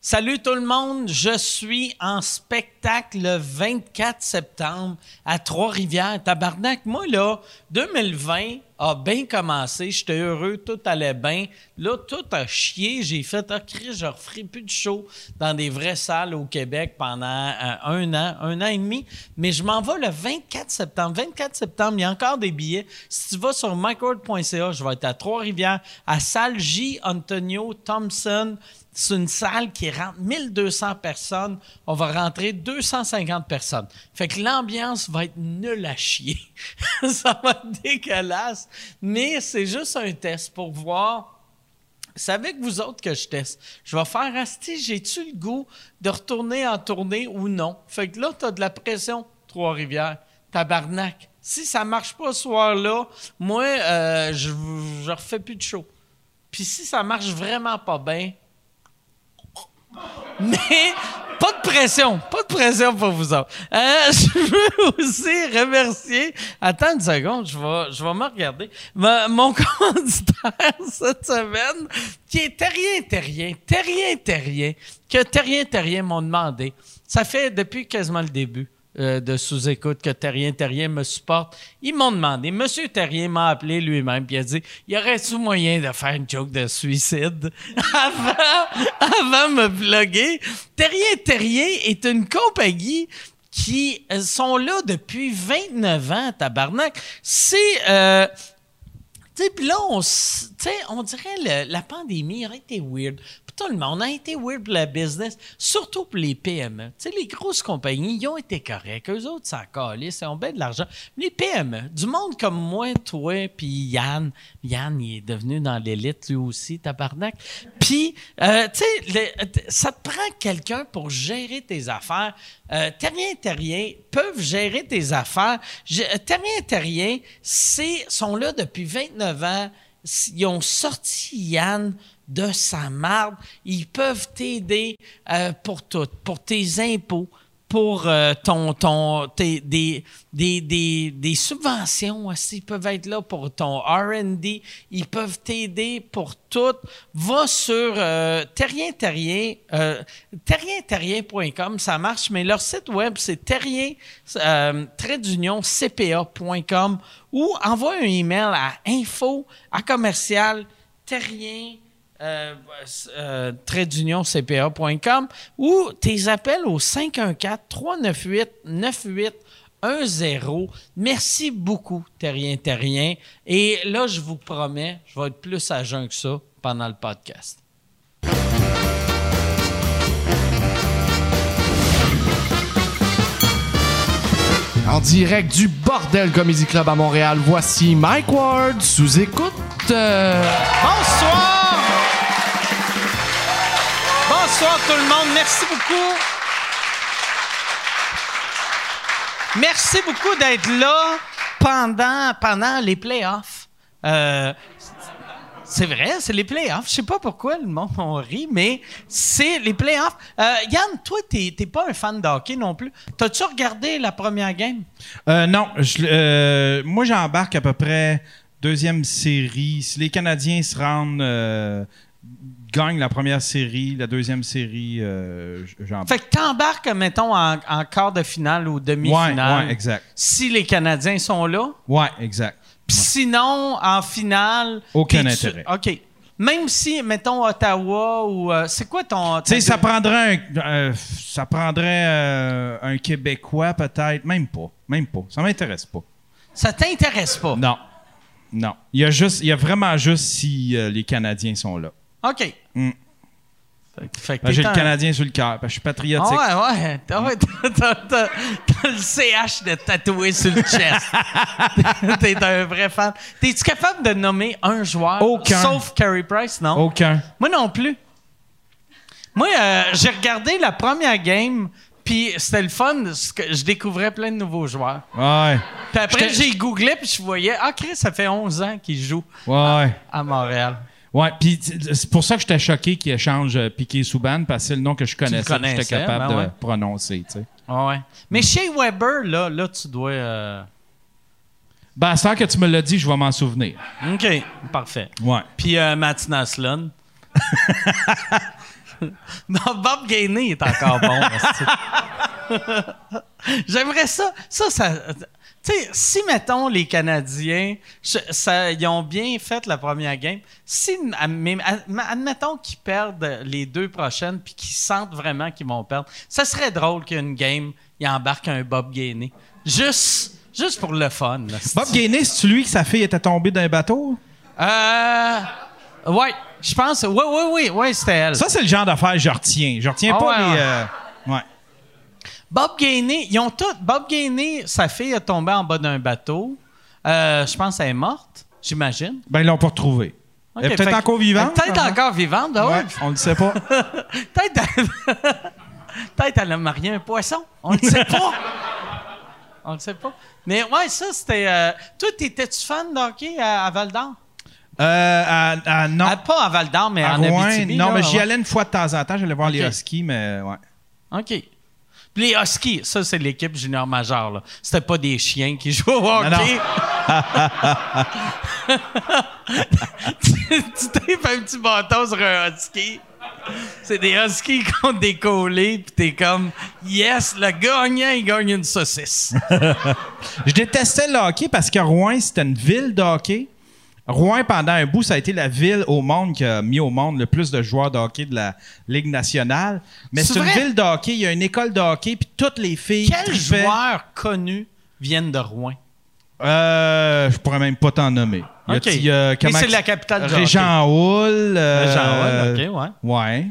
Salut tout le monde, je suis en spectacle le 24 septembre à Trois-Rivières. Tabarnak, moi là, 2020 a bien commencé, j'étais heureux, tout allait bien. Là, tout a chié, j'ai fait « Ah, Christ, je ne referai plus de show dans des vraies salles au Québec pendant un an et demi. » Mais je m'en vais le 24 septembre. 24 septembre, il y a encore des billets. Si tu vas sur micworld.ca, je vais être à Trois-Rivières, à salle J. Antonio Thompson. C'est une salle qui rentre 1200 personnes. On va rentrer 250 personnes. Fait que l'ambiance va être nulle à chier. Ça va être dégueulasse. Mais c'est juste un test pour voir. C'est avec vous autres que je teste. Je vais faire Asti, j'ai-tu le goût de retourner en tournée ou non? Fait que là, t'as de la pression, Trois-Rivières. Tabarnak. Si ça marche pas ce soir-là, moi, je refais plus de show. Puis si ça marche vraiment pas bien, mais pas de pression pour vous autres. Je veux aussi remercier. Attends une seconde, je vais me regarder. Mon commanditaire cette semaine, qui est Terrien, que Terrien m'ont demandé. Ça fait depuis quasiment le début de sous-écoute que Terrien me supporte. Ils m'ont demandé. Monsieur Terrien m'a appelé lui-même puis il a dit « Y aurait-il moyen de faire une joke de suicide avant de me bloguer? » Terrien est une compagnie qui sont là depuis 29 ans, tabarnak. C'est... tu sais, puis là, on dirait la pandémie aurait été weird. Pour tout le monde, a été weird pour la business, surtout pour les PME. Tu sais, les grosses compagnies, ils ont été corrects. Eux autres, ça calisse, ils ont bien de l'argent. Mais les PME, du monde comme moi, toi, puis Yann, il est devenu dans l'élite lui aussi, tabarnak. Puis, tu sais, ça te prend quelqu'un pour gérer tes affaires. Terrien peuvent gérer tes affaires. Terrien sont là depuis 29 ans. Ils ont sorti Yann de sa marde. Ils peuvent t'aider pour tout, pour tes impôts, pour des subventions aussi. Ils peuvent être là pour ton R&D. Ils peuvent t'aider pour tout. Va sur terrien.com, ça marche, mais leur site web, c'est terrien-cpa.com ou envoie un email à info@terrien -cpa.com ou tes appels au 514-398-9810. Merci beaucoup, Terrien. Et là, je vous promets, je vais être plus à jeun que ça pendant le podcast. En direct du Bordel Comedy Club à Montréal, voici Mike Ward sous écoute. Bonsoir! Bonsoir tout le monde, merci beaucoup. Merci beaucoup d'être là pendant les playoffs. C'est vrai, c'est les playoffs. Je sais pas pourquoi le monde on rit, mais c'est les playoffs. Yann, toi, t'es pas un fan de hockey non plus. T'as-tu regardé la première game? Non. Moi, j'embarque à peu près deuxième série. Si les Canadiens se rendent, gagnent la première série, la deuxième série, j'embarque. Fait que t'embarques, mettons, en quart de finale ou demi-finale. Ouais, exact. Si les Canadiens sont là? Ouais, exact. Puis sinon, en finale... Aucun intérêt. OK. Même si, mettons, Ottawa ou... c'est quoi ton... Tu sais, ça prendrait un Québécois, peut-être. Même pas. Ça m'intéresse pas. Ça t'intéresse pas? Non. Il y a vraiment juste si les Canadiens sont là. OK. Fait que j'ai le Canadien sur le cœur. Je suis patriotique. Ouais. T'as le CH de tatoué sur le chest. T'es un vrai fan. T'es-tu capable de nommer un joueur? Aucun. Sauf Carey Price, non? Aucun. Moi non plus. Moi, j'ai regardé la première game, puis c'était le fun. Je découvrais plein de nouveaux joueurs. Ouais. Puis après, j'ai googlé, puis je voyais... Ah, Chris, ça fait 11 ans qu'il joue à Montréal. Ouais, puis c'est pour ça que j'étais choqué qu'il échange Piquet Souban, parce que c'est le nom que je connaissais, que j'étais capable de prononcer, tu sais. Ouais. Mais chez Weber, là, tu dois... Ben, c'est que tu me l'as dit, je vais m'en souvenir. OK, parfait. Ouais. Puis Matt Naslund. Non, Bob Gainey est encore bon. J'aimerais ça. Tu sais, si, mettons, les Canadiens, ils ont bien fait la première game, si, admettons qu'ils perdent les 2 prochaines puis qu'ils sentent vraiment qu'ils vont perdre, ça serait drôle qu'une game, il embarque un Bob Gainey. Juste pour le fun. Là, Bob Gainey, c'est lui que sa fille était tombée d'un bateau? Ouais, je pense. Oui, c'était elle. Ça, c'est le genre d'affaire que je retiens. Je retiens pas les... Ouais. Bob Gainey, Bob Gainey, sa fille est tombée en bas d'un bateau. Je pense qu'elle est morte, j'imagine. Ben, ils l'ont pas retrouvée. Okay, Elle est peut-être encore vivante. Peut-être encore vivante, ben ouais. On ne sait pas. Peut-être elle a marié un poisson. On ne sait pas. On ne sait pas. Mais ouais, ça, c'était... toi, t'étais-tu fan de hockey à Val-d'Or? Non. Pas à Val-d'Or, mais en Rouen, Abitibi. non, là, mais j'y allais une fois de temps en temps. J'allais voir les Ok. Huskies, mais ouais. OK. Puis les Huskies, ça, c'est l'équipe junior majeure. Là. C'était pas des chiens qui jouaient au hockey. Tu tapes un petit bâton sur un Husky. C'est des Huskies contre des collés, puis t'es comme « Yes, le gagnant, il gagne une saucisse. » Je détestais le hockey parce que Rouen, c'était une ville de hockey. Rouen, pendant un bout, ça a été la ville au monde qui a mis au monde le plus de joueurs de hockey de la Ligue nationale. Mais c'est une vrai? ville de hockey, il y a une école de hockey, puis toutes les filles... Quels joueurs connus viennent de Rouen? Je pourrais même pas t'en nommer. OK. Mais c'est la capitale du Régent Houle. Régent Houle, OK, ouais. Ouais.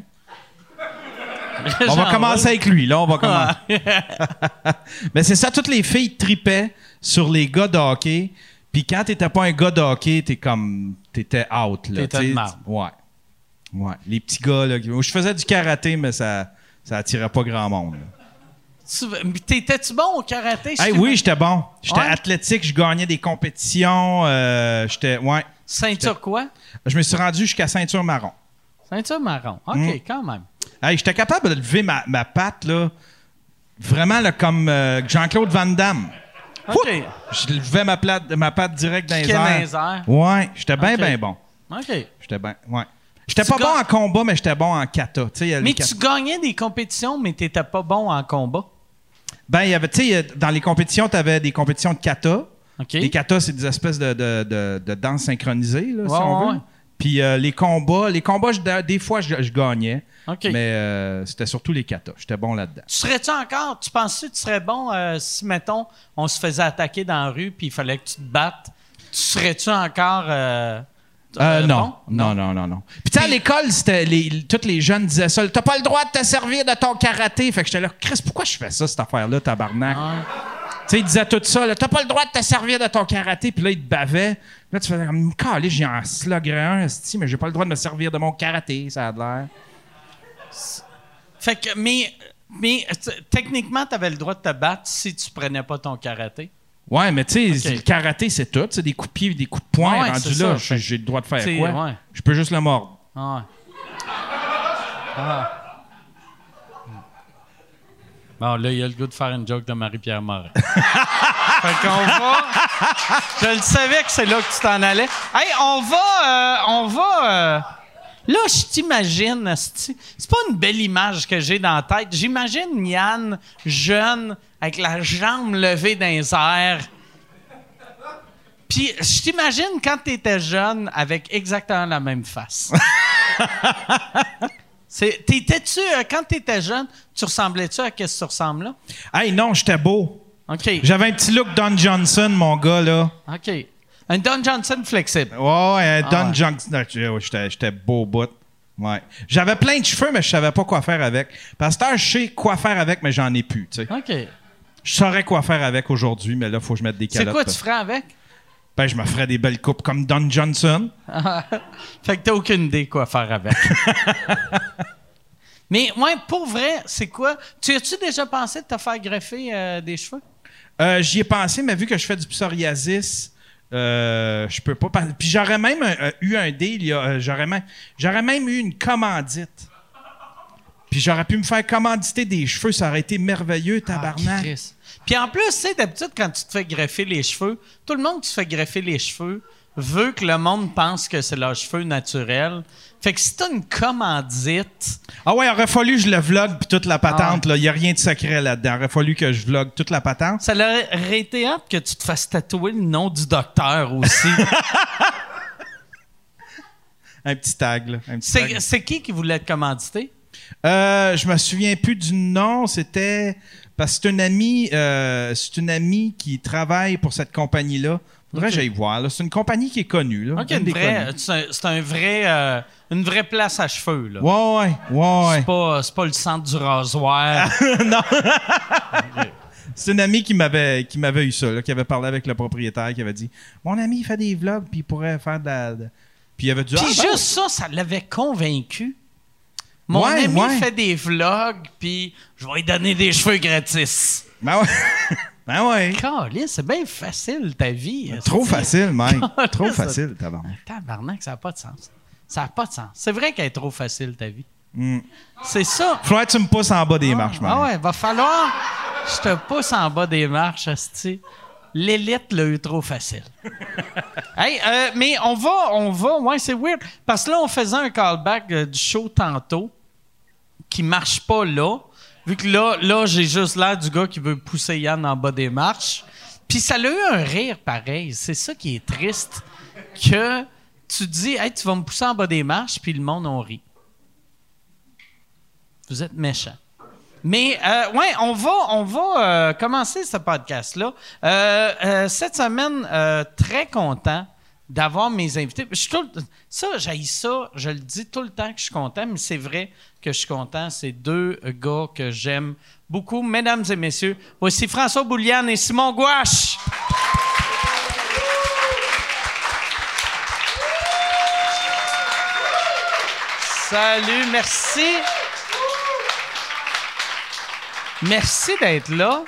On va commencer avec lui, là. On va commencer. Mais c'est ça, toutes les filles tripaient sur les gars de hockey. Puis quand t'étais pas un gars de hockey, t'étais out, là. T'étais de marde. Ouais. Ouais. Les petits gars, là. Je faisais du karaté, mais ça attirait pas grand monde, là. T'étais-tu bon au karaté? Hey, oui, j'étais bon. J'étais Ouais? athlétique, je gagnais des compétitions. Ouais. Ceinture quoi? Je me suis rendu jusqu'à ceinture marron. Ceinture marron. OK, quand même. Hey, j'étais capable de lever ma patte, là, vraiment là, comme Jean-Claude Van Damme. OK. Ouh! Je levais ma patte direct dans les Kické dans airs. les airs. Ouais, j'étais bien, OK. bien bon. OK. J'étais bien, ouais. J'étais pas bon en combat, mais j'étais bon en kata. Tu sais, il y a Mais les tu gagnais des compétitions, mais t'étais pas bon en combat. Ben, il y avait, tu sais, dans les compétitions, tu avais des compétitions de kata. OK. Les katas, c'est des espèces de danse synchronisée, là, si Ouais, on ouais. veut. Puis les combats, des fois, je gagnais. OK. Mais c'était surtout les katas. J'étais bon là-dedans. Tu penses que tu serais bon si, mettons, on se faisait attaquer dans la rue puis il fallait que tu te battes? Tu serais-tu encore Non. bon? Non. Puis tu sais, à l'école, c'était tous les jeunes disaient ça. T'as pas le droit de te servir de ton karaté. Fait que j'étais là, Chris, pourquoi je fais ça, cette affaire-là, tabarnak? Ouais. Tu sais, ils disaient tout ça. Là, t'as pas le droit de te servir de ton karaté. Puis là, ils te bavaient. Là, tu faisais comme, calé, j'ai un sluggerais un, esti, mais j'ai pas le droit de me servir de mon karaté, ça a l'air. Fait que, mais techniquement, tu avais le droit de te battre si tu prenais pas ton karaté. Ouais, mais tu sais, Ok. le karaté, c'est tout. C'est des coups de pied, des coups de poing. Ouais, Rendu c'est là, ça. j'ai le droit de faire C'est- quoi? ouais. Je peux juste le mordre. Ah ouais. Ah. Bon, là, il y a le goût de faire une joke de Marie-Pierre Morin. Fait qu'on va... Je le savais que c'est là que tu t'en allais. Hey, on va... Là, je t'imagine, asti, c'est pas une belle image que j'ai dans la tête. J'imagine Yann, jeune, avec la jambe levée dans les airs. Puis, je t'imagine quand t'étais jeune avec exactement la même face. Quand t'étais jeune, tu ressemblais-tu à ce que tu ressembles là? Hey, non, j'étais beau. OK. J'avais un petit look Don Johnson, mon gars, là. OK. Un Don Johnson flexible. Ouais, Don ouais. Johnson. J'étais beau bout. Ouais. J'avais plein de cheveux, mais je savais pas quoi faire avec. Parce que je sais quoi faire avec, mais j'en ai plus, tu sais. OK. Je saurais quoi faire avec aujourd'hui, mais là, il faut que je mette des calottes. C'est quoi tu là. ferais avec? Ben, je me ferais des belles coupes comme Don Johnson. Fait que t'as aucune idée quoi faire avec. Mais, ouais, pour vrai, c'est quoi? Tu as-tu déjà pensé de te faire greffer des cheveux? J'y ai pensé, mais vu que je fais du psoriasis, je peux pas. Puis j'aurais même eu un deal, j'aurais même eu une commandite. Puis j'aurais pu me faire commanditer des cheveux, ça aurait été merveilleux, tabarnak. Chris. Puis en plus, tu sais, d'habitude, quand tu te fais greffer les cheveux, tout le monde qui se fait greffer les cheveux veut que le monde pense que c'est leurs cheveux naturels. Fait que si t'as une commandite... Ah ouais, il aurait fallu que je le vlog puis toute la patente. Il n'y a rien de secret là-dedans. Il aurait fallu que je vlog toute la patente. Ça aurait été hâte que tu te fasses tatouer le nom du docteur aussi. Un petit tag, là. C'est qui voulait te commanditer? Je me souviens plus du nom. C'était... Parce que c'est une amie qui travaille pour cette compagnie-là. Faudrait que j'aille voir. Là. C'est une compagnie qui est connue. Là. OK, une vraie place à cheveux. Là. Ouais. C'est pas le centre du rasoir. Non. C'est une amie qui m'avait eu ça, là, qui avait parlé avec le propriétaire, qui avait dit « Mon ami, il fait des vlogs, puis il pourrait faire de la... » Puis il avait dit « Puis juste ça l'avait convaincu. Mon ami fait des vlogs, puis je vais lui donner des cheveux gratis. » Ben ouais. Ben ouais. Caliste, c'est bien facile, ta vie. Trop facile, Mike. Trop facile, tabarnak. Tabarnak, ça n'a pas de sens. Ça n'a pas de sens. C'est vrai qu'elle est trop facile, ta vie. Mm. C'est ça. Faudrait que tu me pousses en bas des marches, Mike. Ah ouais, va falloir que je te pousse en bas des marches, asti. L'élite l'a eu trop facile. Hey, mais on va, ouais, c'est weird. Parce que là, on faisait un callback du show tantôt qui marche pas là. Vu que là, j'ai juste l'air du gars qui veut pousser Yann en bas des marches. Puis ça a eu un rire pareil. C'est ça qui est triste. Que tu dis, hey, tu vas me pousser en bas des marches, puis le monde, on rit. Vous êtes méchants. Mais, ouais, on va commencer ce podcast-là. Cette semaine, très content d'avoir mes invités. J'haïs ça, je le dis tout le temps que je suis content, mais c'est vrai que je suis content. C'est deux gars que j'aime beaucoup. Mesdames et messieurs, voici François Bouliane et Simon Gouache. Salut, merci. Merci d'être là.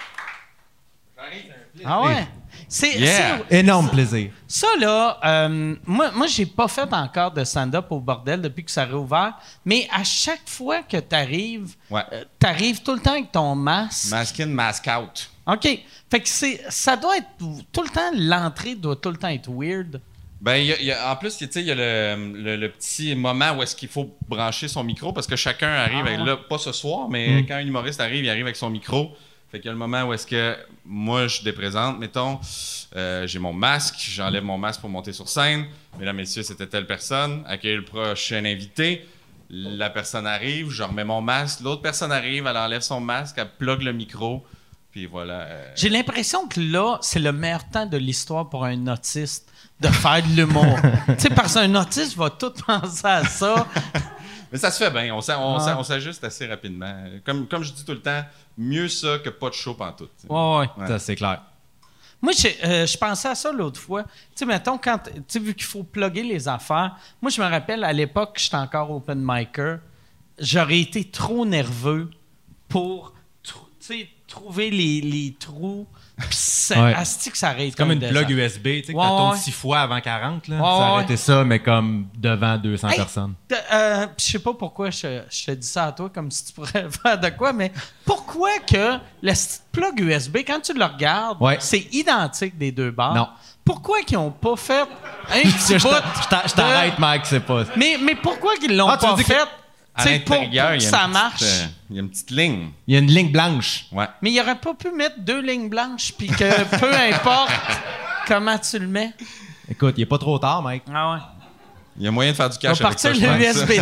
Ah ouais. Énorme plaisir. Ça, là, moi j'ai pas fait encore de stand-up au bordel depuis que ça a réouvert, mais à chaque fois que t'arrives, t'arrives tout le temps avec ton masque. Mask in, mask out. OK. Fait que ça doit être tout le temps, l'entrée doit tout le temps être weird. Ben, en plus, tu sais, il y a le petit moment où est-ce qu'il faut brancher son micro parce que chacun arrive, là, pas ce soir, mais quand un humoriste arrive, il arrive avec son micro. Fait qu'il y a le moment où est-ce que moi, je déprésente, mettons, j'ai mon masque, j'enlève mon masque pour monter sur scène. Mesdames, messieurs, c'était telle personne. Accueille le prochain invité. La personne arrive, je remets mon masque. L'autre personne arrive, elle enlève son masque, elle plug le micro. Puis voilà. J'ai l'impression que là, c'est le meilleur temps de l'histoire pour un autiste de faire de l'humour. Tu sais, parce qu'un autiste va tout penser à ça. Mais ça se fait bien. On s'ajuste assez rapidement. Comme je dis tout le temps, mieux ça que pas de show pantoute. Ouais. Ça, c'est clair. Moi, je pensais à ça l'autre fois. Tu sais, mettons, vu qu'il faut plugger les affaires, moi, je me rappelle, à l'époque, j'étais encore open micer, j'aurais été trop nerveux pour, trouver les trous. Puis asti que ça arrête. C'est comme une plug USB, tu sais, que tu tournes 6 fois avant 40. Là. Ça aurait été ça, mais comme devant 200 personnes. Je sais pas pourquoi je te dis ça à toi, comme si tu pourrais faire de quoi, mais pourquoi que le plug USB, quand tu le regardes, c'est identique des deux bords? Non. Pourquoi qu'ils n'ont pas fait un petit bout? Je t'arrête, Mike, c'est pas... Mais pourquoi qu'ils l'ont pas fait? À l'intérieur, pour que ça marche. Il y a une petite ligne. Il y a une ligne blanche. Ouais. Mais il n'aurait pas pu mettre 2 lignes blanches puis que peu importe comment tu le mets. Écoute, il n'est pas trop tard, Mike. Ah ouais. Il y a moyen de faire du cash on va avec ça, partir le USB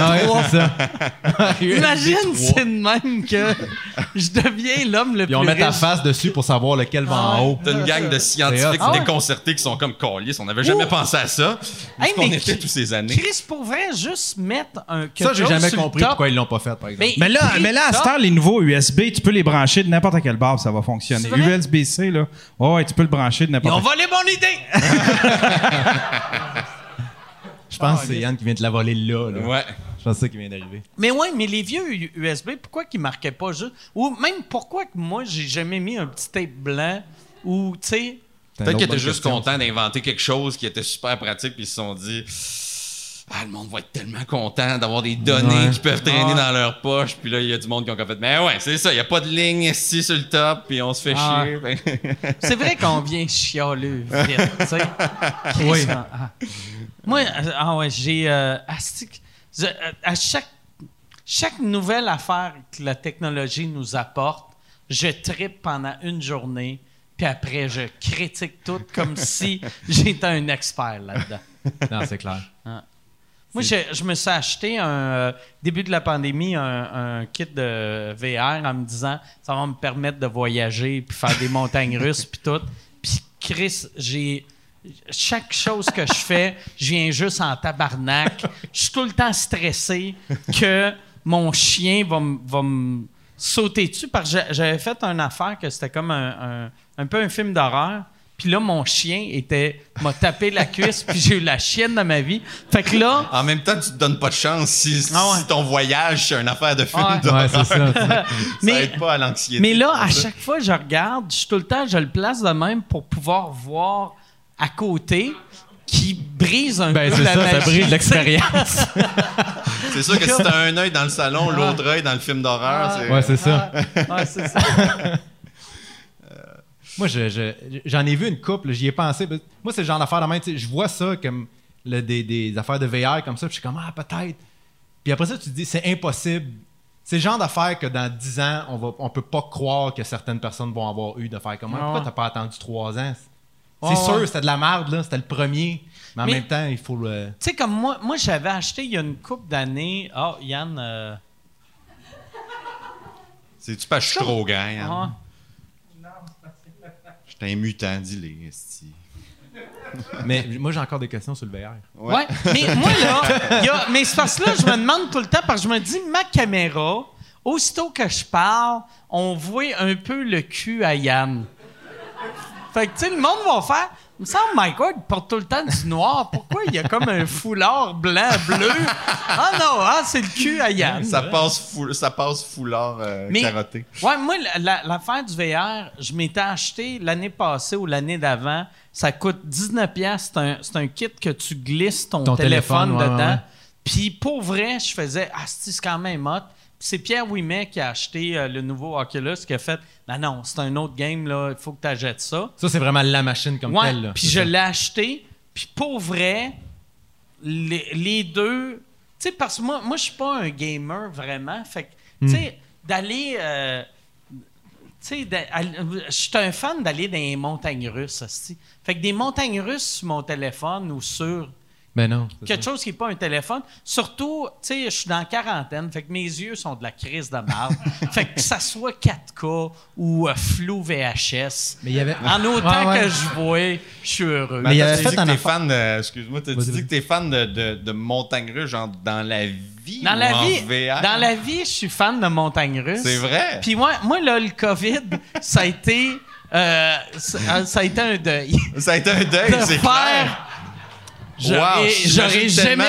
3. Imagine, c'est de même que je deviens l'homme le plus riche. Puis on met ta riche. face dessus pour savoir lequel va en haut. T'as une gang de scientifiques déconcertés qui sont comme câlisses. On n'avait jamais pensé à ça. Hey, qu'on était toutes ces années. Chris, pour vrai, juste mettre un... Ça, j'ai jamais compris pourquoi ils l'ont pas fait, par exemple. Mais là, à ce temps, les nouveaux USB, tu peux les brancher de n'importe quelle barre, ça va fonctionner. USB-C, là, ouais, tu peux le brancher de n'importe quelle... Ils ont volé mon idée! Je pense que c'est Yann qui vient de la voler là. Ouais. Je pense que c'est ça qui vient d'arriver. Mais ouais, mais les vieux USB, pourquoi qu'ils marquaient pas juste... Ou même pourquoi que moi, j'ai jamais mis un petit tape blanc ou, tu sais... Peut-être qu'ils étaient juste contents d'inventer quelque chose qui était super pratique puis ils se sont dit... le monde va être tellement content d'avoir des données qui peuvent traîner dans leur poche. Puis là, il y a du monde qui ont fait, mais ouais, c'est ça, il n'y a pas de ligne ici sur le top, puis on se fait chier. C'est vrai qu'on vient chialer vite, tu sais. Oui. Moi, j'ai... à chaque nouvelle affaire que la technologie nous apporte, je trippe pendant une journée, puis après, je critique tout comme si j'étais un expert là-dedans. Non, c'est clair. Moi, je me suis acheté, début de la pandémie, un kit de VR en me disant ça va me permettre de voyager puis faire des montagnes russes puis tout. Puis Chris, chaque chose que je fais, je viens juste en tabarnak. Je suis tout le temps stressé que mon chien va me sauter dessus parce que j'avais fait une affaire que c'était comme un peu un film d'horreur. Puis là, mon chien m'a tapé la cuisse, puis j'ai eu la chienne de ma vie. Fait que là... En même temps, tu te donnes pas de chance si ton voyage, c'est une affaire de film d'horreur. Ouais, c'est ça. Ça aide pas à l'anxiété. Mais là, à chaque fois que je regarde, je le place de même pour pouvoir voir à côté qui brise un peu la magie. Ça brise l'expérience. C'est sûr que si t'as un œil dans le salon, l'autre œil dans le film d'horreur, c'est... Ouais, c'est ça. Ouais, c'est ça. Moi, j'en ai vu une couple, j'y ai pensé. Moi, c'est le genre d'affaire de même. Je vois ça comme des affaires de VR comme ça, puis je suis comme, peut-être. Puis après ça, tu te dis, c'est impossible. C'est le genre d'affaires que dans 10 ans, on peut pas croire que certaines personnes vont avoir eu de faire comme, pourquoi t'as pas attendu 3 ans? C'est sûr, c'était de la merde, là. C'était le premier. Mais en même temps, il faut le... Tu sais, comme moi, j'avais acheté il y a une couple d'années... Oh, Yann... C'est-tu parce que je suis trop grand, Yann? J'étais un mutant, dis-le, esti. Mais moi, j'ai encore des questions sur le VR. Ouais. Mais moi, là... mais c'est parce que là, je me demande tout le temps, parce que je me dis, ma caméra, aussitôt que je parle, on voit un peu le cul à Yann. Fait que, tu sais, le monde va faire... Il me semble Mike Ward porte tout le temps du noir. Pourquoi il y a comme un foulard blanc-bleu? Ah non, c'est le cul à Yann. Ça passe foulard carotté. Ouais, moi, l'affaire du VR, je m'étais acheté l'année passée ou l'année d'avant. Ça coûte 19$. C'est un kit que tu glisses ton téléphone dedans. Puis pour vrai, je faisais « c'est quand même hot ». C'est Pierre Ouimet qui a acheté le nouveau Oculus qui a fait « Non, c'est un autre game, là, il faut que tu achètes ça. » Ça, c'est vraiment la machine comme telle. Puis je l'ai acheté. Puis pour vrai, les deux... Tu sais, parce que moi je suis pas un gamer, vraiment. Fait que, tu sais, d'aller... tu sais, je suis un fan d'aller dans les montagnes russes, aussi. Fait que des montagnes russes sur mon téléphone ou sur... Ben non. Quelque chose qui n'est pas un téléphone. Surtout, tu sais, je suis dans la quarantaine, fait que mes yeux sont de la crise de marde. Fait que ça soit 4K ou flou VHS, mais il y avait... en autant que je vois, je suis heureux. Mais il avait fait un fan de... Excuse-moi, tu dis que t'es fan de montagnes russes, genre dans la vie dans ou la en vie, VR? Dans la vie, je suis fan de montagnes russes. C'est vrai? Puis moi là, le COVID, ça a été un deuil. Ça a été un deuil, c'est clair. J'aurais jamais...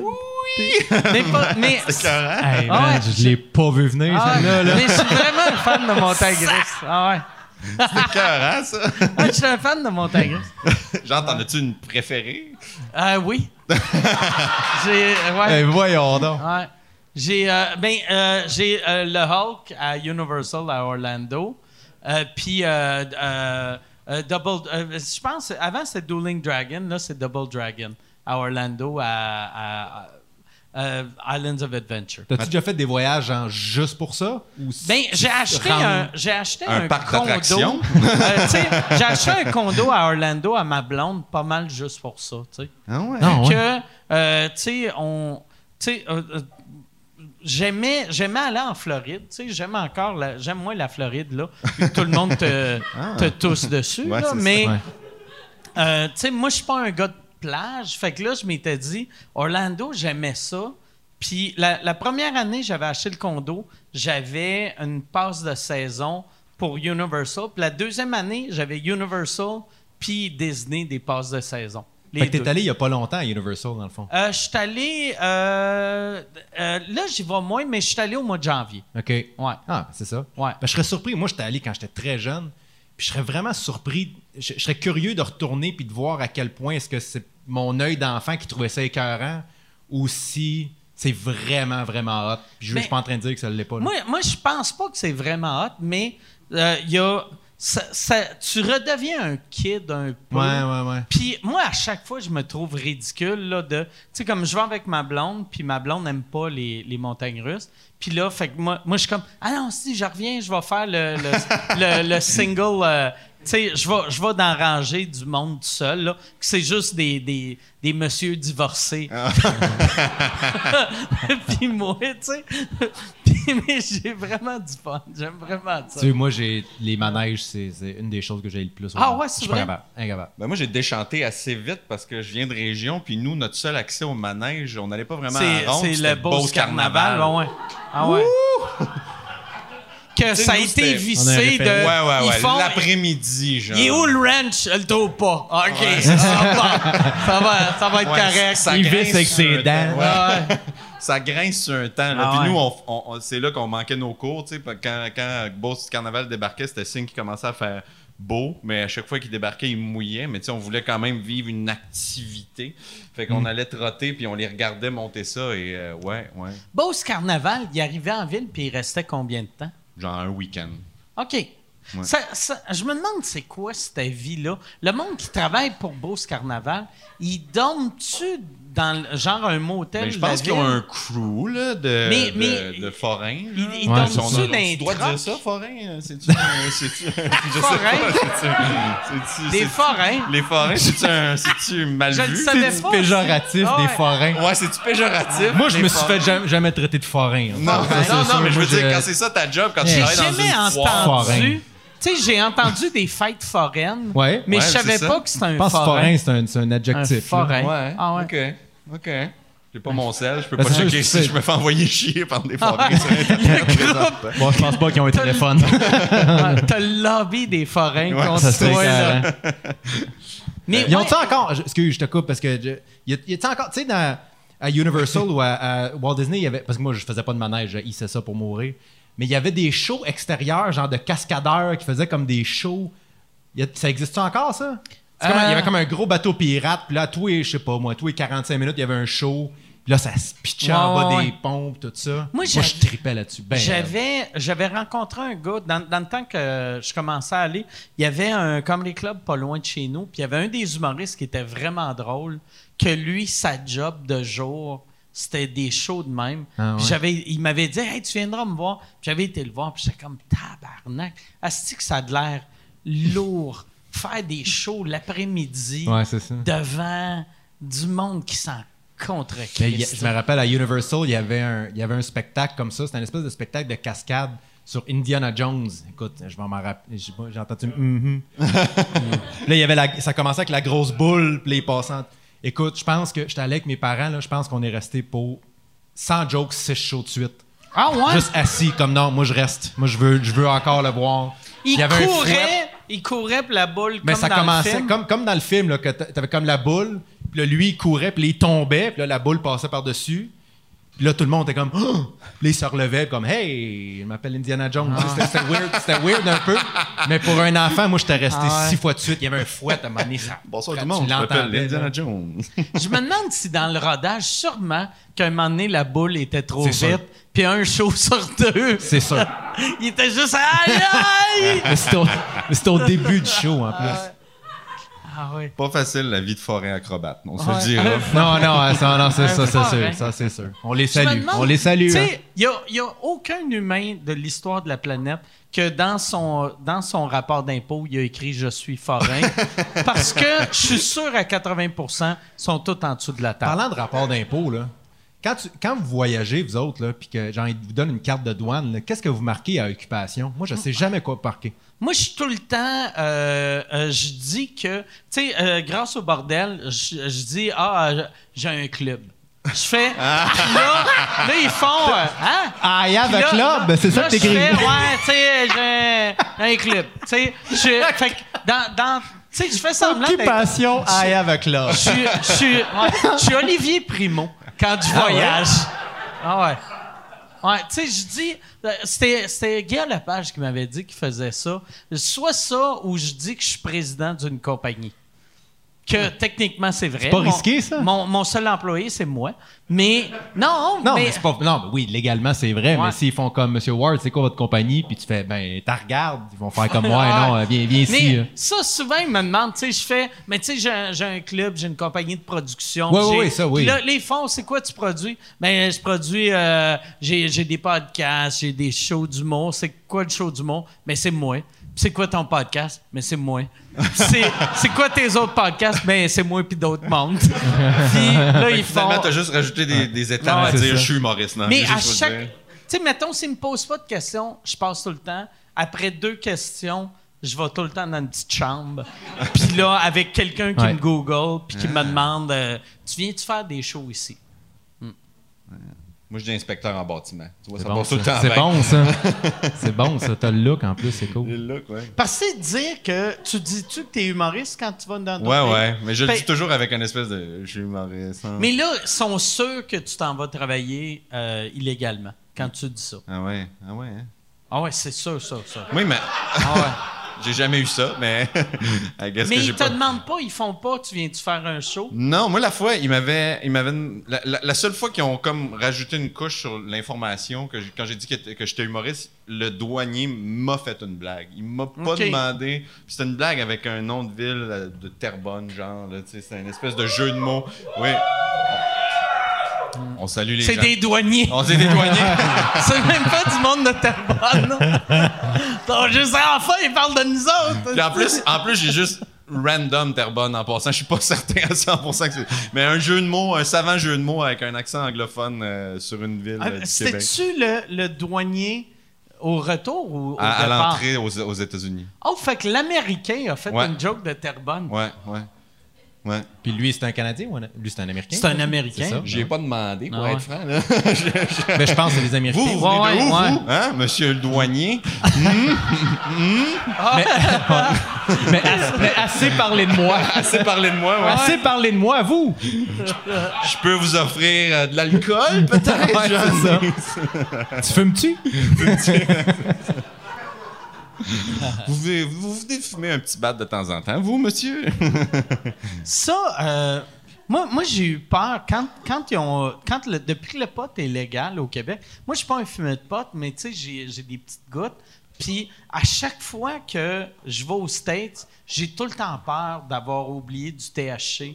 Mais c'est carré. Hey, man, je l'ai pas vu venir, celle-là. Là. Mais je suis vraiment un fan de montagnes russes. Ah ouais. C'est écœurant, ça. Je suis un fan de montagnes russes. Genre, t'en as-tu une préférée? Oui. Hey, voyons donc. Ouais. J'ai le Hulk à Universal à Orlando. Puis je pense, avant c'était Dueling Dragon, là c'est Double Dragon à Orlando à Islands of Adventure. T'as-tu déjà fait des voyages genre, juste pour ça? Ou j'ai acheté un parc condo. d'attractions? J'ai acheté un condo à Orlando à ma blonde, pas mal juste pour ça. T'sais. Ah ouais? J'aimais aller en Floride. J'aime moins la Floride, là. Vu que tout le monde te tousse dessus. Ouais, là, mais, ouais. Moi, je suis pas un gars de plage. Fait que là, je m'étais dit, Orlando, j'aimais ça. Puis la première année, j'avais acheté le condo. J'avais une passe de saison pour Universal. Puis la deuxième année, j'avais Universal puis Disney des passes de saison. Fait que t'es allé il y a pas longtemps à Universal, dans le fond. Je suis allé... là, j'y vais moins, mais je suis allé au mois de janvier. OK. Ouais. Ah, c'est ça. Ouais. Ben, je serais surpris. Moi, j'étais allé quand j'étais très jeune. Puis je serais vraiment surpris. Je serais curieux de retourner puis de voir à quel point est-ce que c'est mon œil d'enfant qui trouvait ça écœurant ou si c'est vraiment, vraiment hot. Puis je suis pas en train de dire que ça l'est pas. Là. Moi, je pense pas que c'est vraiment hot, mais il y a... tu redeviens un kid un peu. Ouais. Puis moi, à chaque fois, je me trouve ridicule. Là, tu sais, comme je vais avec ma blonde, puis ma blonde n'aime pas les montagnes russes. Puis là, fait que moi, je suis comme, ah non, si, je reviens, je vais faire le single. Tu sais, je vais dans la rangée du monde tout seul, là, que c'est juste des messieurs divorcés. Puis moi, tu sais. Mais j'ai vraiment du fun. J'aime vraiment ça. Tu sais, moi, les manèges, c'est une des choses que j'ai le plus. Ah ouais, c'est je suis vrai? pas capable. Incapable. Ben moi, j'ai déchanté assez vite parce que je viens de région, puis nous, notre seul accès au manège, on n'allait pas vraiment en ronde. C'est c'était le Beauce Carnaval. Ouais. Ah ouais. Que ça a été vissé de... Ouais. Ils font... L'après-midi, genre. Il est où le ranch? Je le trouve pas. OK, ça va être correct. Ça Il grince visse avec sur ses un dents. temps. Ouais. Ça grince sur un temps. Là. Ah Puis ouais. nous, c'est là qu'on manquait nos cours. Tu sais, quand Beauce Carnaval débarquait, c'était signe qu'il commençait à faire beau. Mais à chaque fois qu'il débarquait, il mouillait. Mais tu sais, on voulait quand même vivre une activité. Fait qu'on allait trotter, puis on les regardait monter ça. Et ouais. Beauce Carnaval, il arrivait en ville, puis il restait combien de temps? Genre un week-end. OK. Ouais. Je me demande c'est quoi cette vie-là. Le monde qui travaille pour Beauce Carnaval, ils dorment-tu dans genre un motel? Ben, je de la pense qu'ils ont ville? un crew là, de forains. Ils Ouais, dorment-tu On a- dans les tu dois trucks? dire ça, forain? C'est-tu je sais Forain? pas. Des forains? Les forains, c'est-tu mal Je le vu? savais C'est pas. péjoratif Ah des ouais. forains. Ouais, c'est-tu péjoratif? Moi, je les me suis fait forains? jamais traiter de forain. Non, Ça, c'est sûr. mais je veux Moi, dire, quand c'est ça ta job, quand tu J'ai travailles dans jamais une foire... Forain. entendu... Tu sais, j'ai entendu des fêtes foraines, Ouais. mais Ouais, je savais c'est ça. pas que c'était un Je pense que forain. forain, c'est un Un adjectif. là. forain. Ouais, Ah ouais. OK. J'ai pas mon sel, je peux Ben, pas c'est sûr checker que si tu je me fais envoyer chier par des forains ouais. sur Internet. Bon, je pense pas qu'ils ont un téléphone. Ouais, t'as le lobby des forains Ouais, contre ça serait toi, là. écœurant. Mais Ils ouais, ont-tu encore... Excuse, je te coupe parce que... Y a-tu encore... Tu sais, à Universal ou à Walt Disney, il y avait... Parce que moi, je faisais pas de manège, je haïssais ça pour mourir. Mais il y avait des shows extérieurs, genre de cascadeurs qui faisaient comme des shows... Ça existe-tu encore, ça? Il y avait comme un gros bateau pirate, puis là, tous les 45 minutes, il y avait un show. Puis là, ça se pitchait en bas Ouais. des pompes, tout ça. Moi, je tripais là-dessus. Ben, j'avais rencontré un gars, dans le temps que je commençais à aller, il y avait un comedy club pas loin de chez nous, puis il y avait un des humoristes qui était vraiment drôle, que lui, sa job de jour, c'était des shows de même. Ah ouais. Puis il m'avait dit « Hey, tu viendras me voir. » Puis j'avais été le voir, puis j'étais comme « Tabarnak! Asti que ça a de l'air lourd. Faire des shows l'après-midi Ouais, c'est ça. devant du monde qui s'en contre Mais je me rappelle, à Universal, il y avait un spectacle comme ça. C'était un espèce de spectacle de cascade sur Indiana Jones. Écoute, je vais m'en rappeler. J'ai entendu... Là, il y avait ça commençait avec la grosse boule, puis les passants. Écoute, je pense que j'étais allé avec mes parents, là, je pense qu'on est resté pour, sans joke, 6 shows de suite. Ah ouais? Juste assis, comme non, moi je reste. Moi, je veux encore le voir. Il y avait un fouet. courait pour la boule Mais comme ça dans commençait le film. comme dans le film, là, que t'avais comme la boule, puis là, lui, il courait, puis là, il tombait, puis là, la boule passait par-dessus. Puis là, tout le monde était comme... Oh! Puis là, il se relevait, puis comme « Hey, je m'appelle Indiana Jones. C'était weird un peu. Mais pour un enfant, moi, j'étais resté 6 fois de suite. Il y avait un fouet à un moment donné. Bonsoir tout Quand le monde, tu je m'appelle l'entendais, Indiana là. Jones. Je me demande si dans le rodage, sûrement qu'à un moment donné, la boule était trop C'est vite, sûr. puis un show sur 2. C'est sûr. Il était juste « Aïe, aïe! Mais c'était au début du show, en plus. » Ah oui. Pas facile la vie de forain acrobate, on se Ouais. le dira. Non, c'est ça, c'est forain. sûr. Ça, c'est sûr. On les Je me salue. demande, On les salue. Tu hein. sais, il n'y a aucun humain de l'histoire de la planète que dans son rapport d'impôt, il a écrit « Je suis forain ». Parce que je suis sûr à 80% sont tous en dessous de la table. Parlant de rapport d'impôt, là, quand vous voyagez, vous autres, là, puis que genre, ils vous donnent une carte de douane, là, qu'est-ce que vous marquez à occupation? Moi, je sais jamais quoi marquer. Moi, je suis tout le temps, je dis que, tu sais, grâce au bordel, je dis, j'ai un club. Je fais, là, ils font, hein? I have a Puis là, club, c'est ça là, que t'écris. je fais, ouais, tu sais, j'ai un club. Tu sais, fait que tu sais, je fais semblant d'être... Occupation, I have a club. Je suis Olivier Primo quand je voyage. Ah ouais. Ouais, tu sais, je dis... C'était Guy Lepage qui m'avait dit qu'il faisait ça. Soit ça, ou je dis que je suis président d'une compagnie. que techniquement, c'est vrai. C'est pas risqué, ça? Mon seul employé, c'est moi. Mais non, Non, mais c'est pas. Non, mais oui, légalement, c'est vrai, Ouais. mais s'ils font comme Monsieur Ward, c'est quoi votre compagnie? Puis tu fais, ben, t'as regardes, ils vont faire comme moi, non, viens ici. Mais ça, souvent, ils me demandent, tu sais, je fais, mais tu sais, j'ai un club, j'ai une compagnie de production. Oui, ça, oui. Puis là, les fonds, c'est quoi tu produis? Ben, je produis, j'ai des podcasts, j'ai des shows d'humour. C'est quoi le show d'humour? Ben, c'est moi. Puis c'est quoi ton podcast? Ben, c'est moi. Puis c'est quoi tes autres podcasts? Ben, c'est moi puis d'autres mondes. Puis là, ils font... Finalement, t'as juste rajouté des étapes Ouais, à c'est dire ça. je suis humoriste. Non? Mais Juste à pour chaque... dire. Tu sais, mettons, s'ils me posent pas de questions, je passe tout le temps. Après 2 questions, je vais tout le temps dans une petite chambre. Puis là, avec quelqu'un qui Ouais. me Google puis qui me demande tu viens-tu faire des shows ici? Moi, je dis inspecteur en bâtiment. Tu vois, C'est ça bon, passe tout le temps c'est bien. bon, ça. C'est bon, ça. T'as le look, en plus, c'est cool. Le look, ouais. Parce que c'est de dire que... Tu dis-tu que t'es humoriste quand tu vas dans ton Ouais, pays? ouais. Mais je le Ben- dis toujours avec une espèce de je suis humoriste. hein. Mais là, ils sont sûrs que tu t'en vas travailler illégalement quand tu dis ça. Ah ouais, ah ouais. Hein. Ah ouais, c'est sûr, ça. Oui, mais Ah ouais. j'ai jamais eu ça, mais I guess Mais que j'ai ils te pas. demandent pas, ils font pas, tu viens-tu faire un show? Non, moi, la fois, ils m'avaient la seule fois qu'ils ont comme rajouté une couche sur l'information, quand j'ai dit que j'étais humoriste, le douanier m'a fait une blague. Il m'a pas Ok. demandé. Puis c'était une blague avec un nom de ville de Terrebonne, genre. Là, tu sais, c'est une espèce de jeu de mots. Oui. On salue les gens. C'est des douaniers. On dit des douaniers. C'est même pas du monde de Terrebonne. Donc, juste enfin, ils parlent de nous autres. Puis en plus, j'ai juste random Terrebonne en passant. Je suis pas certain à 100% que c'est. Mais un jeu de mots, un savant jeu de mots avec un accent anglophone sur une ville du Québec. C'était-tu le douanier au retour ou au À départ? l'entrée aux États-Unis. Oh, fait que l'Américain a fait Ouais. une joke de Terrebonne. Ouais, ouais. Ouais. Puis lui, c'est un Canadien ou lui, c'est un Américain? C'est un Américain. C'est ça? J'y ai pas demandé, pour Ah ouais. être franc. Là. Mais je pense que c'est les Américains. Vous venez Ouais, de où, ouais. vous? Hein, monsieur le douanier? Mais assez parlé de moi. Assez parlé de moi, ouais. Assez parlé de moi, vous. Je peux vous offrir de l'alcool, peut-être? Ouais, Johnny? c'est ça. Tu fumes-tu? Vous venez de fumer un petit bat de temps en temps, vous, monsieur? Ça, moi j'ai eu peur depuis que le pot est légal au Québec. Moi, je suis pas un fumeur de pot, mais tu sais, j'ai des petites gouttes. Puis à chaque fois que je vais aux States, j'ai tout le temps peur d'avoir oublié du THC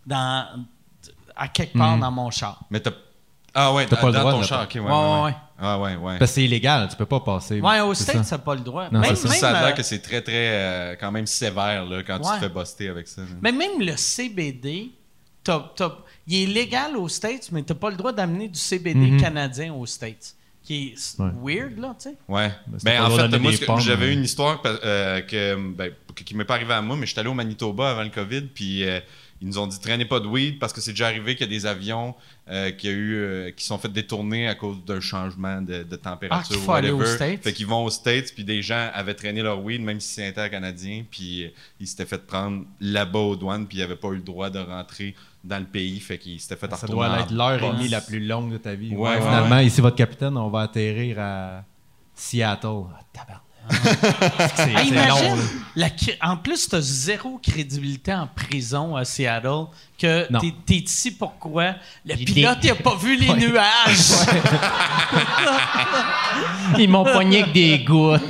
à quelque part dans mon char. Mais t'as... Ah ouais, T'as pas le dans droit ton de char, ok, ouais, Ouais. Ah ouais, ouais. Parce que c'est illégal, tu peux pas passer. Ouais, aux C'est States, ça. t'as pas le droit. Non, même, c'est Ça a même, l'air que c'est très, très, quand même sévère là, quand tu Ouais. te fais buster avec ça. là. mais même le CBD, il est légal aux States, mais t'as pas le droit d'amener du CBD canadien aux States. Qui est weird, là, tu sais. Ouais. c'est Ben, pas en le droit fait, d'amener moi, des pommes, j'avais mais- une histoire qui m'est pas arrivée à moi, mais je suis allé au Manitoba avant le COVID, puis ils nous ont dit traînez pas de weed parce que c'est déjà arrivé qu'il y a des avions qui sont fait détourner à cause d'un changement de température qu'il ou faut aller whatever. aux States. Fait qu'ils vont aux States, puis des gens avaient traîné leur weed, même si c'est intercanadien, puis ils s'étaient fait prendre là-bas aux douanes, puis ils n'avaient pas eu le droit de rentrer dans le pays, fait qu'ils s'étaient fait Ça retourner doit en être l'heure et bas. demie la plus longue de ta vie. Ouais, ouais, Finalement, ici, votre capitaine, on va atterrir à Seattle. Ah, tabarnak. C'est Ah, imagine, long, là. en plus, tu as zéro crédibilité en prison à Seattle, que Non. t'es ici pourquoi? Le J'ai pilote, des- il a pas vu les Ouais. nuages. Ils m'ont pogné avec des gouttes.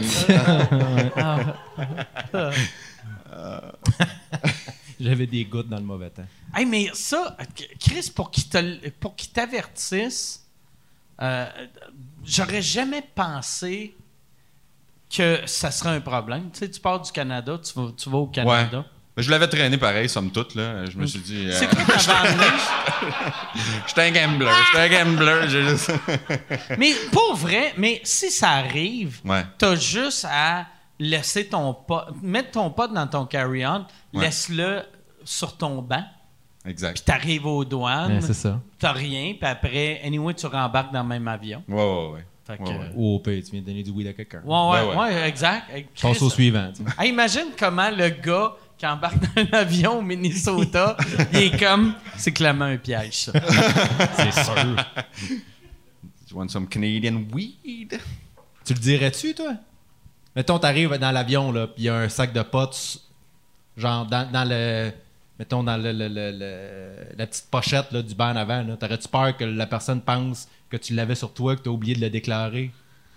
J'avais des gouttes dans le mauvais temps. Hey, mais ça, Chris, pour qu'il t'avertisse, j'aurais jamais pensé que ça serait un problème. Tu sais, tu pars du Canada, tu vas au Ouais. Canada. Mais je l'avais traîné pareil, somme toute. Là. Je me suis dit. C'est quoi que t'avais amené? J'étais un gambler. J'ai juste... Mais pour vrai, mais si ça arrive, Ouais. t'as juste à laisser ton pot, mettre ton pot dans ton carry-on, Ouais. laisse-le sur ton banc, puis Exact. t'arrives aux douanes, Ouais, c'est ça. t'as rien, puis après, anyway, tu rembarques dans le même avion. Ouais. Fait que, Ouais, ouais. Ou au pire, tu viens de donner du weed à quelqu'un. ouais, exact. Hey, Passe Chris, au suivant. tu sais. hey, imagine comment le gars qui embarque dans un avion au Minnesota, il est comme, c'est clairement un piège, ça. C'est sûr. You want some Canadian weed? Tu le dirais-tu, toi? Mettons, t'arrives dans l'avion, là, puis il y a un sac de potes, genre dans le... mettons, dans la petite pochette là, du banc en avant, là, t'aurais-tu peur que la personne pense que tu l'avais sur toi, que t'as oublié de le déclarer?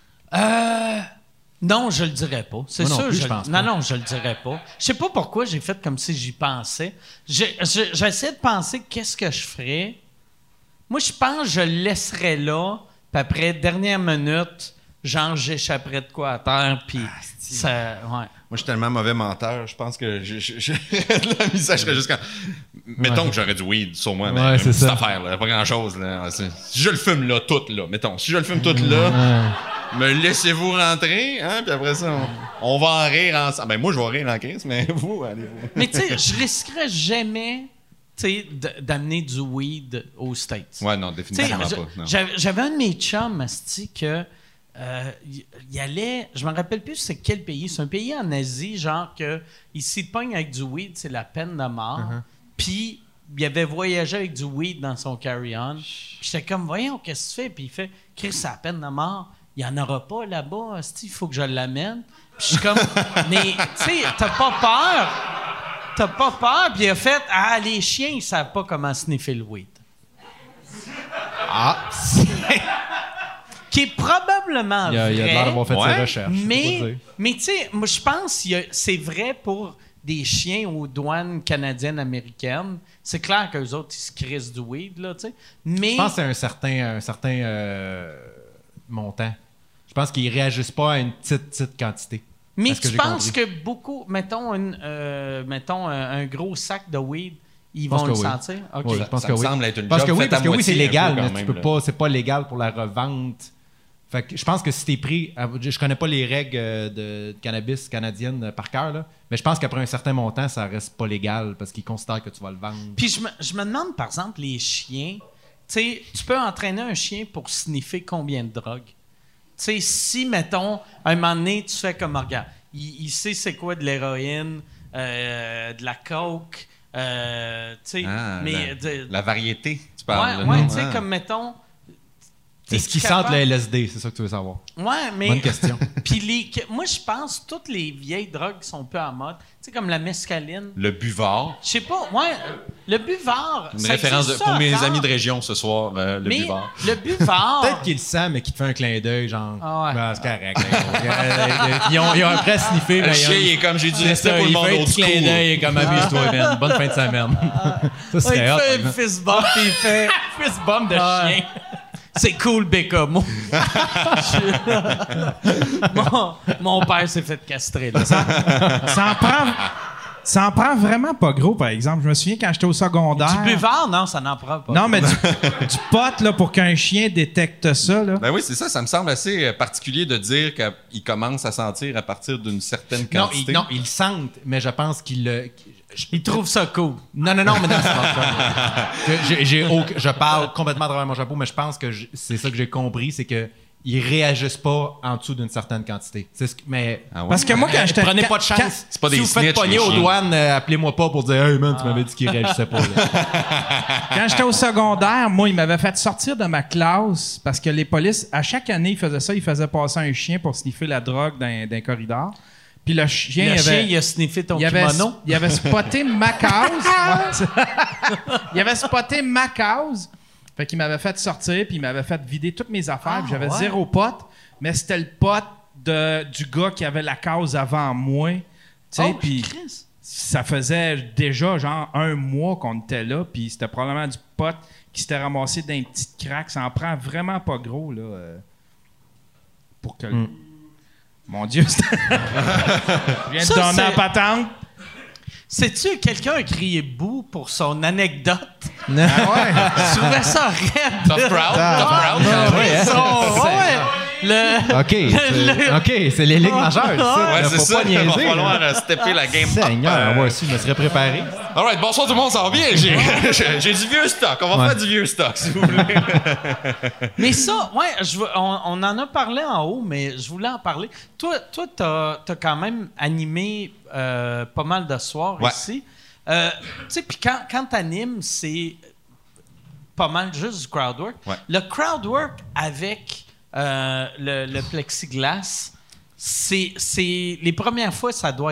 Non, je le dirais pas. C'est Moi non sûr. plus, je pense non, pas. non, je le dirais pas. Je sais pas pourquoi j'ai fait comme si j'y pensais. J'essaie de penser qu'est-ce que je ferais. Moi, je pense que je le laisserais là, puis après, dernière minute, genre, j'échapperais de quoi à terre, puis ça... Ouais. Moi, je suis tellement mauvais menteur, je pense que la misère, je serais juste quand... Mettons que j'aurais du weed sur moi, mais Ouais, une c'est petite ça. affaire, là, pas grand-chose. Là. Si je le fume là, tout là, mettons, si je le fume tout là, me laissez-vous rentrer, hein, puis après ça, on va en rire ensemble. Ben moi, je vais rire en crise, mais vous, allez-vous. Mais tu sais, je risquerais jamais, tu sais, d'amener du weed aux States. Ouais, non, Tu sais, définitivement pas. Non. j'avais un de mes chums, asti, que il allait, je me rappelle plus c'est quel pays, c'est un pays en Asie, genre que il s'y pogne avec du weed, c'est la peine de mort. Puis il avait voyagé avec du weed dans son carry-on. Puis j'étais comme, voyons, qu'est-ce que tu fais? Puis il fait, Chris, c'est la peine de mort. Il n'y en aura pas là-bas, asti, il faut que je l'amène. Puis je suis comme, mais tu sais, t'as pas peur? T'as pas peur? Puis il a fait, les chiens, ils savent pas comment sniffer le weed. Qui est probablement Il a vrai. l'air d'avoir fait Ouais, ses recherches. je peux pas Mais dire. tu sais, moi, je pense que c'est vrai pour des chiens aux douanes canadiennes, américaines. C'est clair qu'eux autres, ils se crissent du weed, là, tu sais. Mais... Je pense que c'est un certain montant. Je pense qu'ils réagissent pas à une petite quantité. Mais Est-ce que tu j'ai penses compris? que beaucoup, mettons un gros sac de weed, ils pense vont que le oui. sentir? OK. Ouais, je pense Ça que me oui. semble être une Parce job que oui, faite à parce que oui, c'est moitié, un légal, peu, mais quand tu même, peux là. pas, c'est pas légal pour la revente. Fait que je pense que si t'es pris, je connais pas les règles de cannabis canadiennes par cœur, là, mais je pense qu'après un certain montant, ça reste pas légal parce qu'ils considèrent que tu vas le vendre. Puis je me demande, par exemple, les chiens, tu sais, tu peux entraîner un chien pour sniffer combien de drogue? Tu sais, si, mettons, à un moment donné, tu fais comme, regarde, il sait c'est quoi de l'héroïne, de la coke, tu sais, mais... La variété, tu parles. ouais, là, tu sais, non? comme, mettons... C'est ce qui t'es-tu sent capable- le LSD, c'est ça que tu veux savoir. Ouais, mais... Bonne question. Puis moi, je pense toutes les vieilles drogues qui sont un peu à mode, tu sais, comme la mescaline. Le buvard. Je sais pas, ouais, le buvard... Une ça référence existe pour ça mes encore? amis de région ce soir, le Mais buvard. le buvard... Peut-être qu'il le sent, mais qu'il te fait un clin d'œil, genre. Ah ouais. Ben, c'est correct. Ils ont un prêt à sniffer, Le mais chien, il est comme j'ai dû rester ça, pour le il monde fait un old petit clin school. d'œil comme amuse-toi, man. Bonne fin de semaine. Ça Ouais, serait hot. il fait par une fist bump et il fait fist bump de Ah. chien. c'est cool Becca. Mon père s'est fait castrer là. Ça en prend vraiment pas gros, par exemple. Je me souviens quand j'étais au secondaire. Du buvard, non, ça n'en prend pas. Non, mais du pot, là, pour qu'un chien détecte ça, là. Ben oui, c'est ça. Ça me semble assez particulier de dire qu'il commence à sentir à partir d'une certaine Non, quantité. ils le sentent, mais je pense qu'ils le. Il trouve ça cool. Non, mais non, c'est pas ça. Je parle complètement à travers mon chapeau, mais je pense que c'est ça que j'ai compris, c'est que ils réagissent pas en dessous d'une certaine quantité. Mais Ah ouais? Parce que moi, quand j'étais. prenez pas de quand- chance. c'est pas si des vous faites snitch, pogner les aux chiens. douanes, appelez-moi pas pour dire Hey man, tu m'avais dit qu'ils réagissaient pas. Là. Quand j'étais au secondaire, moi, ils m'avaient fait sortir de ma classe parce que les polices, à chaque année, ils faisaient ça. Ils faisaient passer un chien pour sniffer la drogue dans un corridor. Puis le chien, Le chien, avait, il a sniffé ton il avait, kimono. il avait spoté ma cause. Ouais. Il avait spoté ma cause. Fait qu'il m'avait fait sortir, puis il m'avait fait vider toutes mes affaires. Puis j'avais ouais. 0 pote, mais c'était le pote du gars qui avait la cause avant moi. Tu sais, Oh, puis Chris. ça faisait déjà genre 1 mois qu'on était là, puis c'était probablement du pot qui s'était ramassé dans une petite craque. Ça en prend vraiment pas gros, là, pour que... Mon Dieu, je viens de Ça, donner la c'est- patente. Sais-tu, quelqu'un a crié bouh pour son anecdote. Ah Je trouvais ça raide. Tough crowd, tough crowd. ouais, hein? OK, c'est les ligues majeures. Ouais, Ça, c'est faut ça. pas Il niaiser. va là. falloir stepper la game. Seigneur, moi aussi, je me serais préparé. All right, bonsoir tout le monde, ça va bien? J'ai du vieux stock. On va faire du vieux stock, si vous voulez. Mais ça, ouais, on en a parlé en haut, mais je voulais en parler. Toi, t'as quand même animé pas mal de soirs Ouais. ici. Tu sais, puis quand t'animes, c'est pas mal juste du crowdwork. Ouais. Le crowdwork avec le plexiglas, c'est les premières fois, ça doit être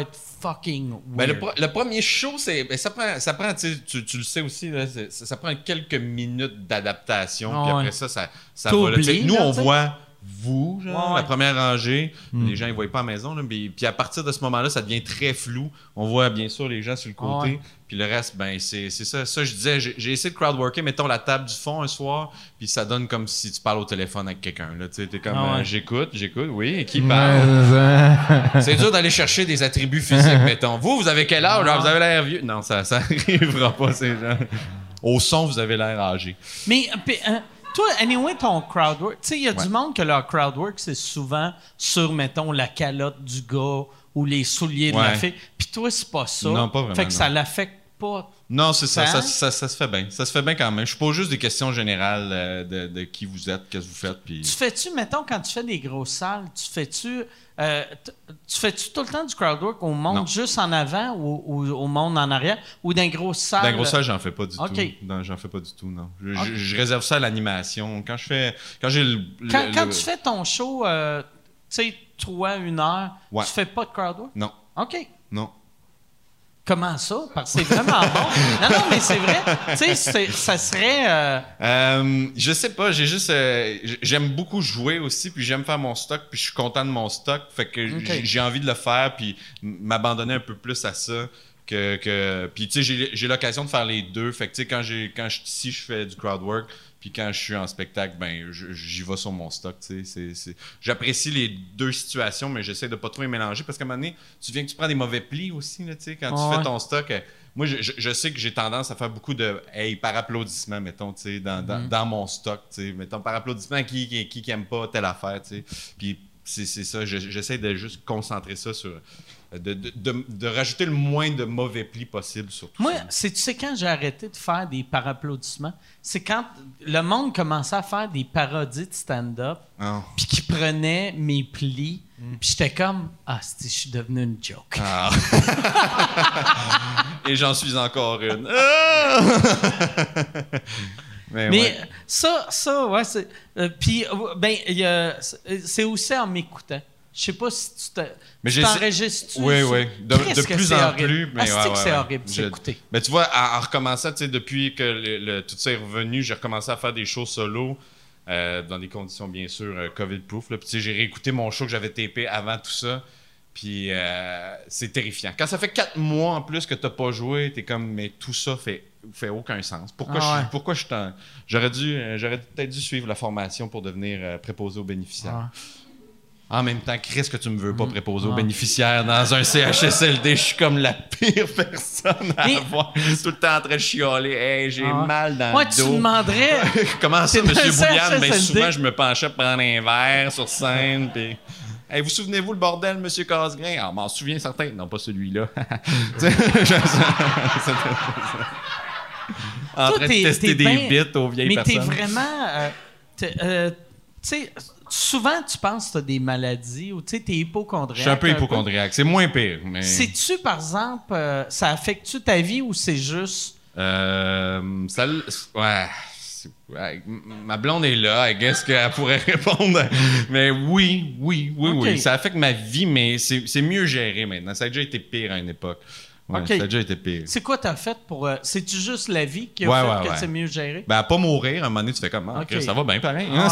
fucking Ben, weird. le premier show, ça prend tu le sais aussi, là, ça prend quelques minutes d'adaptation. Ah Puis ouais. après ça va. Là, T'oublies, nous, là, on tu sais. voit vous, genre, Ouais. la première rangée. Les gens, ils ne voient pas à la maison. Là, puis à partir de ce moment-là, ça devient très flou. On voit bien sûr les gens sur le côté. Ouais. Puis le reste, ben c'est ça. Ça, je disais, j'ai essayé de crowdworker, mettons la table du fond un soir, puis ça donne comme si tu parles au téléphone avec quelqu'un. Tu sais, t'es comme, Ah ouais. j'écoute, oui, et qui parle? C'est dur d'aller chercher des attributs physiques, mettons. Vous avez quel âge? Genre, vous avez l'air vieux. Non, ça arrivera pas, ces gens. Au son, vous avez l'air âgé. Mais toi, anyway, ton crowdwork, tu sais, il y a du monde que leur crowdwork, c'est souvent sur, mettons, la calotte du gars ou les souliers de la Ouais. fille. Puis toi, c'est pas ça. Non, pas vraiment, Fait que non. ça l'affecte pas. Non, c'est ça, Hein? ça se fait bien. Ça se fait bien quand même. Je pose juste des questions générales de qui vous êtes, qu'est-ce que vous faites. Puis... Tu fais-tu, mettons, quand tu fais des grosses salles, tu fais-tu tout le temps du crowdwork au monde Non. juste en avant ou au monde en arrière ou dans une grosse salle? Dans la grosse salle, j'en fais pas du OK. tout. Non, j'en fais pas du tout, non. Je réserve ça à l'animation. Quand j'ai le... Quand tu fais ton show, tu sais, 3, 1 heure, Ouais. tu fais pas de crowdwork? Non, OK. non. Comment ça? Parce que c'est vraiment bon. Non, mais c'est vrai. Tu sais, ça serait... Je sais pas, j'ai juste... j'aime beaucoup jouer aussi, puis j'aime faire mon stock, puis je suis content de mon stock. Fait que OK. j'ai envie de le faire, puis m'abandonner un peu plus à ça. Puis tu sais, j'ai l'occasion de faire les deux. Fait que tu sais, quand je suis ici, je fais du crowd work. Puis quand je suis en spectacle, ben j'y vais sur mon stock. Tu sais, j'apprécie les deux situations, mais j'essaie de pas trop les mélanger parce qu'à un moment donné, tu prends des mauvais plis aussi. Là, tu sais, quand tu fais ton stock, moi, je sais que j'ai tendance à faire beaucoup de par applaudissement, mettons, tu sais, dans mon stock. Tu sais, mettons, par applaudissement, qui aime pas telle affaire. Tu sais. Puis c'est ça, j'essaie de juste concentrer ça sur. De rajouter le moins de mauvais plis possible sur tout Moi, ça. tu sais quand j'ai arrêté de faire des par-applaudissements? C'est quand le monde commençait à faire des parodies de stand-up, Oh. puis qui prenaient mes plis, puis j'étais comme, je suis devenu une joke. Ah. Et j'en suis encore une. Ah! Mais Mais ouais. ça, ouais, c'est. Puis, ben, c'est aussi en m'écoutant. Je sais pas si Mais tu j'essaie- t'enregistres. Oui. De Qu'est-ce que plus c'est en horrible. plus. Mais Asti que c'est horrible, Je- s'écouter. Mais tu vois, en recommençant, tu sais, depuis que tout ça est revenu, j'ai recommencé à faire des shows solo. Dans des conditions, bien sûr, COVID-proof. Là. Puis, tu sais, j'ai réécouté mon show que j'avais tapé avant tout ça. Puis, c'est terrifiant. Quand ça fait 4 mois en plus que tu n'as pas joué, tu es comme, mais tout ça fait aucun sens. Pourquoi j'aurais peut-être dû suivre la formation pour devenir préposé aux bénéficiaires. Ah. En même temps, Chris, que tu me veux pas préposer aux bénéficiaires dans un CHSLD, je suis comme la pire personne à Mais- avoir. Tout le temps en train de chialer. Hey, j'ai mal dans Moi, le tu dos. demanderais. Comment ça, T'es dans M. un Bouliane? Ben, CHSLD. souvent, je me penchais pour prendre un verre sur scène. Puis, hey, vous souvenez-vous le bordel, M. Casgrain? Ah, m'en souviens certain. Non, pas celui-là. Tu sais, en Toi, train de t'es tester des bien- bits aux vieilles Mais t'es personnes. vraiment. Tu sais, souvent, tu penses que tu as des maladies ou tu sais, t'es hypochondriaque. Je suis un peu hypochondriaque. C'est moins pire. Mais... Sais-tu, par exemple, ça affecte-tu ta vie ou c'est juste. Ouais. Ma blonde est là, I guess qu'elle pourrait répondre. Mais oui. Ok. Ça affecte ma vie, mais c'est mieux géré maintenant. Ça a déjà été pire à une époque. Ouais, Ok. Ça a déjà été pire. C'est quoi t'as fait pour. C'est-tu juste la vie qui a Ouais, fait ouais, que ouais. c'est mieux géré? Ben, à pas mourir, à un moment donné, tu fais comme, Ok. Chris, ça va bien pareil. Ah.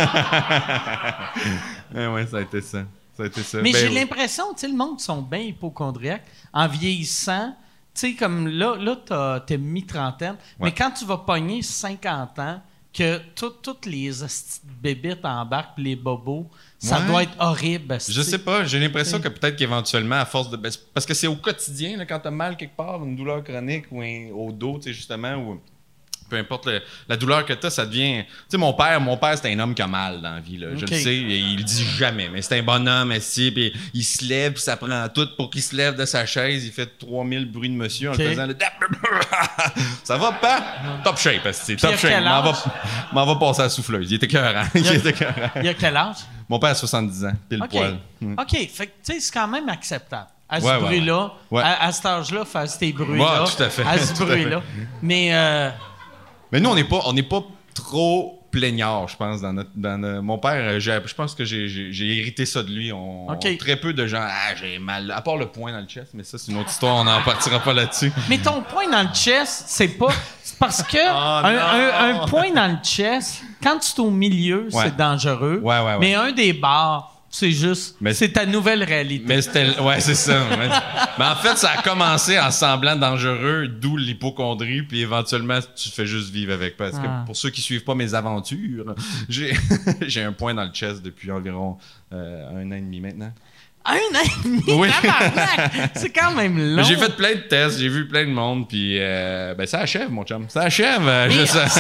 Ouais, ça a été ça. Mais Ben, j'ai oui. l'impression, tu sais, le monde qui sont bien hypochondriaques, en vieillissant, tu sais, comme là t'es mi-trentaine, mais quand tu vas pogner 50 ans, que toutes les hosties de bébites embarquent, puis les bobos, ça Ouais. doit être horrible. hostie. Je sais pas, j'ai l'impression que peut-être qu'éventuellement, à force de. Parce que c'est au quotidien, là, quand t'as mal quelque part, une douleur chronique ou au dos, tu sais, justement, ou peu importe la douleur que t'as, ça devient. Tu sais, mon père, c'est un homme qui a mal dans la vie, là. Je Ok. le sais, il le dit jamais, mais c'est un bonhomme, assis, puis il se lève, puis ça prend tout pour qu'il se lève de sa chaise, il fait 3000 bruits de monsieur en Ok. le faisant. Ça va pas? Top shape, asti, Puis il top a shape. quel M'en va passer à la souffleuse. Il était écœurant. Il y a quel âge? Mon père a 70 ans, pile OK. poil. OK, fait que, tu sais, c'est quand même acceptable. À ce Ouais, ouais, bruit-là, ouais. à cet âge-là, faire ces bruits-là. Ouais, tout à fait. À ce Tout à bruit-là. Mais, Mais nous, on n'est pas trop plaignard, je pense, mon père, je pense que j'ai hérité ça de lui. Très peu de gens, j'ai mal, à part le poing dans le chest, mais ça, c'est une autre histoire, on n'en partira pas là-dessus. Mais ton poing dans le chest, c'est parce que un poing dans le chest, quand tu es au milieu, c'est dangereux. Ouais. Mais un des barres, c'est juste, c'est ta nouvelle réalité. Mais c'est ça. Mais en fait, ça a commencé en semblant dangereux, d'où l'hypocondrie, puis éventuellement, tu fais juste vivre avec. Parce que pour ceux qui suivent pas mes aventures, j'ai un point dans le chest depuis environ 1 an et demi maintenant. 1 an et demi? Oui. C'est quand même long. J'ai fait plein de tests, j'ai vu plein de monde, puis ça achève, mon chum. Ça achève.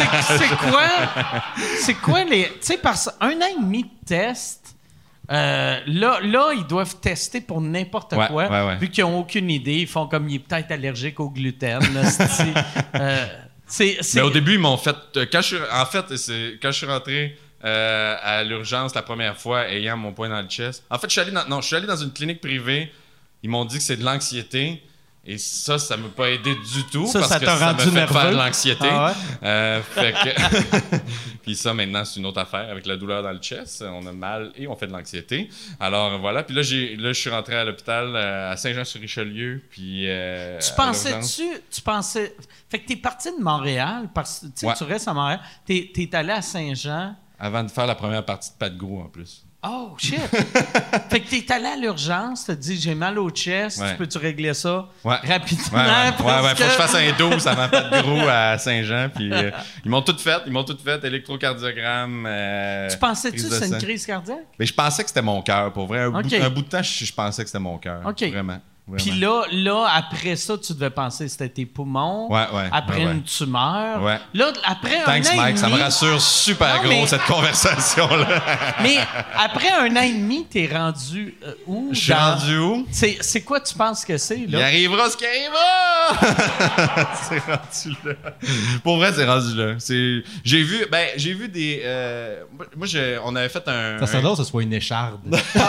C'est quoi les... Tu sais, parce 1 an et demi de tests, là, ils doivent tester pour n'importe quoi. Vu qu'ils n'ont aucune idée, ils font comme il est peut-être allergique au gluten. Là, Mais au début, ils m'ont fait... Quand je suis rentré à l'urgence la première fois, ayant mon poing dans le chest... En fait, je suis allé dans une clinique privée. Ils m'ont dit que c'est de l'anxiété. Et ça m'a pas aidé du tout. Ça parce que t'a rendu ça me fait nerveux? faire de l'anxiété. Ah fait que... Puis ça, maintenant, c'est une autre affaire avec la douleur dans le chest. On a mal et on fait de l'anxiété. Alors, voilà. Puis là, je suis rentré à l'hôpital à Saint-Jean-sur-Richelieu. Puis tu pensais... Fait que t'es parti de Montréal, parce que tu restes à Montréal. T'es allé à Saint-Jean. Avant de faire la première partie de Pat Gros, en plus. Oh, shit! Fait que t'es allé à l'urgence, t'as dit j'ai mal au chest, peux-tu régler ça rapidement? Faut que je fasse un 12 avant pas de gros à Saint-Jean. Puis ils m'ont tout fait, électrocardiogramme. Tu pensais-tu que c'est une crise cardiaque? Mais je pensais que c'était mon cœur, pour vrai. Un bout de temps, je pensais que c'était mon cœur. Vraiment. Puis là, après ça, tu devais penser que c'était tes poumons. Après une tumeur. Là, après Thanks, un an Mike, et demi... ça me rassure super gros, cette conversation-là. Mais après 1 an et demi, t'es rendu où? Je suis rendu où? C'est quoi tu penses que c'est, là? Il arrivera ce qui arrivera! C'est rendu là. Pour vrai, c'est rendu là. J'ai vu des... on avait fait un... Ça serait drôle que ce soit une écharde.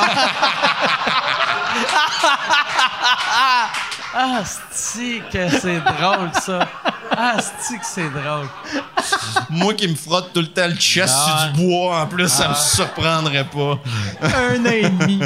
Ah, c'est que c'est drôle, ça. Ah, c'est que c'est drôle. Moi qui me frotte tout le temps le chest sur du bois, en plus, ça me surprendrait pas. 1 an et demi.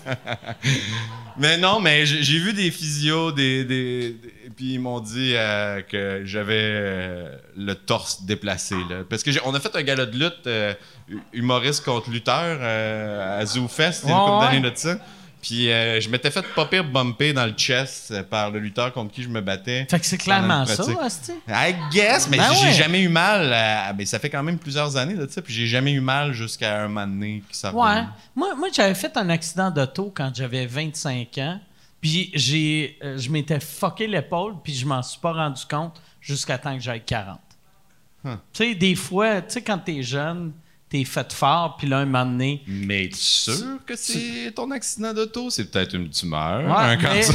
Mais non, mais j'ai vu des physios, puis ils m'ont dit que j'avais le torse déplacé. Là. Parce que on a fait un gala de lutte humoriste contre lutteur à ZooFest, il y a une couple d'années de ça. Puis je m'étais fait pas pire bumper dans le chest par le lutteur contre qui je me battais. Fait que c'est clairement ça, Asti. I guess, mais j'ai jamais eu mal. Mais ça fait quand même plusieurs années de ça, puis j'ai jamais eu mal jusqu'à un moment donné qui s'est revenu. Moi, j'avais fait un accident d'auto quand j'avais 25 ans. Puis je m'étais fucké l'épaule, puis je m'en suis pas rendu compte jusqu'à temps que j'aille 40. Tu sais, des fois, quand t'es jeune... T'es fait fort, puis là, un moment donné... Mais es-tu sûr que c'est ton accident d'auto? C'est peut-être une tumeur, un cancer.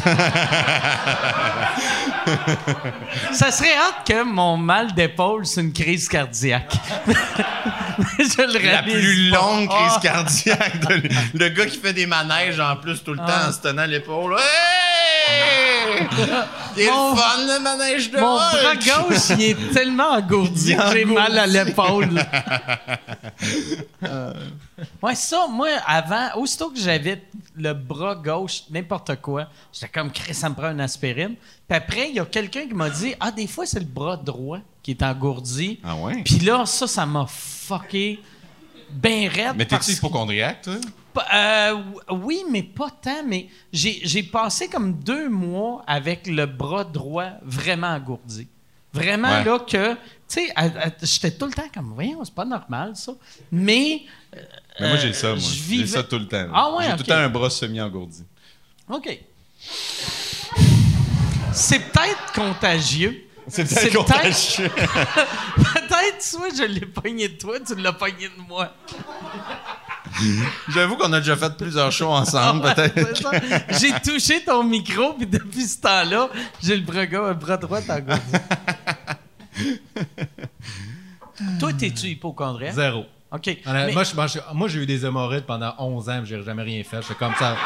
Ça serait hâte que mon mal d'épaule, c'est une crise cardiaque. Je le réalise. La plus longue crise cardiaque. Le gars qui fait des manèges en plus tout le temps en se tenant l'épaule. Hey! C'est le fun, le manège de Mon bras gauche, il est tellement engourdi que j'ai mal à l'épaule. Ça, moi, avant, aussitôt que j'avais le bras gauche, n'importe quoi, j'étais comme, Chris, ça me prend une aspirine. Puis après, il y a quelqu'un qui m'a dit, des fois, c'est le bras droit qui est engourdi. Ah ouais? Puis là, ça m'a fucké ben raide. Mais t'es-tu hypochondriaque, toi? Oui, mais pas tant. Mais j'ai passé comme 2 mois avec le bras droit vraiment engourdi. Vraiment, là, que... Tu sais, j'étais tout le temps comme, voyons, c'est pas normal, ça. Mais moi, j'ai ça, moi. J'ai ça tout le temps. J'ai tout le temps un bras semi-engourdi. OK. C'est peut-être contagieux. C'est peut-être contagieux. Peut-être, soit je l'ai pogné de toi, tu l'as pogné de moi. J'avoue qu'on a déjà fait plusieurs shows ensemble, peut-être. J'ai touché ton micro, puis depuis ce temps-là, j'ai le bras droit engourdi. Toi, t'es-tu hypochondriaque? 0. OK. Moi, j'ai eu des hémorroïdes pendant 11 ans, mais j'ai jamais rien fait. J'étais comme ça.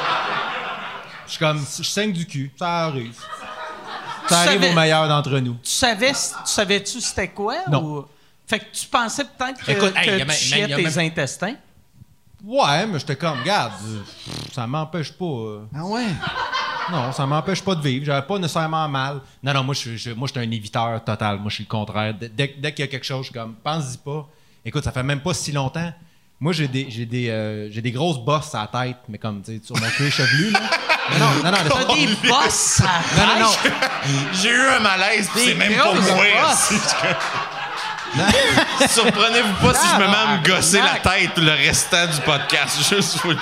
Je saigne du cul. Ça arrive. Ça arrive au meilleur d'entre nous. Savais-tu c'était quoi? Non. Ou... Fait que tu pensais peut-être que, Écoute, hey, tu chiais tes intestins? Ouais, mais j'étais comme, regarde, ça m'empêche pas. Ah ouais? Non, ça m'empêche pas de vivre. J'avais pas nécessairement mal. Non, moi, je suis un éviteur total. Moi, je suis le contraire. Dès qu'il y a quelque chose, je suis comme, pense-y pas. Écoute, ça fait même pas si longtemps. Moi, j'ai des grosses bosses à la tête, mais comme, tu sais, sur mon cuir chevelu, là. Non. T'as des bosses à la tête? Non. J'ai eu un malaise, pis c'est même pas grosses moi. bosses. Surprenez-vous pas si je me mets à me gosser la tabarnak. tête le restant du podcast, juste vous le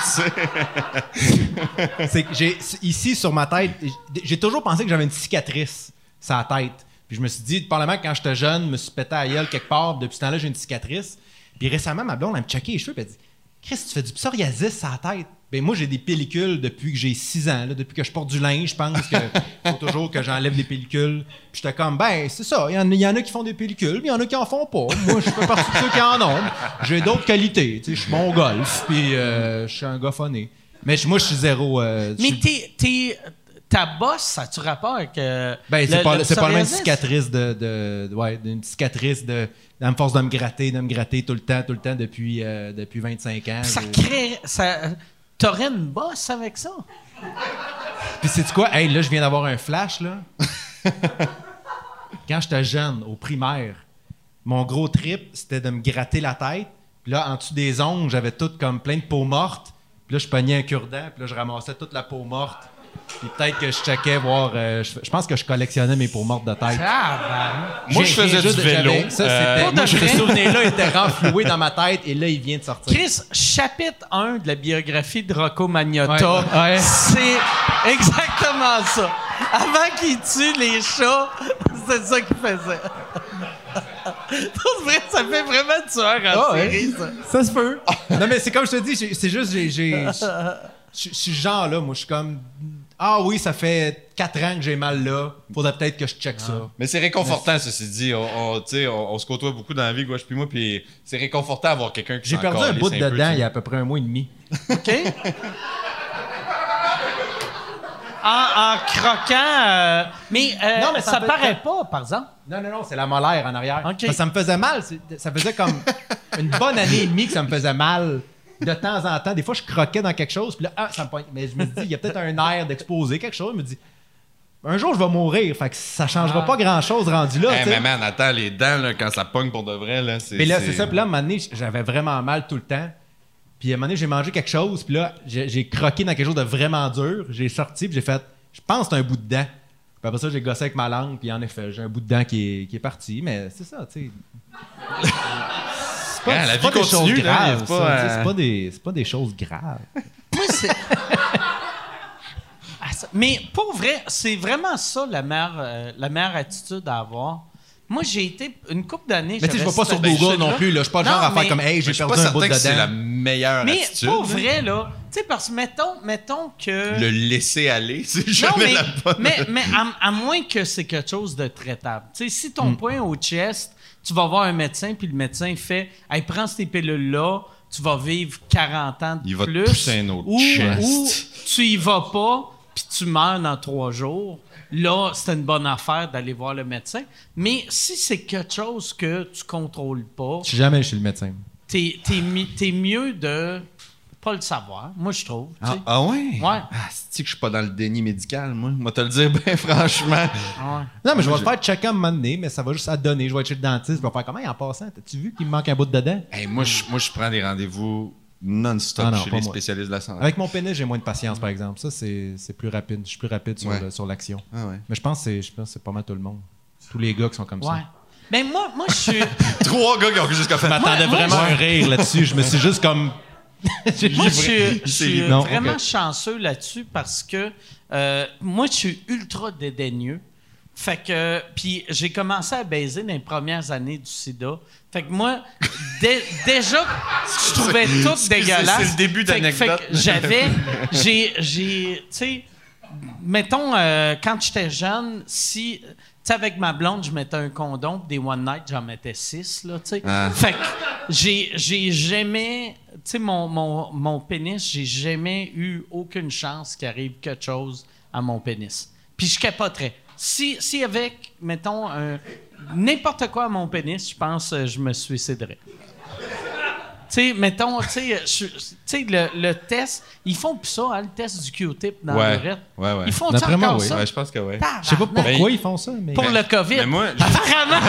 dire. C'est que ici, sur ma tête, j'ai toujours pensé que j'avais une cicatrice sur la tête. Puis je me suis dit, probablement quand j'étais jeune, je me suis pété à la gueule quelque part. Depuis ce temps-là, j'ai une cicatrice. Puis récemment, ma blonde, elle me checkait les cheveux. Puis elle dit, Chris, tu fais du psoriasis sur la tête. Ben moi, j'ai des pellicules depuis que j'ai 6 ans. Là, depuis que je porte du linge, je pense qu'il faut toujours que j'enlève des pellicules. Puis j'étais comme, ben, c'est ça. Il y en a qui font des pellicules, puis il y en a qui en font pas. Moi, je fais partie de ceux qui en ont. J'ai d'autres qualités. Tu sais, je suis bon au golf, puis je suis un gars phoné. Mais moi, je suis zéro. Mais ta bosse, ça a-tu rapport avec. Ben, c'est pas la même psoriasis? cicatrice d'une cicatrice de. À me force de me gratter tout le temps depuis 25 ans. Ça crée. T'aurais une bosse avec ça? Puis sais-tu quoi? Hey, là, je viens d'avoir un flash, là. Quand j'étais jeune, au primaire, mon gros trip, c'était de me gratter la tête. Puis là, en dessous des ongles, j'avais tout comme plein de peau morte. Puis là, je pognais un cure-dent. Puis là, je ramassais toute la peau morte. Puis peut-être que je checkais voir... je pense que je collectionnais mes peaux mortes de tête. Moi, je faisais du vélo. Moi, ce souvenir-là était renfloué dans ma tête et là, il vient de sortir. Chris, chapitre 1 de la biographie de Rocco Magnotta, Ouais. c'est exactement ça. Avant qu'il tue les chats, c'est ça qu'il faisait. Pour vrai, ça fait vraiment tueur en série, ça. Ça se peut. Non, mais c'est comme je te dis, c'est juste, je suis genre là, moi, je suis comme... Ah oui, ça fait 4 ans que j'ai mal là. Faudrait peut-être que je check ça. Mais c'est réconfortant, ceci dit. On se côtoie beaucoup dans la vie, Gouache puis moi, puis c'est réconfortant d'avoir quelqu'un qui J'ai s'en perdu un calisse bout peu, dedans tu il y sais. a à peu près 1 mois et demi. OK? En croquant... mais Non, mais ça fait- paraît pas, par exemple. Non, c'est la molaire en arrière. OK. Ça me faisait mal. Ça faisait comme une bonne année et demie que ça me faisait mal. De temps en temps, des fois, je croquais dans quelque chose, puis là, ça me pointe. Mais je me dis, il y a peut-être un air d'exposer quelque chose. Je me dis, un jour, je vais mourir. Fait que ça changera pas grand-chose rendu là. Hey, tu sais. mais man, attends, les dents, là, quand ça pogne pour de vrai, là, c'est... Puis là, c'est ça. Puis là, à un moment donné, j'avais vraiment mal tout le temps. Puis à un moment donné, j'ai mangé quelque chose. Puis là, j'ai croqué dans quelque chose de vraiment dur. J'ai sorti, puis j'ai fait, je pense que c'est un bout de dent. Puis après ça, j'ai gossé avec ma langue. Puis en effet, j'ai un bout de dent qui est parti. Mais c'est ça, tu sais. La vie des choses continue, là, graves, y a pas, ça, tu sais, c'est pas des choses graves. Moi, c'est... Ah, mais pour vrai, c'est vraiment ça la meilleure attitude à avoir. Moi, j'ai été une couple d'années... Mais tu sais, je vais pas sur cette Google non attitude-là. plus. Là. Je suis pas le Non, genre à faire mais- comme, hey, Mais j'ai je suis perdu pas un bout de certain que c'est la dent. meilleure Mais attitude. pour là. vrai, là, tu sais, parce que mettons que... Le laisser aller, c'est Non, jamais la bonne... mais à moins que c'est quelque chose de traitable. Tu sais, si ton point au chest, tu vas voir un médecin, puis le médecin fait « Hey, prends ces pilules-là, tu vas vivre 40 ans de Il va te plus. pousser un autre ou, chest. ou tu y vas pas, puis tu meurs dans 3 jours. » Là, c'est une bonne affaire d'aller voir le médecin. Mais si c'est quelque chose que tu contrôles pas, Je suis jamais chez le médecin. t'es mieux de pas le savoir, moi, je trouve. tu sais. Ah ouais? Ouais. Ah, c'est que je suis pas dans le déni médical, moi. Moi, te le dire, ben franchement. Ouais. Non, mais je vais le faire checker à un moment donné, mais ça va juste à donner. Je vais être chez le dentiste. Je vais faire comment en passant? T'as-tu vu qu'il me manque un bout de dedans? Hey, moi, je prends des rendez-vous non-stop Ah non, chez pas les moi. spécialistes de la santé. Avec mon pénis, j'ai moins de patience, par exemple. Ça, c'est plus rapide. Je suis plus rapide sur l'action. Ah ouais. Mais je pense que c'est pas mal tout le monde. Tous les gars qui sont comme Ouais. ça. Ben moi, je suis... 3 gars qui ont jusqu'à fait. Je m'attendais moi, vraiment à un rire là-dessus. Je me suis juste comme... Moi, je suis Non, vraiment ok. chanceux là-dessus parce que moi, je suis ultra dédaigneux. Fait que, puis j'ai commencé à baiser dans les premières années du sida. Fait que moi, déjà, je trouvais tout dégueulasse. C'est le début d'anecdote. Fait que tu sais, mettons, quand j'étais jeune, si, tu sais, avec ma blonde, je mettais un condom, puis des one night, j'en mettais 6, là, tu sais. Ah. Fait que j'ai jamais, tu sais, mon pénis, j'ai jamais eu aucune chance qu'il arrive quelque chose à mon pénis. Puis je capoterais. Si avec, mettons, n'importe quoi à mon pénis, je pense je me suiciderais. Tu sais, mettons, tu sais, le test, ils font plus ça, hein, le test du Q-tip dans le reste. Ouais. Ils font ça D'après moi, encore oui. ça? Ouais, je pense que oui. Je sais pas pourquoi Ben, ils font ça, mais... Pour le COVID. Mais moi, Apparemment.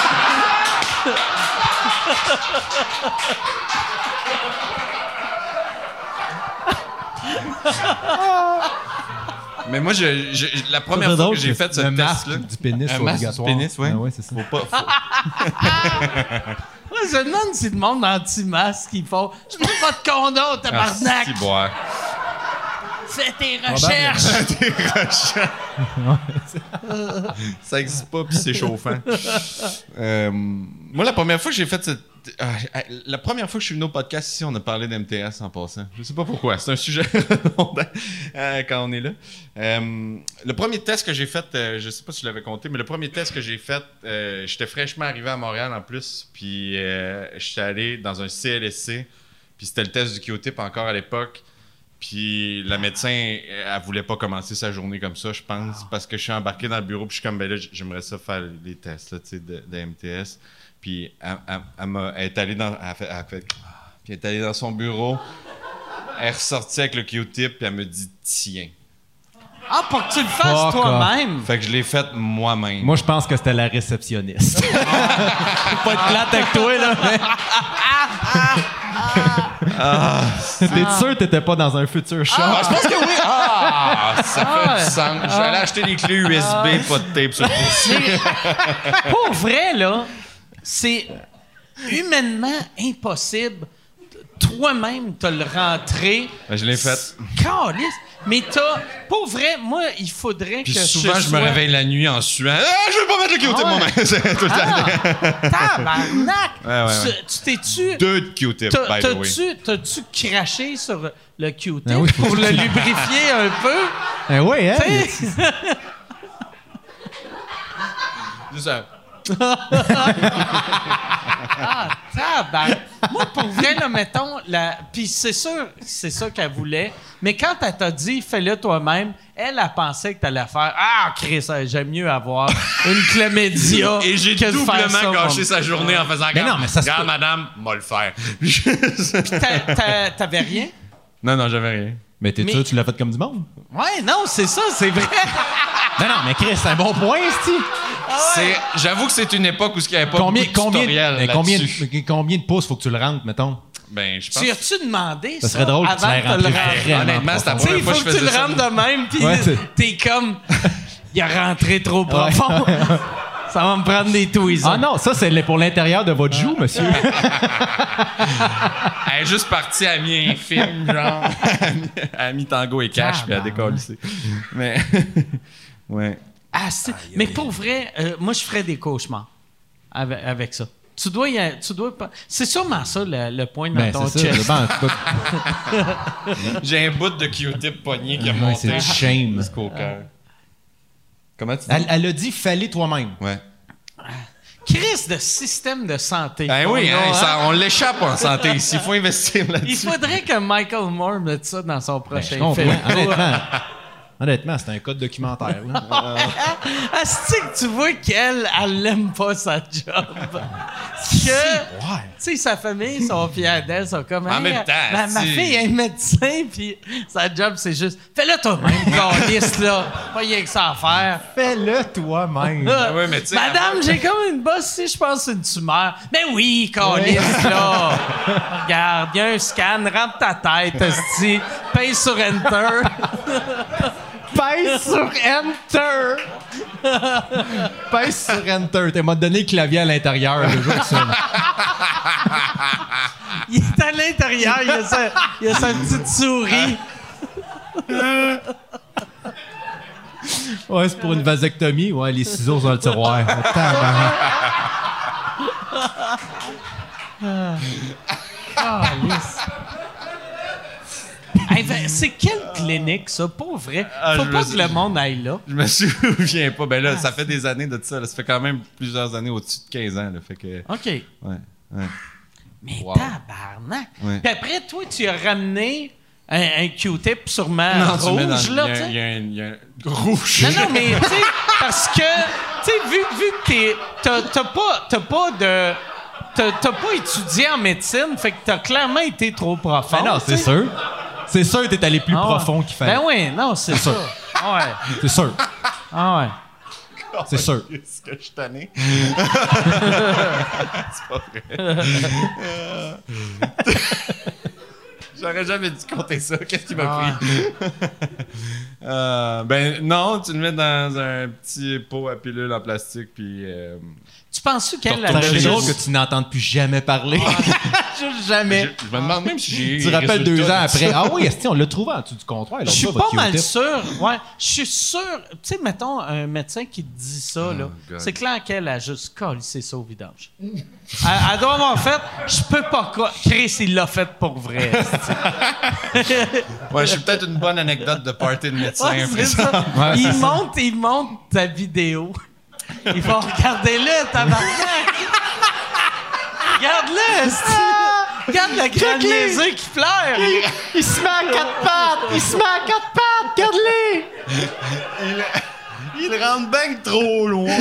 Mais moi, la première C'est fois drôle que j'ai fait ce le masque test-là... du pénis Un masque du obligatoire. pénis, ouais. Ah ouais, c'est ça. Faut pas... Moi, je me demande si le monde anti-masque, ils font « Je prends pas de condom, tabarnak! si, boire. Fais tes recherches! Ça existe pas, puis c'est chauffant. Moi, la première fois que j'ai fait cette... la première fois que je suis venu au podcast ici, on a parlé d'MTS en passant. Je sais pas pourquoi. C'est un sujet redondant quand on est là. Le premier test que j'ai fait, je sais pas si je l'avais compté, mais le premier test que j'ai fait, j'étais fraîchement arrivé à Montréal en plus, puis j'étais allé dans un CLSC, puis c'était le test du Q-tip encore à l'époque. Puis la médecin, elle voulait pas commencer sa journée comme ça, je pense, parce que je suis embarqué dans le bureau, puis je suis comme, ben là, j'aimerais ça faire les tests là, de MTS. Puis elle est allée dans, puis elle est allée dans son bureau, elle est ressortie avec le Q-tip, puis elle me dit « Tiens ». Ah, pour que tu le fasses toi-même! Fait que je l'ai fait moi-même. Moi, je pense que c'était la réceptionniste. Pas être plate avec toi, là. T'es sûr que t'étais pas dans un futur shop? Je pense que oui! Ça fait du sens. Je vais aller acheter des clés USB, pas de tape sur le PC. Pour vrai, là, c'est humainement impossible. Toi-même, t'as le rentré. Ben, je l'ai fait. Calisse! Mais pour vrai, moi, il faudrait Puis que souvent, je me sois- réveille la nuit en suant. Ah, je vais pas mettre le Q-tip moi-même. C'est tout le temps. Tabarnak! Ouais. Tu t'es-tu... 2 Q-tips, by the way. T'as-tu craché sur le Q-tip Ben oui, pour le lubrifier un peu? Eh oui, hein? T'sais? C'est ça. Tabarnak! Moi, pour vrai, là, mettons... Puis c'est sûr, c'est ça qu'elle voulait. Mais quand elle t'a dit « fais-le toi-même », elle a pensé que t'allais faire « Ah, Chris, j'aime mieux avoir une chlamydia Et j'ai que de faire ça, doublement gâché moi. sa journée en faisant Mais non, mais ça se regarde, peut. madame, m'a le faire. T'avais rien? Non, j'avais rien. Mais t'es sûr que tu l'as fait comme du monde? Ouais, non, c'est ça, c'est vrai. Non, mais Chris, c'est un bon point, c'ti. J'avoue que c'est une époque où il n'y avait pas Combien, beaucoup de tutoriels là-dessus. combien de pouces faut que tu le rentres, mettons? Ben, je pense... Tu as-tu demandé Ça serait drôle que tu avant l'aies de te rentré le rentrer? vraiment Honnêtement, c'est la Tu sais, première il fois faut que que je tu le faisais ça. rentres de même, puis Ouais, t'es comme... Il a rentré trop profond. Ça va me prendre des tweezers. Ah non, ça, c'est pour l'intérieur de votre joue, monsieur. Elle est juste partie à mi-infime, genre. À mi-tango et cash, puis à décoller. Mais... ouais. Ah, mais pour vrai, moi, je ferais des cauchemars avec ça. Tu dois pas... C'est sûrement ça, le point dans Ben, ton c'est ça. chest. Ben, en tout cas, J'ai un bout de Q-tip pogné qui a ouais, monté c'est shame. jusqu'au cœur. Comment tu dis? Elle a dit « fallait toi-même Ouais. Crise de système de santé. Ben oui, On a, on l'échappe en santé ici. Il faut investir Il là-dessus. faudrait que Michael Moore mette ça dans son prochain Ben, ». film. Honnêtement, c'est un code documentaire. Là. Est-ce que tu vois qu'elle, elle l'aime pas sa job? Que, Ouais. tu sais, sa famille sont fiers d'elle, sont comme... En même temps, ma si- fille est médecin, puis sa job, c'est juste... Fais-le toi-même, câlisse, là. Pas rien que ça à faire. Fais-le toi-même. Ouais, mais tu sais, Madame, j'ai comme une bosse ici, je pense que c'est une tumeur. Mais oui, câlisse, là. Regarde, il y a un scan, rentre ta tête, esti. Paye sur Enter. Pèse sur Enter. Pèse sur Enter. T'as m'a donné le clavier à l'intérieur. Le jour que ça. Il est à l'intérieur, il y a sa petite souris. Ouais, c'est pour une vasectomie. Ouais, les ciseaux dans le tiroir. Tabarnak. Calisse. Hey, ben, c'est quelle clinique, ça? Pour vrai. Faut je pas me- que le monde aille là. Je me souviens pas. Ben là, ça fait des années de ça. Là. Ça fait quand même plusieurs années au-dessus de 15 ans. Là. Fait que... OK. Ouais. Mais Wow. tabarnak. Ouais. Puis après, toi, tu as ramené un Q-tip sûrement tu mets dans... rouge, là, il y a tu sais. un- il y a un rouge. Non, mais tu sais, Parce que, tu sais, vu que t'as pas étudié en médecine, fait que t'as clairement été trop profond. Ben non, c'est tu sais. sûr. C'est sûr que t'es allé plus profond qu'il fallait. Ben oui, non, c'est ça. Ouais. C'est sûr. Ah ouais. C'est sûr. Est-ce que je suis tanné? C'est pas vrai. J'aurais jamais dû compter ça. Qu'est-ce qui m'a pris? Ben non, tu le mets dans un petit pot à pilules en plastique, puis... Tu penses-tu qu'elle Ça a serait drôle juste... que tu n'entendes plus jamais parler. Juste jamais. Je me demande même si j'ai... Tu rappelles 2 résultats ans de après. ça. Ah oui, est-ce on l'a trouvé en dessous du comptoir? Je suis pas mal sûr. Ouais, je suis sûr. Tu sais, mettons un médecin qui te dit ça, là. God. C'est clair qu'elle a juste collé ça au vidange. Elle doit avoir fait. Je peux pas. Chris, il l'a fait pour vrai. Ouais, je suis peut-être une bonne anecdote de party de médecin. Ouais, après c'est ça. ça. Ouais, il c'est monte ta vidéo. Il va regarder-le, tabarnak. Regarde-le, esti. Regarde le grand lézard qui pleure. Il se met à 4 pattes! Il se met à 4 pattes! Regarde-les! Il rentre bien trop loin.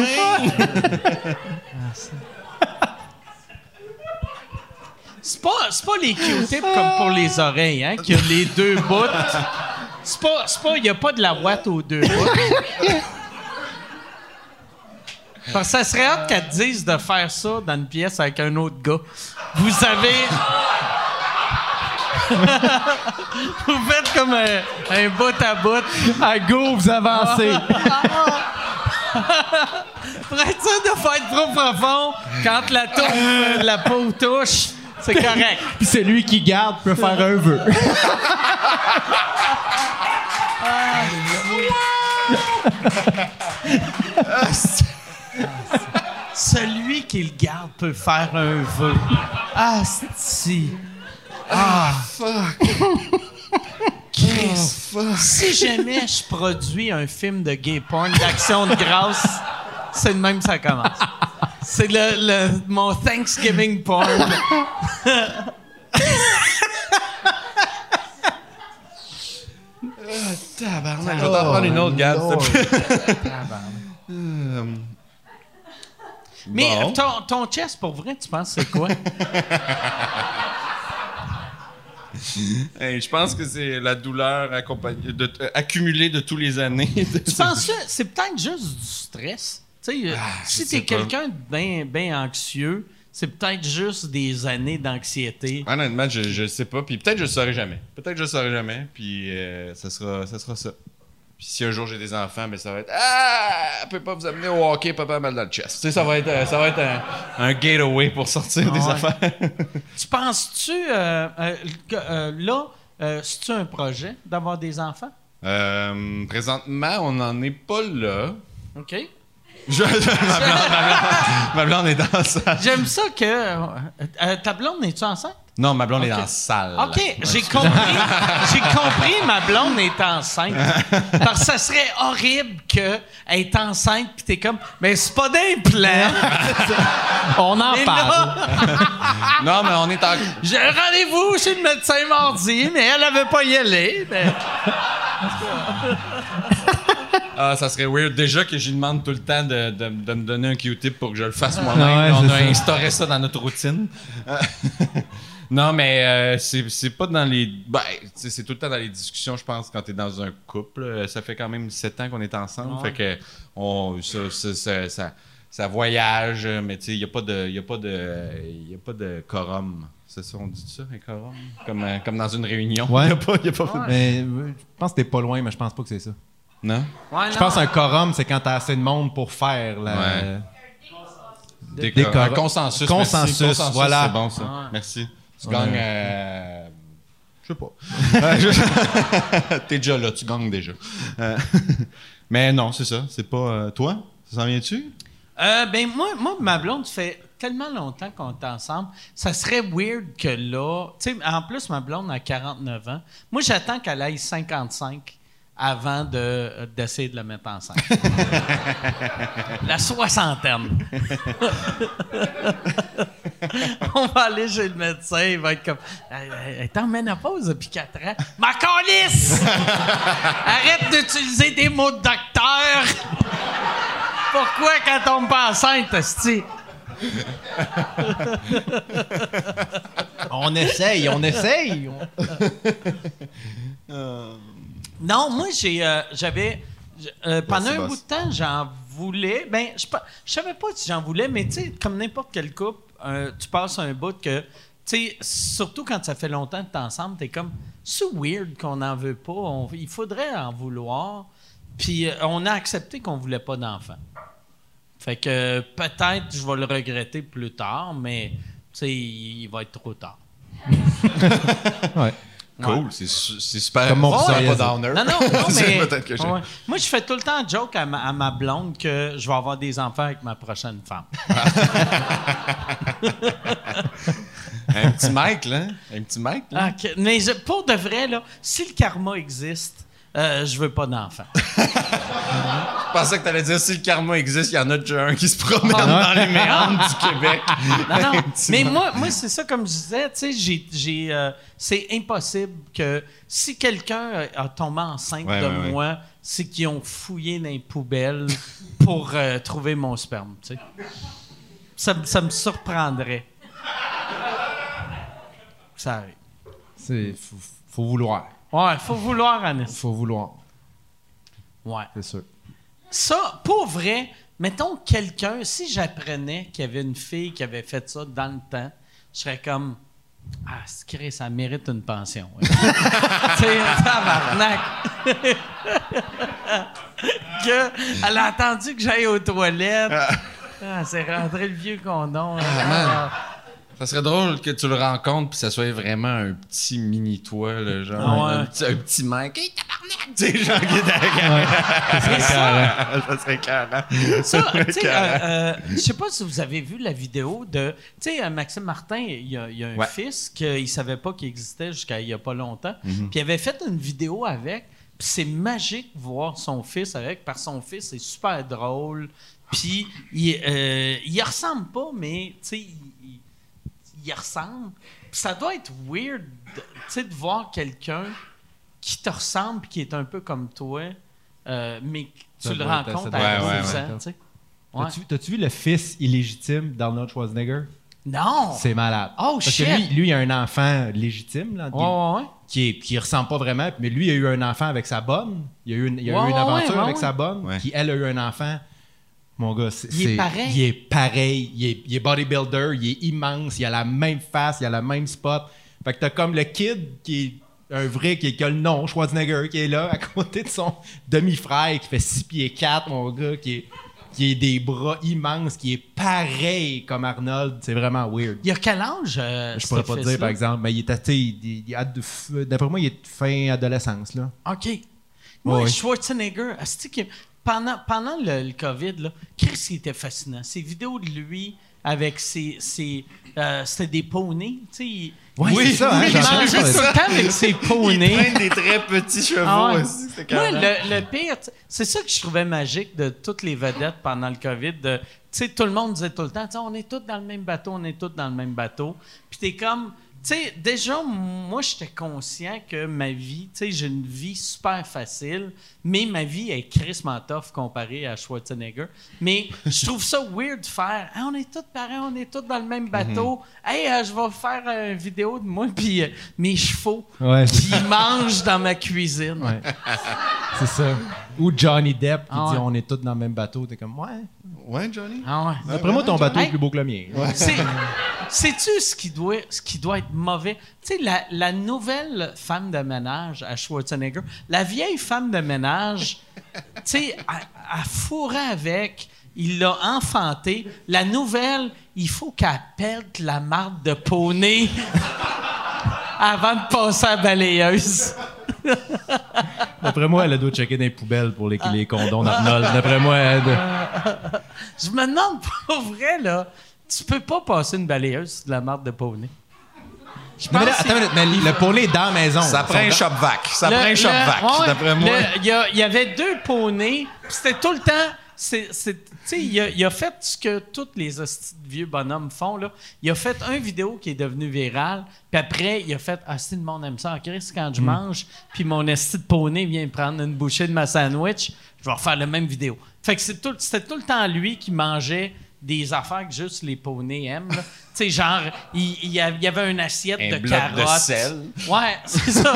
C'est pas les Q-tips comme pour les oreilles, hein, qui a les 2 bouts. Il n'y a pas de la ouate aux 2 bouts. Parce que ça serait hâte qu'elle te dise de faire ça dans une pièce avec un autre gars. Vous avez... Vous faites comme un bout à bout. À go, vous avancez! Pour être sûr de pas être trop profond, quand la peau touche, c'est correct. Puis celui qui garde peut faire un vœu. Celui qui le garde peut faire un vœu. Ah, si. Ah, fuck. Chris. Si jamais je produis un film de gay porn, d'action de grâce, c'est de même que ça commence. C'est mon Thanksgiving porn. Tabarnak, je vais t'en prendre une autre, Gab, s'il te plaît. Mais Bon. ton chest, pour vrai, tu penses c'est quoi? Hey, je pense que c'est la douleur accumulée de tous les années. Tu penses que c'est peut-être juste du stress? Tu sais, si sais t'es pas. quelqu'un de bien anxieux, c'est peut-être juste des années d'anxiété. Honnêtement, je sais pas. Puis peut-être je le saurai jamais. Puis ça sera ça. Puis si un jour j'ai des enfants, ben ça va être elle peut pas vous amener au hockey, papa a mal dans le chest. Tu sais, ça va être un gateway pour sortir des Ouais. affaires. Tu penses-tu, c'est-tu un projet d'avoir des enfants? Présentement, on n'en est pas là. OK. Ma blonde est dans la salle. J'aime ça que... ta blonde, es-tu enceinte? Non, ma blonde est Ok. dans la salle. OK, j'ai compris, ma blonde est enceinte. Parce que ça serait horrible qu'elle est enceinte pis t'es comme, mais c'est pas d'implant. On en Mais parle. là, Non, mais on est en... j'ai un rendez-vous chez le médecin mardi, mais elle avait pas y aller. Mais... Ah, ça serait weird. Déjà que j'y demande tout le temps de me donner un Q-tip pour que je le fasse moi-même. Ouais, On c'est a ça. instauré ça dans notre routine. Non, mais c'est pas dans les... Ben, tu sais, c'est tout le temps dans les discussions, je pense, quand t'es dans un couple. Ça fait quand même 7 ans qu'on est ensemble. Ouais. Fait que ça voyage, mais tu sais, il n'y a pas de quorum. C'est ça, on dit ça, un quorum? Comme dans une réunion. Ouais. Y a pas Mais je pense que t'es pas loin, mais je pense pas que c'est ça. Non? Ouais, Je pense qu'un quorum, c'est quand t'as assez de monde pour faire la... Ouais. Des Un quorums. consensus. Consensus, merci. voilà. C'est bon, ça. Ouais. Merci. Tu Ouais. gagnes... Je sais pas. T'es déjà là, tu gagnes déjà. Mais non, c'est ça. C'est pas... toi? Ça s'en vient-tu? Ben moi, ma blonde, ça fait tellement longtemps qu'on est ensemble. Ça serait weird que là... Tu sais, en plus, ma blonde a 49 ans. Moi, j'attends qu'elle aille 55 avant d'essayer de la mettre enceinte. La soixantaine. On va aller chez le médecin, il va être comme... Elle est en ménopause depuis 4 ans. Ma calisse! Arrête d'utiliser des mots de docteur! Pourquoi qu'elle tombe pas enceinte, esti? On essaye. Non, moi, j'avais... pendant un boss. bout de temps, j'en voulais. Ben, je savais pas si j'en voulais, mais tu sais, comme n'importe quel couple, tu passes un bout que... Tu sais, surtout quand ça fait longtemps que t'es ensemble, t'es comme... C'est weird qu'on n'en veut pas. Il faudrait en vouloir. Puis on a accepté qu'on voulait pas d'enfants. Fait que peut-être je vais le regretter plus tard, mais tu sais, il va être trop tard. Ouais. Cool, c'est super. Comme mon Ouais, psoriasis. pas downer. Non, C'est mais... peut-être que j'ai. Ouais. Moi, je fais tout le temps un joke à ma blonde que je vais avoir des enfants avec ma prochaine femme. Un petit Mike, là. Un petit Mike, là. OK. Mais pour de vrai, là, si le karma existe, je veux pas d'enfants. Je pensais que t'allais dire si le karma existe, il y en a déjà un qui se promène dans les méandres du Québec. Non. Un petit Mais Mike. moi c'est ça, comme je disais, tu sais, c'est impossible que si quelqu'un a tombé enceinte Ouais, de ouais, ouais. moi, c'est qu'ils ont fouillé dans les poubelles pour trouver mon sperme, tu sais. Ça me surprendrait. Ça arrive. Faut vouloir. Ouais, faut vouloir, Anis. Faut vouloir. Ouais. C'est sûr. Ça, pour vrai, mettons quelqu'un, si j'apprenais qu'il y avait une fille qui avait fait ça dans le temps, je serais comme, ah, c'est ça mérite une pension. Ouais. C'est un tabarnak. Elle a attendu que j'aille aux toilettes. Ah, c'est rentré le vieux condom. man. Ça serait drôle que tu le rencontres puis ça soit vraiment un petit mini-toi, là, genre Ouais. un petit mec. Hey, tabarnak! Tu sais, genre qui est derrière. Ça serait carré. Ça, tu sais, je sais pas si vous avez vu la vidéo de, tu sais, Maxime Martin, il y a un Ouais. fils qu'il savait pas qu'il existait jusqu'à il y a pas longtemps, puis il avait fait une vidéo avec, puis c'est magique de voir son fils avec, parce que son fils est super drôle, puis il ressemble pas, mais tu sais, il ressemble. Puis ça doit être weird, tu sais, de voir quelqu'un qui te ressemble puis qui est un peu comme toi, mais que Ça tu le doit être- rencontres ça doit à être 12 ouais. ans, tu sais. Ouais. T'as-tu vu le fils illégitime d'Arnold Schwarzenegger? Non! C'est malade. Oh, Parce shit! que lui, il a un enfant légitime, là, Ouais. qui ressemble pas vraiment, mais lui, il a eu un enfant avec sa bonne. Il a eu une aventure avec sa bonne, Ouais. qui, elle, a eu un enfant. Mon gars, Il est pareil. Il est pareil. Il est bodybuilder, il est immense, il a la même face, il a le même spot. Fait que t'as comme le kid qui est un vrai, qui a le nom, Schwarzenegger, qui est là, à côté de son demi-frère, qui fait 6 pieds 4, mon gars, qui est des bras immenses, qui est pareil comme Arnold. C'est vraiment weird. Il a quel âge? Je pourrais pas te dire, par exemple, mais il est d'après moi, il est fin adolescence, là. OK. Moi, Ouais. Schwarzenegger, c'est que pendant le COVID, là, Chris, il était fascinant. Ces vidéos de lui avec c'était des poneys, tu sais. Ouais, c'est ça, hein, il j'ai entendu mangeait parler de tout ça. le temps avec ses Il poneys. traîne des très petits chevaux Ah ouais. aussi. C'est Moi, carré. le pire, c'est ça que je trouvais magique de toutes les vedettes pendant le COVID. Tu sais, tout le monde disait tout le temps, on est tous dans le même bateau, on est tous dans le même bateau. Puis t'es comme, tu sais, déjà, moi, j'étais conscient que ma vie, tu sais, j'ai une vie super facile, mais ma vie est crissement tough comparée à Schwarzenegger. Mais je trouve ça weird de faire, on est tous pareils, on est tous dans le même bateau. Hey, je vais faire une vidéo de moi, puis mes chevaux Ouais, qui mangent dans ma cuisine. Ouais. C'est ça. Ou Johnny Depp qui Ah dit ouais. on est tous dans le même bateau. T'es comme, ouais. Ouais, Johnny? Ah ouais. D'après moi, ton bateau Hey. est plus beau que le mien. Sais-tu ce qui doit être mauvais? Tu sais, la nouvelle femme de ménage à Schwarzenegger, la vieille femme de ménage, tu sais, elle fourrait avec, il l'a enfanté. La nouvelle, il faut qu'elle pète la marde de poney avant de passer à la balayeuse. D'après moi, elle doit checker dans les poubelles pour les condoms d'Arnold. D'après moi, Je me demande, pour vrai, là, tu peux pas passer une balayeuse sur de la marde de poney. Je Non, mais là, pense que attends une minute, mais le poney est dans la maison. Ça prend un shop-vac. Ça prend un shop-vac, ouais, d'après moi. Il y avait 2 poneys, puis c'était tout le temps tu sais, il a fait ce que tous les hosties de vieux bonhommes font, là. Il a fait une vidéo qui est devenue virale, puis après, il a fait « Ah, si le monde aime ça, Chris, quand je mange, puis mon esti de poney vient prendre une bouchée de ma sandwich, je vais refaire la même vidéo. » Fait que c'était tout le temps lui qui mangeait des affaires que juste les poneys aiment, là. Tu sais, genre, il y avait une assiette Un de bloc carottes. de sel. Ouais, c'est ça.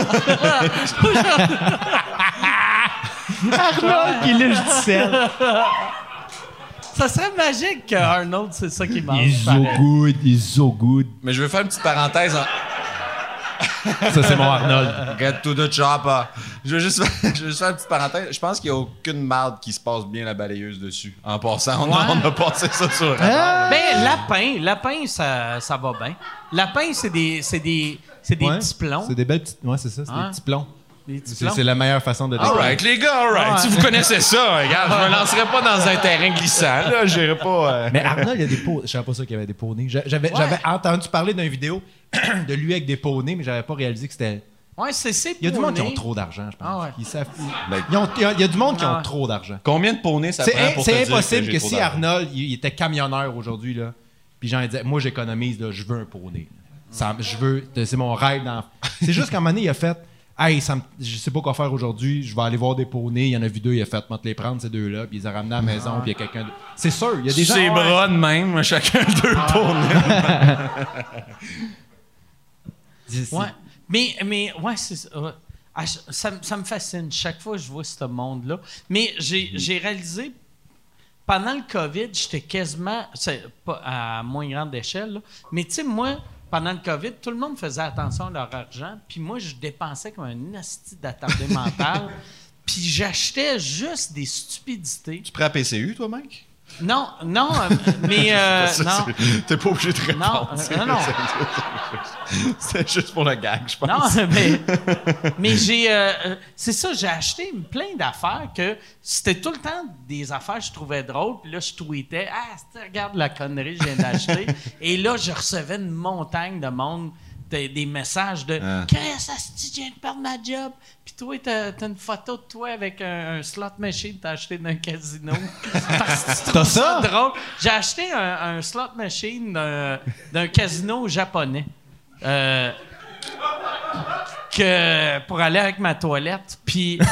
Arnold qui lèche du sel. Ça serait magique que Arnold, c'est ça qu'il mange. He's so pareil. good, he's so good. Mais je veux faire une petite parenthèse. Ça, c'est mon Arnold. Get to the chopper. Je veux juste faire une petite parenthèse. Je pense qu'il n'y a aucune marde qui se passe bien la balayeuse dessus. En passant, on a passé ça sur Ben, lapin, ça va bien. Lapin, c'est des petits plombs. C'est des belles petites. Ouais, c'est ça, c'est Ouais. des petits plombs. Des petits plombs. C'est la meilleure façon de All right, les gars, all right. Ouais. Si vous connaissez ça, regarde, je me lancerai pas dans un terrain glissant. Là, j'irai pas. Mais Arnold, il y a des pots. Je savais pas ça qu'il y avait des poneys. J'avais entendu parler d'une vidéo de lui avec des poneys, mais j'avais pas réalisé que c'était. Ouais, c'est Il y a du monde qui poneys. ont trop d'argent, je pense. Ah ouais. Ils savent. Ben, Il y a du monde qui Ah ont ouais. trop d'argent. Combien de poneys ça prend pour te C'est dire impossible j'ai que trop si d'argent? Arnold il était camionneur aujourd'hui, là, puis j'en disais, moi j'économise, là, je veux un poney. C'est mon rêve. C'est juste qu'à un moment donné, il a fait, hey, je sais pas quoi faire aujourd'hui, je vais aller voir des poneys. Il y en a vu deux, il a fait, moi te les prendre, ces deux-là, puis il les a ramenés à la maison, puis il y a quelqu'un. C'est sûr, il y a des gens. Ses bras de même, chacun deux poneys. Ouais. Mais ouais, c'est ça. Ouais. Ah, ça me fascine. Chaque fois que je vois ce monde-là. Mais j'ai réalisé, pendant le COVID, j'étais quasiment, c'est pas à moins grande échelle, là, mais tu sais, moi, pendant le COVID, tout le monde faisait attention à leur argent, puis moi, je dépensais comme un asti d'attardé mental, puis j'achetais juste des stupidités. Tu prêt à PCU, toi, mec? Non, mais non. T'es pas obligé de Non, répondre. non. C'est juste pour le gag, je pense. Non, mais c'est ça, j'ai acheté plein d'affaires que c'était tout le temps des affaires que je trouvais drôles. Puis là, je tweetais « Ah, regarde la connerie que je viens d'acheter. » Et là, je recevais une montagne de monde, des messages de « Chris, asti, je viens de perdre ma job. » Puis toi, t'as une photo de toi avec un slot machine que t'as acheté d'un casino. Parce que tu trouves ça drôle. J'ai acheté un slot machine d'un casino japonais. Pour aller avec ma toilette. Puis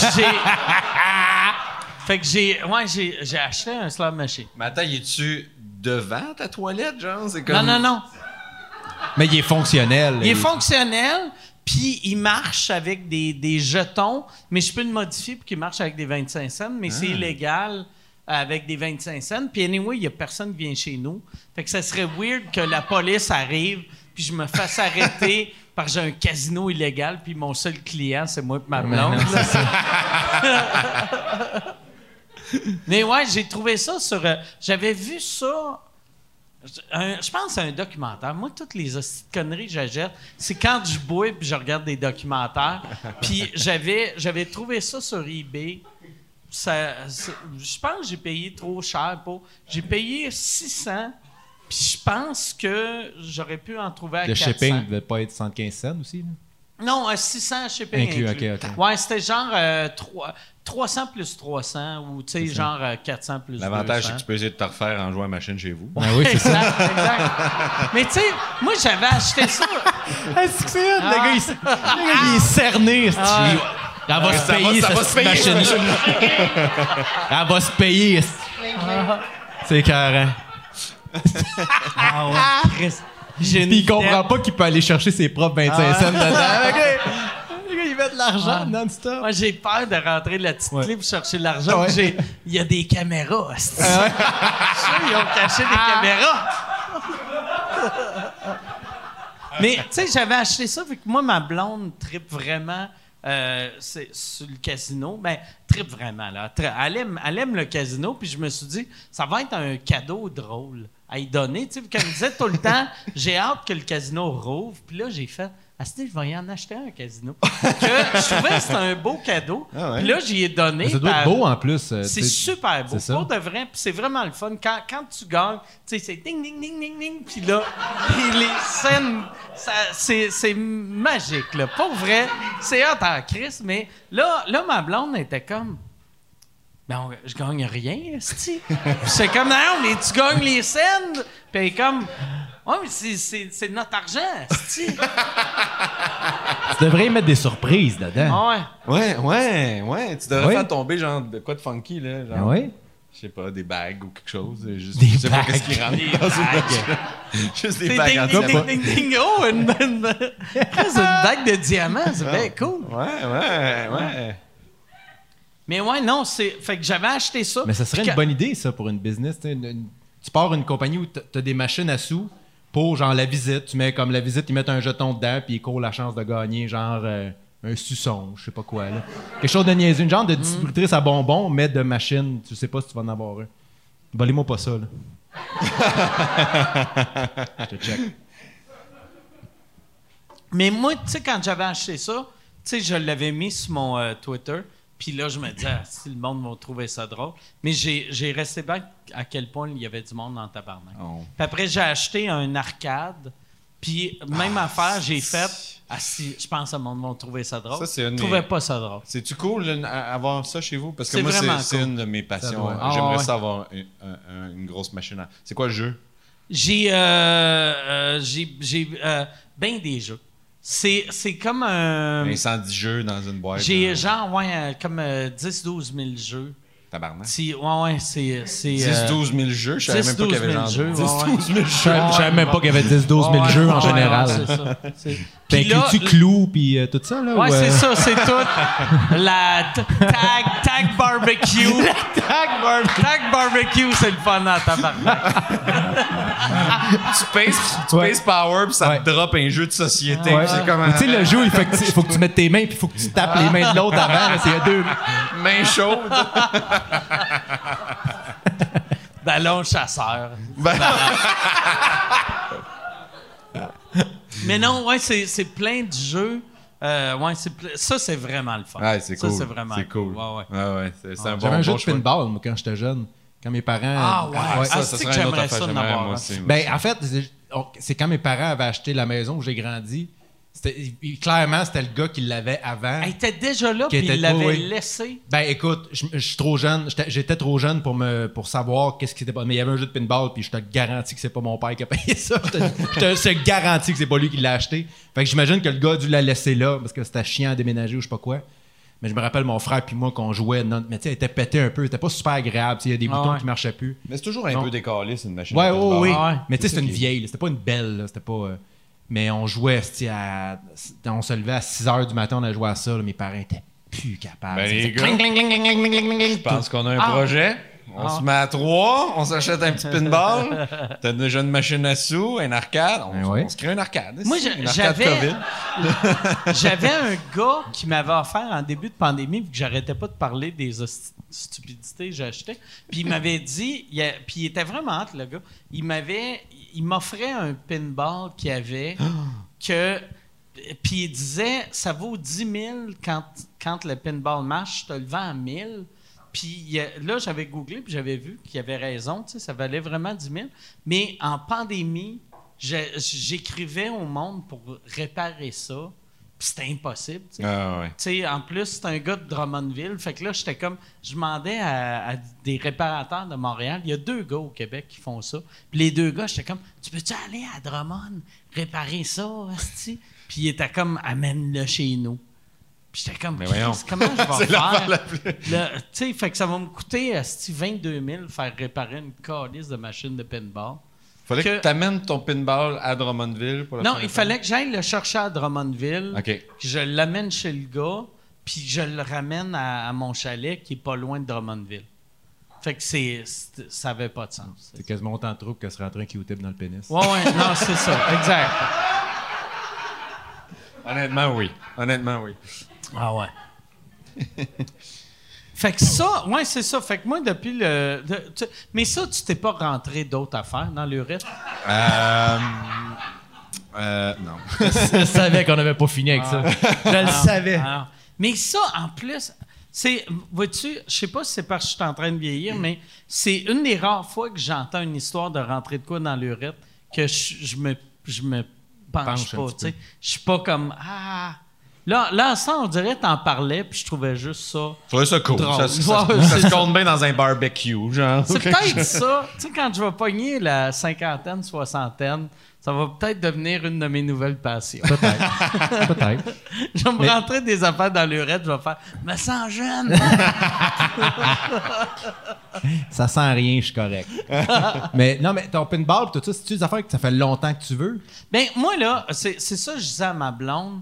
fait que j'ai acheté un slot machine. Mais attends, es-tu devant ta toilette, genre? C'est comme... Non. Mais il est fonctionnel. Il est fonctionnel, puis il marche avec des jetons, mais je peux le modifier pour qu'il marche avec des 25 cents, mais c'est illégal avec des 25 cents. Puis anyway, il n'y a personne qui vient chez nous. Fait que ça serait weird que la police arrive, puis je me fasse arrêter parce que j'ai un casino illégal, puis mon seul client, c'est moi et ma blonde. Mais ouais, j'ai trouvé ça sur... j'avais vu ça... je pense que c'est un documentaire. Moi, toutes les hosties de conneries que j'achète, c'est quand je bois puis je regarde des documentaires. Puis j'avais trouvé ça sur eBay. Je pense que j'ai payé trop cher pour... J'ai payé 600, puis je pense que j'aurais pu en trouver à Le 400. shipping ne devait pas être 75 cents aussi. Là. Non, 600 shipping Inclus, inclus. ok. Ouais, c'était genre 300 plus 300 ou tu sais, genre 400 plus 200. L'avantage, c'est que tu peux essayer de te refaire en jouant à machine chez vous. Ah oui, c'est ça. Exact. Mais tu sais, moi, j'avais acheté ça. C'est que c'est hot, le gars, il est cerné. Elle va se payer, ça va cette se payer, machine. Elle va se payer. C'est carré. Ah ouais, Chris. Il comprend pas qu'il peut aller chercher ses propres 25 cents dedans. Le gars, il met de l'argent non-stop. Moi, j'ai peur de rentrer la petite clé pour chercher l'argent. Ouais. Il y a des caméras. Je suis sûr, ils ont caché des caméras. Mais, tu sais, j'avais acheté ça, vu que moi, ma blonde trippe vraiment sur le casino. Ben, trippe vraiment, là. Elle aime le casino, puis je me suis dit, ça va être un cadeau drôle à y donner. Tu sais, comme je disais tout le temps, j'ai hâte que le casino rouvre. Puis là, j'ai fait, je vais y en acheter un casino. Que je trouvais que c'était un beau cadeau. Ah ouais. Puis là, j'y ai donné. Ça doit être beau en plus. C'est super beau. c'est ça. Pour de vrai, puis c'est vraiment le fun. Quand tu gagnes, tu sais, c'est ding, ding, ding, ding, ding. Puis là, puis les scènes, c'est magique, là. Pour vrai, c'est hot en Christ. Mais là, ma blonde était comme... Ben, je gagne rien, esti. C'est comme, non, mais tu gagnes les scènes. Puis comme, ouais, mais c'est notre argent, esti. Tu devrais y mettre des surprises dedans. Ah ouais. Ouais. Tu devrais Ouais. faire tomber genre de quoi de funky, là. Ah Genre, ouais? je sais pas, des bagues ou quelque chose. Juste, Des je sais pas bagues. qu'est-ce qui rentre Des dans une bagues. machine. Juste des C'est bagues en diamant. ding. Oh, une bague de diamant, c'est bien cool. Ouais. Mais ouais, non, fait que j'avais acheté ça. Mais ça serait Puis une bonne idée, ça, pour une business. Tu pars une compagnie où tu as des machines à sous pour, genre, la visite. Tu mets comme la visite, ils mettent un jeton dedans, puis ils courent la chance de gagner, genre, un suçon, je sais pas quoi, là. Quelque chose de niaiseux. Une genre de distributrice à bonbons, mais de machine. Tu sais pas si tu vas en avoir un. Volez-moi pas ça, là. Je te check. Mais moi, tu sais, quand j'avais acheté ça, tu sais, je l'avais mis sur mon Twitter. Puis là, je me disais, si le monde va trouver ça drôle. Mais j'ai resté bien à quel point il y avait du monde dans le tabarnak. Oh. Puis après, j'ai acheté un arcade. Puis même affaire, j'ai fait, si je pense que le monde va trouver ça drôle. Ça, c'est une Je de trouvais mes- pas ça drôle. C'est-tu cool avoir ça chez vous? Parce que C'est moi, vraiment c'est cool. une de mes passions. Ça doit- Ah, J'aimerais ouais. ça avoir une grosse machine. C'est quoi le jeu? J'ai bien des jeux. C'est comme un... 110 jeux dans une boîte. J'ai genre, ouais, comme 10-12 000 jeux. Tabarnak. Ouais, c'est... 10-12 000 jeux? Je savais même pas qu'il y avait 10-12 genre 000 jeux, 10-12 000 jeux. Je savais même pas qu'il y avait 10-12 000 Ouais, jeux en ouais, général. ouais, c'est ça. Puis Puis là, inclus-tu Clou puis tout ça, là? ouais, ou, c'est ça, c'est tout. La tag barbecue. Tag barbecue, c'est le fun à tabarnak. Tu pèses power, puis ça te drop un jeu de société. Ouais. puis C'est comme Ou tu sais, le jeu, il faut que tu mettes tes mains puis il faut que tu tapes les mains de l'autre avant. là. Il y a deux. main chaude. Ballon chasseur. Ben, Mais non, ouais, c'est plein de jeux. Ouais, ça, c'est vraiment le fun. ouais, c'est cool. Ça, c'est vraiment C'est cool. Ouais. Ouais, c'est un J'avais un jeu de choix. pinball, moi, quand j'étais jeune. Quand mes parents. Ah ouais, Ça c'est que serait une autre j'aimerais affaire. ça J'aimerais, d'avoir. moi Hein. aussi. Ben, en fait, c'est quand mes parents avaient acheté la maison où j'ai grandi. Clairement, c'était le gars qui l'avait avant. Elle était déjà là, Qui puis était- il l'avait oui. laissé. Ben écoute, je suis trop jeune, j'étais trop jeune pour savoir qu'est-ce qui était pas. Mais il y avait un jeu de pinball, puis je te garantis que c'est pas mon père qui a payé ça. Je te garantis que c'est pas lui qui l'a acheté. Fait que j'imagine que le gars a dû la laisser là parce que c'était chiant à déménager ou je sais pas quoi. Mais je me rappelle mon frère puis moi qu'on jouait, mais tu sais, elle était pété un peu, c'était pas super agréable, il y a des boutons ouais. qui marchaient plus. Mais c'est toujours un Non. peu décalé, c'est une machine. Ouais, de pinball. oui. Ouais. Mais tu sais, C'est c'était une ça qui- vieille, là, c'était pas une belle, là, c'était pas. Mais on jouait, on se levait à 6 h du matin, on a joué à ça, là, mes parents étaient plus capables. Ben, Ça les faisait gars, cling, cling, cling, cling, cling, cling, cling, Je pense qu'on a un Ah. projet. On se met à 3, on s'achète un petit pinball. T'as déjà une machine à sous, un arcade. Ben ouais. On se crée un arcade. Moi, une arcade j'avais COVID. j'avais un gars qui m'avait offert en début de pandémie, vu que j'arrêtais pas de parler des stupidités que j'achetais. Puis il m'avait dit, puis il était vraiment hâte, le gars. Il m'offrait un pinball qu'il avait que. Puis il disait, ça vaut 10 000 quand le pinball marche, je te le vends à 1 000. Puis là, j'avais googlé, puis j'avais vu qu'il avait raison, tu sais, ça valait vraiment 10 000. Mais en pandémie, j'écrivais au monde pour réparer ça, puis c'était impossible, tu sais. Ah ouais. Tu sais, en plus, c'est un gars de Drummondville. Fait que là, j'étais comme. Je demandais à des réparateurs de Montréal. Il y a 2 gars au Québec qui font ça. Puis les 2 gars, j'étais comme, tu peux-tu aller à Drummond réparer ça, asti? Puis il était comme, amène-le chez nous. Puis j'étais comme, Mais voyons. Christ, comment je vais C'est l'affaire faire? la plus- Tu sais, fait que ça va me coûter, asti, 22 000 faire réparer une calice de machine de pinball. Fallait que Que- tu amènes ton pinball à Drummondville pour le Non, faire il fallait que j'aille le chercher à Drummondville. OK. Que je l'amène chez le gars, puis je le ramène à mon chalet qui est pas loin de Drummondville. Fait que ça avait pas de sens. C'est quasiment autant de trouble que se rentrer un Q-tip dans le pénis. Ouais, non, c'est ça, exact. Honnêtement, oui. Ah ouais. Fait que ça, ouais, c'est ça. Fait que moi, depuis mais ça, tu t'es pas rentré d'autres affaires dans l'urette? Non. Je savais qu'on n'avait pas fini avec ça. Je le savais. Alors, mais ça, en plus, c'est, vois-tu, je sais pas si c'est parce que je suis en train de vieillir, mais c'est une des rares fois que j'entends une histoire de rentrer de quoi dans l'urette que je me penche Penche un pas, petit tu sais. Je suis pas comme, Là, ça, on dirait t'en parlais, puis je trouvais juste ça. Je trouvais ça cool. Drôle. Ça Ouais, se compte bien dans un barbecue, genre. C'est peut-être ça. Tu sais, quand je vais pogner la cinquantaine, soixantaine, ça va peut-être devenir une de mes nouvelles passions. Peut-être. Je vais me rentrer des affaires dans l'urette, je vais faire « me sens jeune! » Ça sent rien, je suis correct. mais ton pinball, tout ça, c'est-tu des affaires que ça fait longtemps que tu veux? Ben moi, là, c'est ça que je disais à ma blonde.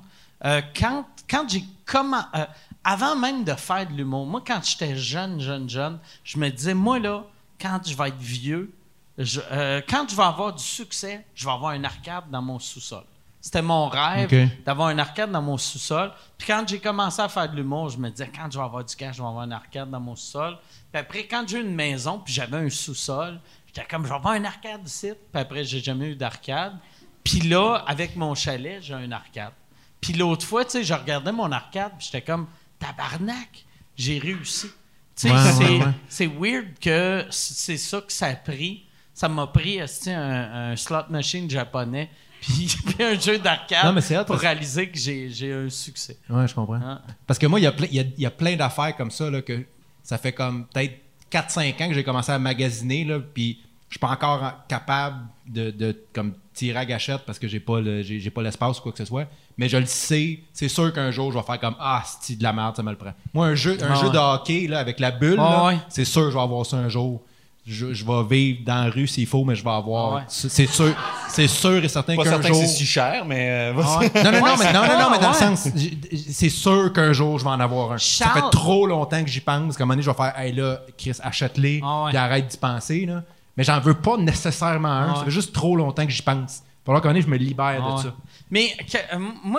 Quand j'ai commencé... avant même de faire de l'humour, moi, quand j'étais jeune, je me disais, moi, là, quand je vais être vieux, quand je vais avoir du succès, je vais avoir un arcade dans mon sous-sol. C'était mon rêve d'avoir un arcade dans mon sous-sol. Puis quand j'ai commencé à faire de l'humour, je me disais, quand je vais avoir du cash, je vais avoir un arcade dans mon sous-sol. Puis après, quand j'ai eu une maison, puis j'avais un sous-sol, j'étais comme, je vais avoir un arcade ici. Puis après, j'ai jamais eu d'arcade. Puis là, avec mon chalet, j'ai un arcade. Puis l'autre fois, tu sais, je regardais mon arcade, puis j'étais comme, tabarnak, j'ai réussi. Tu sais, c'est weird que c'est ça que ça a pris. Ça m'a pris un slot machine japonais puis un jeu d'arcade pour réaliser que j'ai un succès. Ouais, je comprends. Hein? Parce que moi, il y a plein d'affaires comme ça, là, que ça fait comme peut-être 4-5 ans que j'ai commencé à magasiner, là, puis je suis pas encore capable de comme tirer à gâchette parce que j'ai pas l'espace ou quoi que ce soit. Mais je le sais, c'est sûr qu'un jour, je vais faire comme « Ah, c'est de la merde, ça me le prend. » Moi, un jeu de hockey là, avec la bulle, c'est sûr que je vais avoir ça un jour. Je vais vivre dans la rue s'il faut, mais je vais avoir... C'est sûr et certain pas qu'un certain jour... que c'est si cher, mais... Non, mais dans le sens... C'est sûr qu'un jour, je vais en avoir un. Ça fait trop longtemps que j'y pense qu'à un moment donné, je vais faire « Hey là, Chris, achète-les, puis arrête d'y penser. » là. Mais j'en veux pas nécessairement un. Ça fait juste trop longtemps que j'y pense. Il va falloir qu'à un moment donné, je me libère de ça. Mais moi,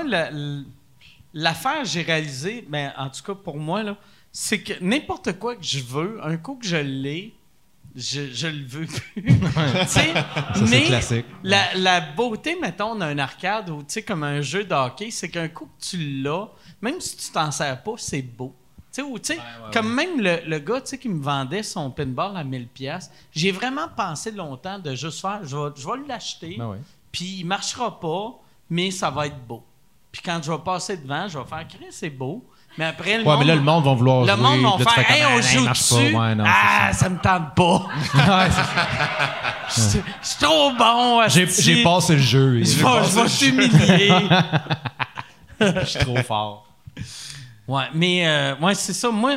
l'affaire, j'ai réalisé, ben, en tout cas pour moi, là, c'est que n'importe quoi que je veux, un coup que je l'ai, je le veux plus. C'est classique. La beauté, mettons, d'un arcade ou comme un jeu de hockey, c'est qu'un coup que tu l'as, même si tu t'en sers pas, c'est beau. Comme même le gars qui me vendait son pinball à 1000$, j'ai vraiment pensé longtemps de juste faire, je vais l'acheter, puis il marchera pas, mais ça va être beau. Puis quand je vais passer devant, je vais faire, c'est beau. Mais après, le monde... mais là, le monde va vouloir jouer. Le monde va faire, hey, on joue dessus. Ça me tente pas. C'est trop bon. J'ai passé le jeu. Je vais t'humilier. Je suis trop fort. Ouais, mais c'est ça. Moi,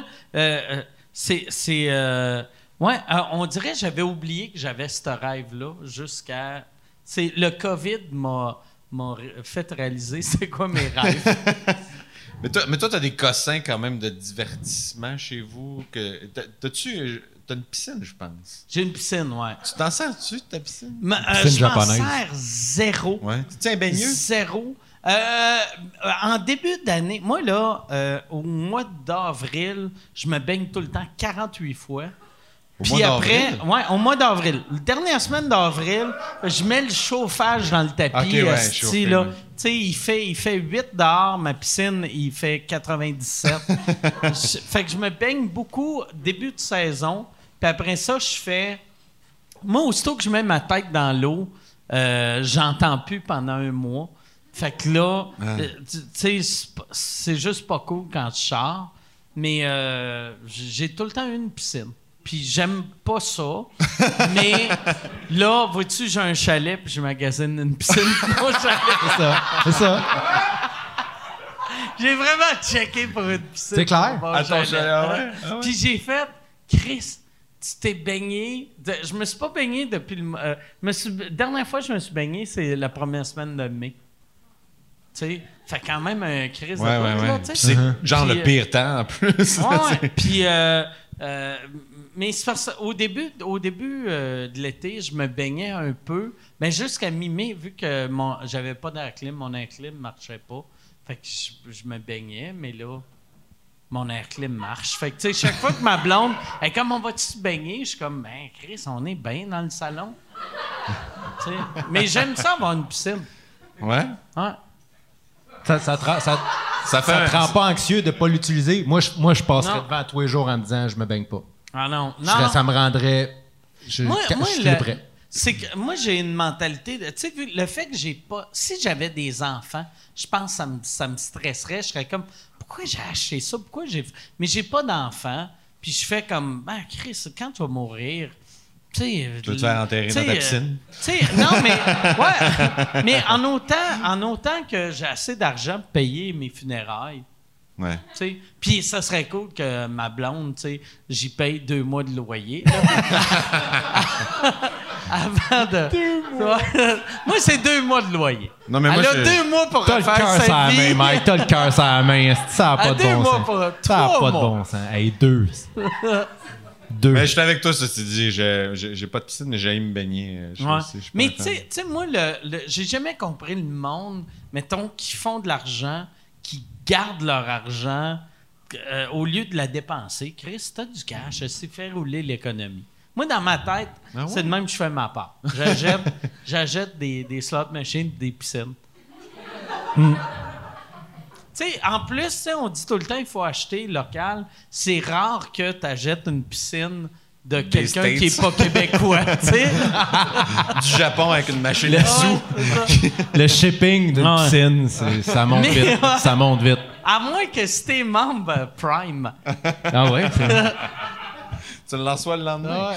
on dirait que j'avais oublié que j'avais ce rêve-là jusqu'à... Le COVID m'a fait réaliser c'est quoi mes rêves. Mais toi, t'as des cossins quand même de divertissement chez vous. T'as une piscine, je pense. J'ai une piscine, ouais. Tu t'en sers-tu de ta piscine? Piscine japonaise. Je m'en sers zéro. Ouais. Tu es un baigneux? Zéro. En début d'année, moi là, au mois d'avril, je me baigne tout le temps 48 fois. Puis après, au mois d'avril. La dernière semaine d'avril, je mets le chauffage dans le tapis. Il fait 8 dehors, ma piscine, il fait 97. Fait que je me baigne beaucoup début de saison. Puis après ça, je fais... Moi, aussitôt que je mets ma tête dans l'eau, j'entends plus pendant un mois. Fait que là, c'est juste pas cool quand je sors. Mais j'ai tout le temps une piscine. Puis j'aime pas ça. Mais là, vois-tu, j'ai un chalet, puis je magasine une piscine pour mon chalet. C'est ça. J'ai vraiment checké pour une piscine. C'est clair? À ton chalet. Puis j'ai fait, Chris, tu t'es baigné. Je me suis pas baigné depuis le... dernière fois que je me suis baigné, c'est la première semaine de mai. Tu sais, fait quand même un Chris de là, tu sais. C'est genre le pire temps, en plus. Puis... mais c'est parce qu'au début de l'été, je me baignais un peu, mais jusqu'à mi-mai, vu que j'avais pas d'air clim, mon air clim marchait pas. Fait que je me baignais, mais là, mon air clim marche. Fait que, tu sais, chaque fois que ma blonde, elle est comme, on va-tu se baigner? Je suis comme, ben, Chris, on est bien dans le salon. Mais j'aime ça avoir une piscine. Ouais? Ouais. Ça te rend pas anxieux de pas l'utiliser? Moi, je passerais devant tous les jours en me disant, je me baigne pas. Ah non. Ça me rendrait... Je suis prêt. c'est que moi, j'ai une mentalité... Tu sais, le fait que j'ai pas... Si j'avais des enfants, je pense que ça me stresserait. Je serais comme, pourquoi j'ai acheté ça? Pourquoi j'ai... Mais j'ai pas d'enfants. Puis je fais comme, Chris, quand tu vas mourir... Tu veux te faire enterrer dans ta piscine? Non, mais... Ouais. Mais en autant que j'ai assez d'argent pour payer mes funérailles, ouais. Puis ça serait cool que ma blonde, j'y paye 2 mois de loyer. Avant de... 2 mois. Moi, c'est 2 mois de loyer. Non, mais elle moi, a 2 mois pour T'as le refaire cœur sur sa la vie. main, Mike. T'as le cœur sur la main. Ça n'a pas de bon sens. Ça n'a pas de bon sens. Hey, 2. 2. Mais je suis avec toi, ça, tu dis. J'ai pas de piscine, mais j'aime me baigner. Mais tu sais, moi, j'ai jamais compris le monde, mettons, qui font de l'argent, qui gardent leur argent au lieu de la dépenser. Chris, t'as du cash, c'est faire rouler l'économie. Moi, dans ma tête, c'est de même que je fais ma part. J'achète des slot machines, des piscines. Tu sais, en plus, on dit tout le temps qu'il faut acheter local. C'est rare que tu achètes une piscine de quelqu'un qui n'est pas québécois, tu sais. Du Japon avec une machine à sous. Le shipping d'une piscine, ça monte vite. Ça monte vite. À moins que si t'es membre Prime. Ah ouais? Tu le reçois le lendemain.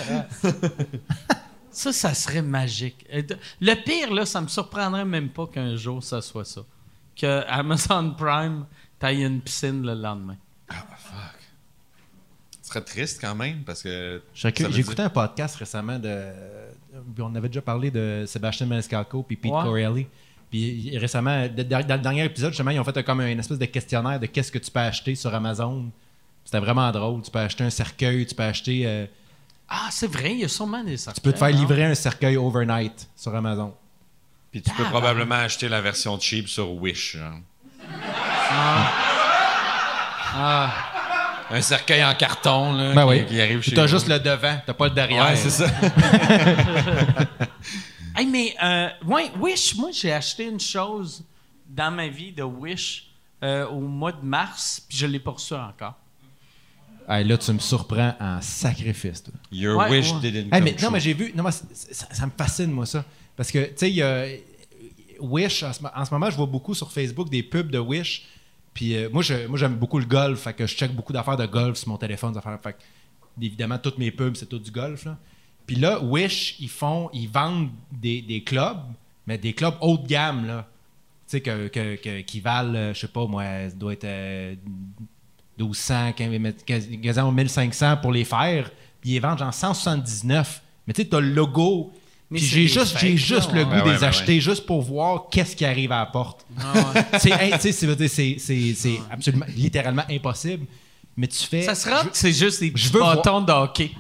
Ça serait magique. Le pire, là, ça me surprendrait même pas qu'un jour, ça soit ça. Que Amazon Prime t'aille une piscine le lendemain. Ah, fuck. Ce serait triste quand même, parce que... J'ai écouté un podcast récemment on avait déjà parlé de Sébastien Maniscalco puis Pete Corelli. Puis récemment, dans le dernier épisode, justement, ils ont fait comme une espèce de questionnaire de qu'est-ce que tu peux acheter sur Amazon. C'était vraiment drôle. Tu peux acheter un cercueil, tu peux acheter... c'est vrai, il y a sûrement des cercueils. Tu peux te faire livrer un cercueil overnight sur Amazon. Puis tu peux probablement acheter la version cheap sur Wish. Genre. Un cercueil en carton là, qui arrive chez tu as vous. juste le devant, t'as pas le derrière. Ouais, c'est ça. Hey, mais Wish, moi j'ai acheté une chose dans ma vie de Wish au mois de mars, puis je l'ai pas reçu encore. Hey, là, tu me surprends en sacrifice. Toi. Your wish didn't come true. Non, mais j'ai vu... Non, ça me fascine, moi, ça. Parce que, tu sais, il y a... Wish, en ce moment, je vois beaucoup sur Facebook des pubs de Wish. Puis moi, j'aime beaucoup le golf. Fait que je check beaucoup d'affaires de golf sur mon téléphone. Fait que, évidemment, toutes mes pubs, c'est tout du golf. Là. Puis là, Wish, ils vendent des clubs, mais des clubs haut de gamme, là. Tu sais, qui valent, je sais pas, moi, ça doit être 1200, quasiment 1500 pour les faire. Puis ils vendent genre 179. Mais tu sais, t'as le logo... Puis j'ai juste le goût de les acheter juste pour voir qu'est-ce qui arrive à la porte. C'est absolument, littéralement impossible. Mais tu fais... Ça sera que c'est juste des petits bâtons de hockey.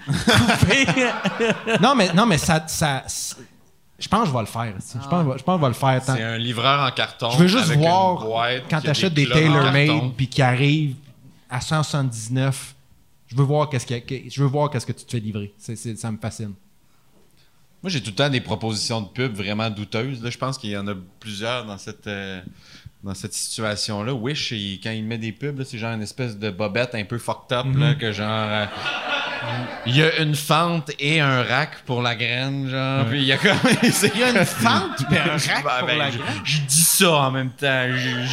non, mais ça je pense que je vais le faire. Je pense que je vais le faire. C'est un livreur en carton. Je veux juste avec voir une boîte quand tu achètes des tailor-made puis qui arrivent à 179. Je veux voir qu'est-ce que tu te fais livrer. Ça me fascine. Moi, j'ai tout le temps des propositions de pub vraiment douteuses. Là, je pense qu'il y en a plusieurs dans cette situation-là. Wish, quand il met des pubs, là, c'est genre une espèce de bobette un peu fucked up, là, que genre... il y a une fente et un rack pour la graine, genre. Puis il y a comme... Il y a une fente et un rack pour la graine? Je dis ça en même temps.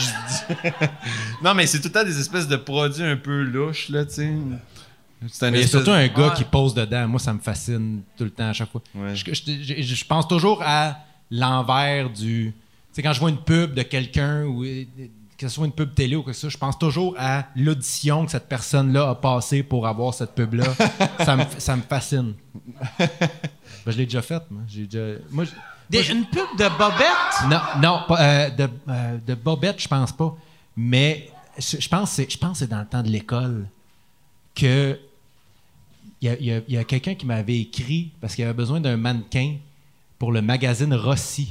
Non, mais c'est tout le temps des espèces de produits un peu louches, là, tu sais. Il y a surtout un gars qui pose dedans. Moi, ça me fascine tout le temps, à chaque fois. Ouais. Je pense toujours à l'envers du... Tu sais, quand je vois une pub de quelqu'un, ou que ce soit une pub télé ou quelque chose, je pense toujours à l'audition que cette personne-là a passée pour avoir cette pub-là. ça me fascine. Je l'ai déjà faite, moi. Une pub de bobette? Non, pas, de bobette, je pense pas. Mais je pense que c'est dans le temps de l'école que il y a quelqu'un qui m'avait écrit parce qu'il avait besoin d'un mannequin pour le magazine Rossi.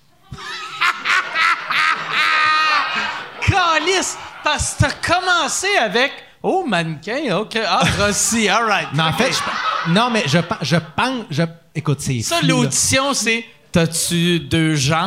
Calice! Parce que t'as commencé avec « Oh, mannequin, OK. Ah, Rossi, all right. » Mais en fait, je pense... Écoute, c'est ça, fou, l'audition, c'est « T'as-tu 2 jambes? »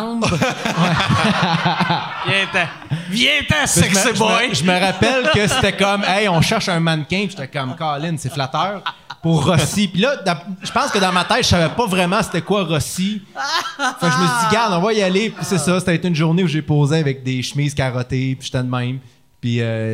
Viens-t'en, sexy boy! Je me rappelle que c'était comme « Hey, on cherche un mannequin. » J'étais comme « Colin, c'est flatteur. » pour Rossi. Puis là, je pense que dans ma tête, je savais pas vraiment c'était quoi Rossi. Fait que je me suis dit, garde, on va y aller. Puis c'est ça, c'était une journée où j'ai posé avec des chemises carottées, puis j'étais de même. Puis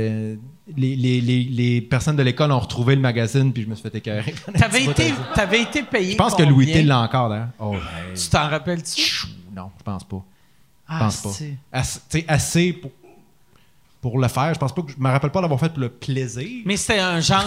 les personnes de l'école ont retrouvé le magazine, puis je me suis fait écœurer. T'avais été payé. Je pense que Louis T l'a encore, d'ailleurs. Oh, Tu t'en rappelles-tu? non, je pense pas. Je Ah, pense pas. c'est- Assez pour le faire. Je pense pas que je me rappelle pas l'avoir fait pour le plaisir. Mais c'était un genre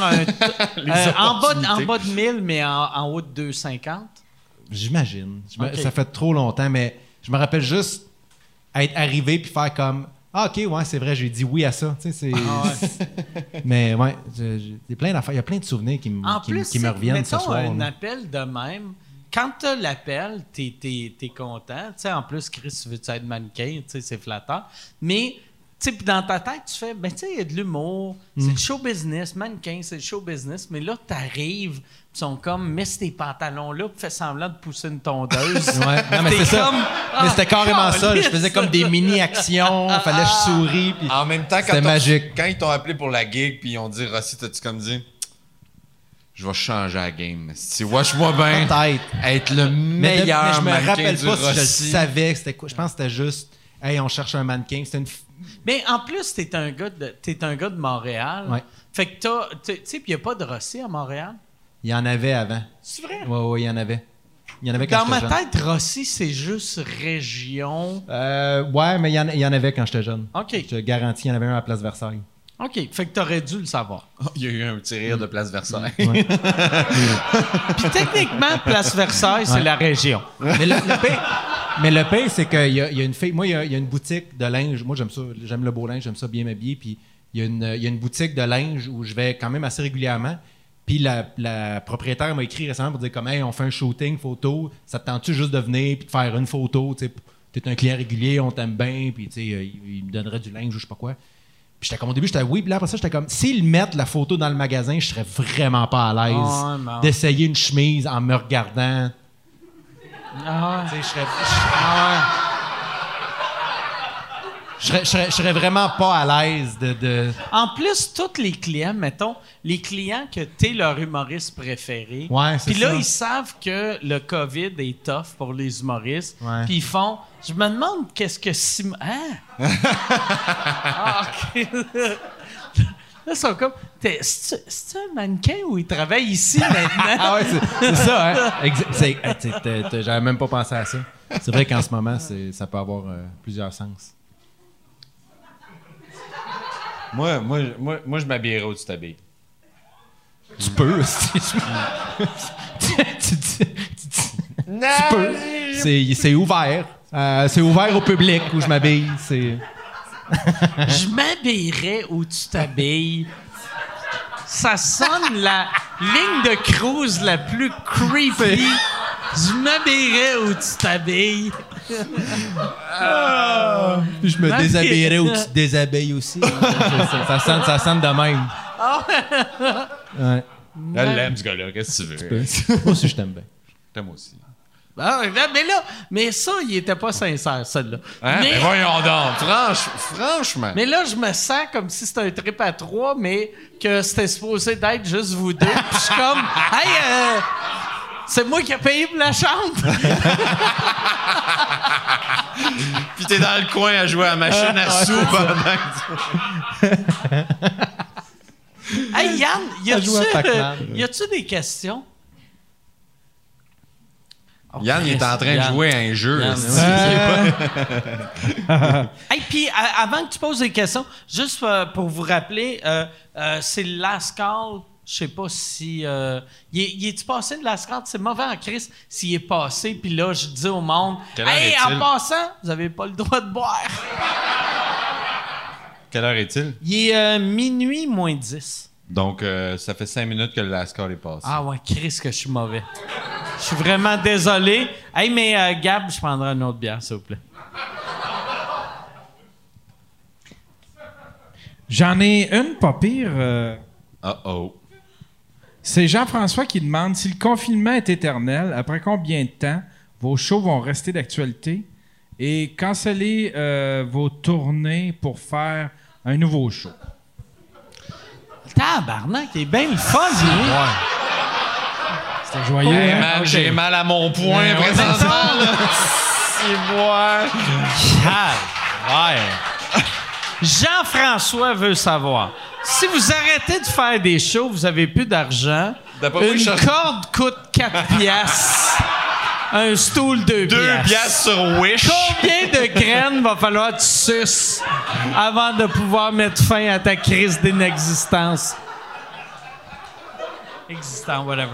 en bas de 1000, mais en haut de 250. J'imagine. Ok. Ça fait trop longtemps, mais je me rappelle juste être arrivé puis faire comme OK, ouais, c'est vrai, j'ai dit oui à ça. Tu sais, mais ouais, il y a plein d'affaires, il y a plein de souvenirs qui me reviennent ce mettons soir. un là. appel de même. Quand tu l'appel, t'es content. Tu sais, en plus, Chris, tu veux être mannequin, tu sais, c'est flatteur. Mais tu sais, puis dans ta tête, tu fais, ben, tu sais, il y a de l'humour, c'est le show business, mannequin, c'est le show business, mais là, t'arrives, ils sont comme, mets tes pantalons-là, puis fais semblant de pousser une tondeuse. Ouais, non, mais T'es c'est ça. comme, Mais c'était carrément ça. Je câlisse. faisais comme des mini-actions, fallait que je souris. Puis En même temps, c'était magique. quand ils t'ont appelé pour la gig, puis ils ont dit, Rossi, t'as-tu comme dit, je vais changer la game. Si watch-moi bien, Peut-être. être le meilleur mais je me mannequin rappelle du pas si je le Rossi. savais. C'était quoi. Je pense que c'était juste, hey, on cherche un mannequin. C'était une. Mais en plus, t'es un gars de Montréal. Ouais. Fait que tu sais, puis il n'y a pas de Rossi à Montréal. Il y en avait avant. C'est vrai? Ouais, il y en avait. Il y en avait quand Dans ma j'étais jeune. tête, Rossi, c'est juste région. Ouais, mais il y en avait quand j'étais jeune. OK. Je te garantis, il y en avait un à Place Versailles. OK. Fait que t'aurais dû le savoir. Oh, il y a eu un petit rire de Place Versailles. Puis techniquement, Place Versailles, c'est Ouais. la région. Mais le pire, c'est qu'il y a une fille. Moi, il y a une boutique de linge. Moi, j'aime ça. J'aime le beau linge, j'aime ça bien m'habiller. Puis il y a une boutique de linge où je vais quand même assez régulièrement. Puis la propriétaire m'a écrit récemment pour dire comme, hey, on fait un shooting photo. Ça te tente-tu juste de venir puis de faire une photo? Tu sais, t'es un client régulier, on t'aime bien. Puis tu sais, il me donnerait du linge ou je sais pas quoi. Puis j'étais comme au début, j'étais oui. Puis là, après ça, j'étais comme, s'ils mettent la photo dans le magasin, je serais vraiment pas à l'aise Ah ouais, non. d'essayer une chemise en me regardant. Ah Tu ouais. sais, Ah je serais vraiment pas à l'aise de... ouais. En plus, tous les clients, mettons, les clients que t'es leur humoriste préféré. Ouais, c'est Puis là, ça. ils savent que le COVID est tough pour les humoristes. Ouais. Puis ils font, je me demande qu'est-ce que Simon... Hein? Ah, OK. Là, ils sont comme, c'est un mannequin ou il travaille ici maintenant? Ah ouais, c'est ça, hein? J'avais même pas pensé à ça. C'est vrai qu'en ce moment, ça peut avoir plusieurs sens. Moi, je m'habillerais où tu t'habilles. Tu peux, si tu peux. C'est ouvert. C'est ouvert au public où je m'habille. Je m'habillerais où tu t'habilles. Ça sonne la ligne de cruise la plus creepy. Je m'habillerais où tu t'habilles. Puis je me déshabillerais où tu te déshabilles aussi. ça sonne de même. Ouais. Elle l'aime, ce gars-là. Qu'est-ce que tu veux? Moi aussi, je t'aime bien. T'aimes aussi. Ah, mais ça, il était pas sincère, celle-là. Hein? Mais, Mais voyons donc. Franchement. mais là, je me sens comme si c'était un trip à trois, mais que c'était supposé d'être juste vous deux. Puis je suis comme, hey, c'est moi qui ai payé pour la chambre. Puis t'es dans le coin à jouer à la machine à sous pendant Hey, Yann, À jouer à Pac-Man. y a-tu des questions? Oh, Yann, il est en train de Yann. jouer à un jeu. Yann, c'est- Hey, puis avant que tu poses des questions, juste pour vous rappeler, c'est le Last Call. Je sais pas si... il est-tu passé le Last Call? C'est mauvais en crise s'il est passé. Puis là, je dis au monde, Quelle heure hey, est-il? en passant, vous avez pas le droit de boire. Quelle heure est-il? Il est minuit moins 10. Donc, ça fait 5 minutes que le last call est passé. Ah ouais, Chris, que je suis mauvais. Je suis vraiment désolé. Hey, mais Gab, je prendrai une autre bière, s'il vous plaît. J'en ai une pas pire. Uh-oh. C'est Jean-François qui demande si le confinement est éternel, après combien de temps vos shows vont rester d'actualité et canceller vos tournées pour faire un nouveau show. Tabarnak, il est bien le fun, lui. C'était joyeux. Hey, hein? man, Ok. j'ai mal à mon poing présentement. là. C'est moi. Jean-François veut savoir. Si vous arrêtez de faire des shows, vous avez plus d'argent. D'après moi, Une je- corde coûte 4 piastres. Un stool, 2 piastres. 2 piastres sur Wish. Combien de graines va falloir que tu suces avant de pouvoir mettre fin à ta crise d'inexistence? Existant, whatever.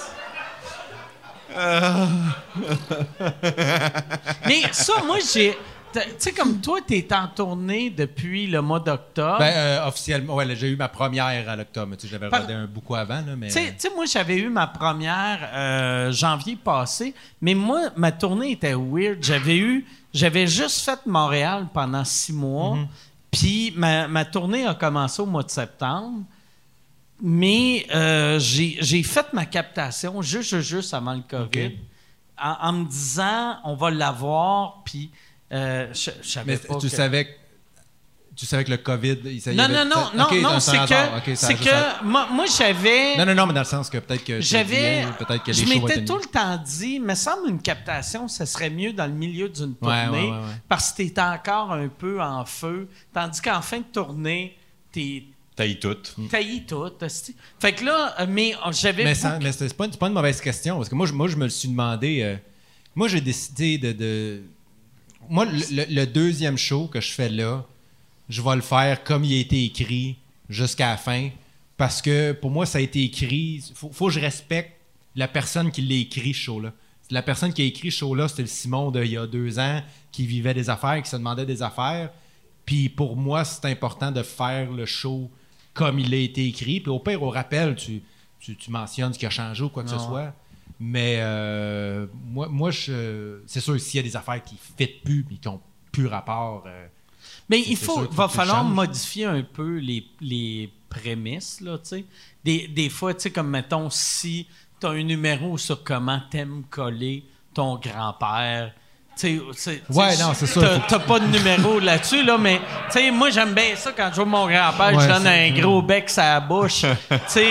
Mais ça, moi, j'ai... Tu sais, comme toi, t'es en tournée depuis le mois d'octobre. Officiellement, ouais, là, j'ai eu ma première à l'octobre. Tu sais, j'avais Par- regardé beaucoup avant, là, mais... Tu sais, moi, j'avais eu ma première janvier passé, mais moi, ma tournée était weird. J'avais juste fait Montréal pendant 6 mois, puis ma tournée a commencé au mois de septembre, mais j'ai fait ma captation juste avant le COVID, Ok. en me disant, on va l'avoir, puis je savais Mais pas tu que- savais que le COVID... Non, c'est que moi j'avais... Non, mais dans le sens que peut-être que... Peut-être que les Je shows m'étais étaient- tout le temps dit, me semble une captation, ça serait mieux dans le milieu d'une Ouais, tournée, ouais. parce que t'es encore un peu en feu, tandis qu'en fin de tournée, t'es Taille tout. taillé tout. hostie. Fait que là, mais j'avais... Mais, beaucoup- mais c'est pas une mauvaise question, parce que moi, je me le suis demandé... moi, j'ai décidé de... Moi, le deuxième show que je fais là, je vais le faire comme il a été écrit jusqu'à la fin, parce que pour moi, ça a été écrit... Faut que je respecte la personne qui l'a écrit, ce show-là. La personne qui a écrit ce show-là, c'était le Simon d'il y a 2 ans, qui vivait des affaires, qui se demandait des affaires. Puis pour moi, c'est important de faire le show comme il a été écrit. Puis au pire, au rappel, tu mentionnes ce qui a changé ou quoi que ce soit. Mais moi c'est sûr, s'il y a des affaires qui ne fitent plus et qui n'ont plus rapport... Mais c'est il sûr qu'il faut va que tu falloir changes. modifier un peu les prémices, là, tu sais. Des fois, tu sais, comme mettons, si tu as un numéro sur comment t'aimes coller ton grand-père, tu sais, Ouais, non, c'est ça. T'as pas de numéro là-dessus, là, mais tu sais, moi, j'aime bien ça quand je vois mon grand-père, Ouais, je donne c'est- un gros bec sur la bouche. Tu sais,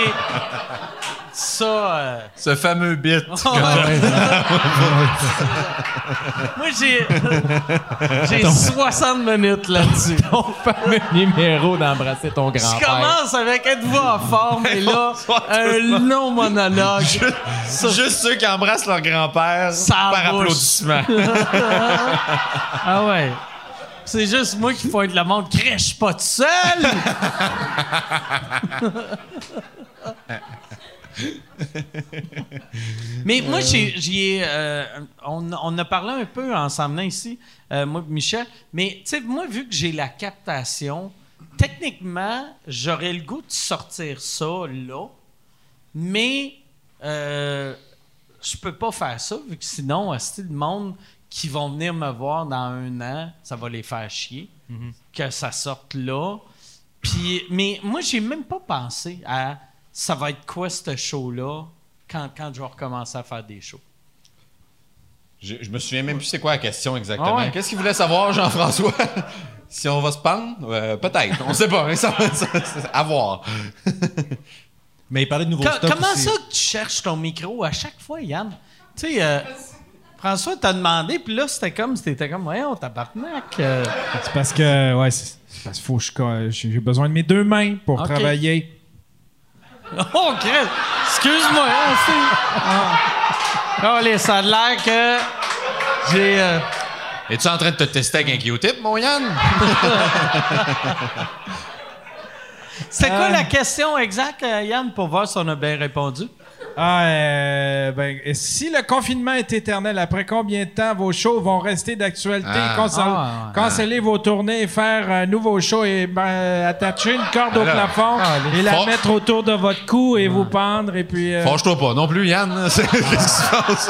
ça... Ce fameux bit. Moi, j'ai 60 minutes là-dessus. Ton fameux numéro d'embrasser ton Je grand-père. commence avec êtes-vous en forme et là, un long monologue. Juste ceux qui embrassent leur grand-père Ça par bouche. applaudissement. Ah ouais. C'est juste moi qui pointe le monde. Crèche pas tout seul! Mais moi, on a parlé un peu en s'en venant ici, moi et Michel. Mais tu sais, moi, vu que j'ai la captation, techniquement, j'aurais le goût de sortir ça là. Mais je peux pas faire ça, vu que sinon, le monde qui vont venir me voir dans 1 an, ça va les faire chier que ça sorte là. Puis, mais moi, j'ai même pas pensé à ça va être quoi ce show-là quand je vais recommencer à faire des shows. Je me souviens même plus c'est quoi la question exactement. Ah ouais. Qu'est-ce qu'il voulait savoir, Jean-François? Si on va se pendre? Peut-être. On sait pas. Mais à voir. Mais il parlait de nouveaux stocks Comment aussi. ça que tu cherches ton micro à chaque fois, Yann? Tu sais, François t'a demandé, puis là, c'était comme, voyons, tabarnak. C'est parce que, c'est parce qu'il faut que j'ai besoin de mes 2 mains pour Ok. travailler. Oh, Chris! Excuse-moi, hein, c'est... Oh, les ça a l'air que j'ai... Es-tu en train de te tester avec un Q-tip, mon Yann? C'était quoi la question exacte, Yann, pour voir si on a bien répondu? Si le confinement est éternel, après combien de temps vos shows vont rester d'actualité? Canceller vos tournées, faire un nouveau show et attacher une corde au plafond et la Fâche- mettre autour de votre cou et vous pendre et puis... Fâche-toi pas non plus, Yann. Qu'est-ce qui se passe?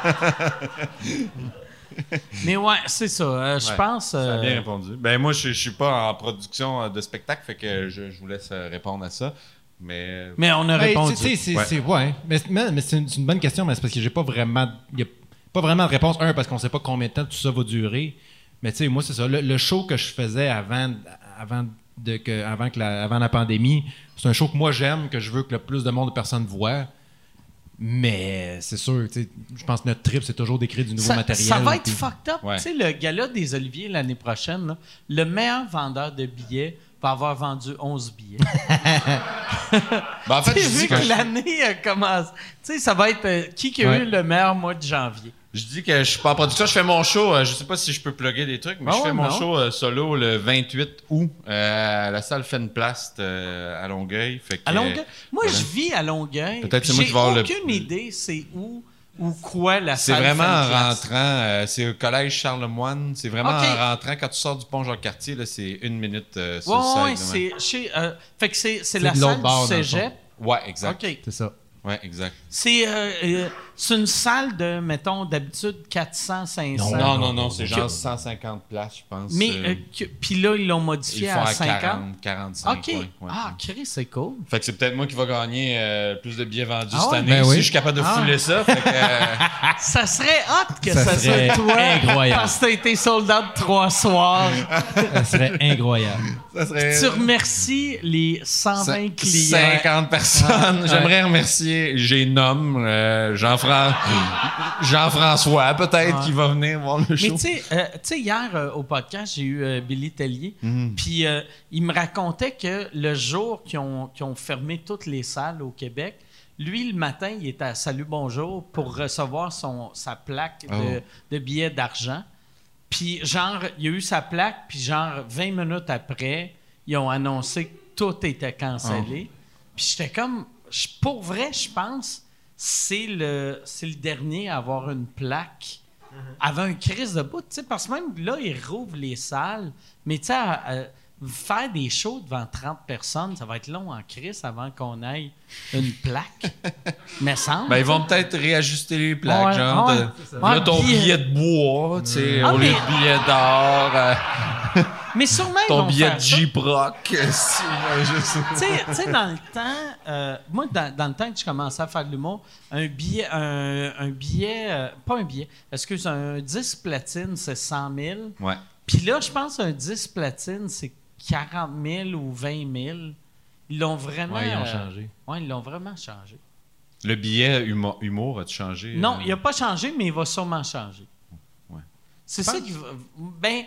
Mais ouais, c'est ça. Je pense... Ça a bien répondu. Ben moi, je suis pas en production de spectacle, fait que je vous laisse répondre à ça. Mais Mais on a répondu. Tu sais, mais c'est une bonne question, mais c'est parce que j'ai pas vraiment... Il n'y a pas vraiment de réponse. Parce qu'on sait pas combien de temps tout ça va durer. Mais tu sais, moi, c'est ça. Le show que je faisais avant la pandémie, c'est un show que moi, j'aime, que je veux que le plus de monde de personnes voient. Mais c'est sûr, tu sais, je pense que notre trip, c'est toujours d'écrire du nouveau matériel. Ça va être puis- fucked up. Ouais. Tu sais, le gala des Oliviers l'année prochaine, là, le meilleur vendeur de billets va avoir vendu 11 billets. Ben, en fait, Tu je sais, dis vu que que l'année commence. Tu sais, ça va être qui a eu le meilleur mois de janvier. je dis que je suis pas en production, je fais mon show, je sais pas si je peux plugger des trucs, mais Ah je fais ouais, mon non. show solo le 28 août à la salle Fenplast à Longueuil. Fait que, À Longueuil. Moi, voilà. je vis à Longueuil. Peut-être c'est J'ai moi qui vais avoir le- aucune idée c'est où ou quoi la C'est salle vraiment en Fenplast. rentrant, c'est au collège Charlemagne, c'est vraiment Ok. en rentrant, quand tu sors du pont Jacques-Cartier, là, c'est 1 minute sur Ouais, le site. c'est chez. Fait que c'est la de l'autre salle bord, du dans le cégep. Ouais, exact. OK. C'est ça. Ouais, exact. C'est une salle de, mettons, d'habitude 400, 500. Non, c'est genre 150 places, je pense. Mais, puis là, ils l'ont il modifié faut à à 50. 40, 45. OK. ouais. Ah, Chris, c'est cool. Fait que c'est peut-être moi qui va gagner plus de billets vendus Ah cette ouais? année. Ben si oui. je suis capable de fouler ça. Fait que, Ça serait hot que Ça ça, serait soit toi. incroyable. Parce que t'as été soldat de 3 soirs. Ça serait incroyable. ça serait Tu remercies les 120 clients. 50 personnes. J'aimerais remercier, j'ai nomme Jean-François, peut-être, qui va venir voir le Mais show. tu sais, hier au podcast, j'ai eu Billy Tellier. Mhm. Puis il me racontait que le jour qu'ils ont fermé toutes les salles au Québec, lui, le matin, il était à Salut Bonjour pour recevoir sa plaque de billets d'argent. Puis genre, il a eu sa plaque, puis genre 20 minutes après, ils ont annoncé que tout était cancellé. Puis j'étais comme, pour vrai, je pense, c'est le dernier à avoir une plaque avant un crise de bout, tu sais, parce que même là, ils rouvrent les salles, mais tu sais, faire des shows devant 30 personnes, ça va être long en crise avant qu'on aille une plaque, me semble. Ben, ils vont peut-être réajuster les plaques, Ouais, genre. ouais. Là, Ouais, ton billet- billet de bois, tu sais, Ah, au lieu mais- de billet d'or, mais sûrement, ils ton vont billet faire de ça. J-Proc. si, Tu sais, dans le temps, moi, dans le temps que je commençais à faire de l'humour, un billet, pas un billet, excuse, un 10 platine, c'est 100 000. Ouais. Puis là, je pense un 10 platine, c'est 40 000 ou 20 000. Ils l'ont vraiment... Ouais, ils ont changé. Oui, ils l'ont vraiment changé. Le billet humour a-tu changé? Non, il n'a pas changé, mais il va sûrement changer. Ouais. C'est ça qui va... Ben,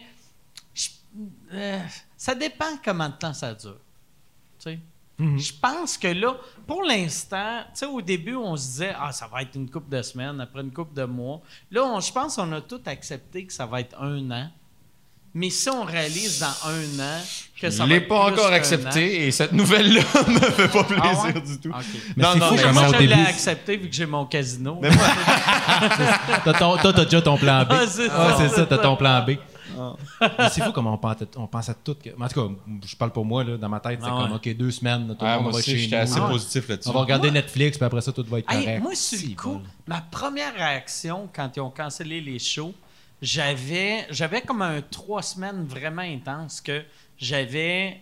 ça dépend combien de temps ça dure. Tu sais? Je pense que là, pour l'instant, tu sais, au début, on se disait, ça va être une couple de semaines, après une couple de mois. Là, je pense qu'on a tous accepté que ça va être 1 an. Mais si on réalise dans 1 an que ça Je va l'ai être pas plus encore qu'un accepté et cette nouvelle-là me fait pas plaisir Ah ouais? du tout. an. OK. Mais c'est fou Mais comment moi, au je l'ai début- accepté vu que j'ai mon casino. Toi, t'as déjà ton plan B. Ah, c'est ça. Ah, c'est ça, t'as ton plan B. Mais c'est fou comment on pense à tout. En tout cas, je parle pour moi, là, dans ma tête, c'est Ah comme, ouais. OK, 2 semaines, là, tout le Ah, monde moi va être aussi, chez j'étais nous. assez Ah ouais. positif là-dessus. On va regarder Netflix, puis après ça, tout va être Hey, correct. moi, sur le coup, ma première réaction quand ils ont cancellé les shows, j'avais comme un 3 semaines vraiment intense que j'avais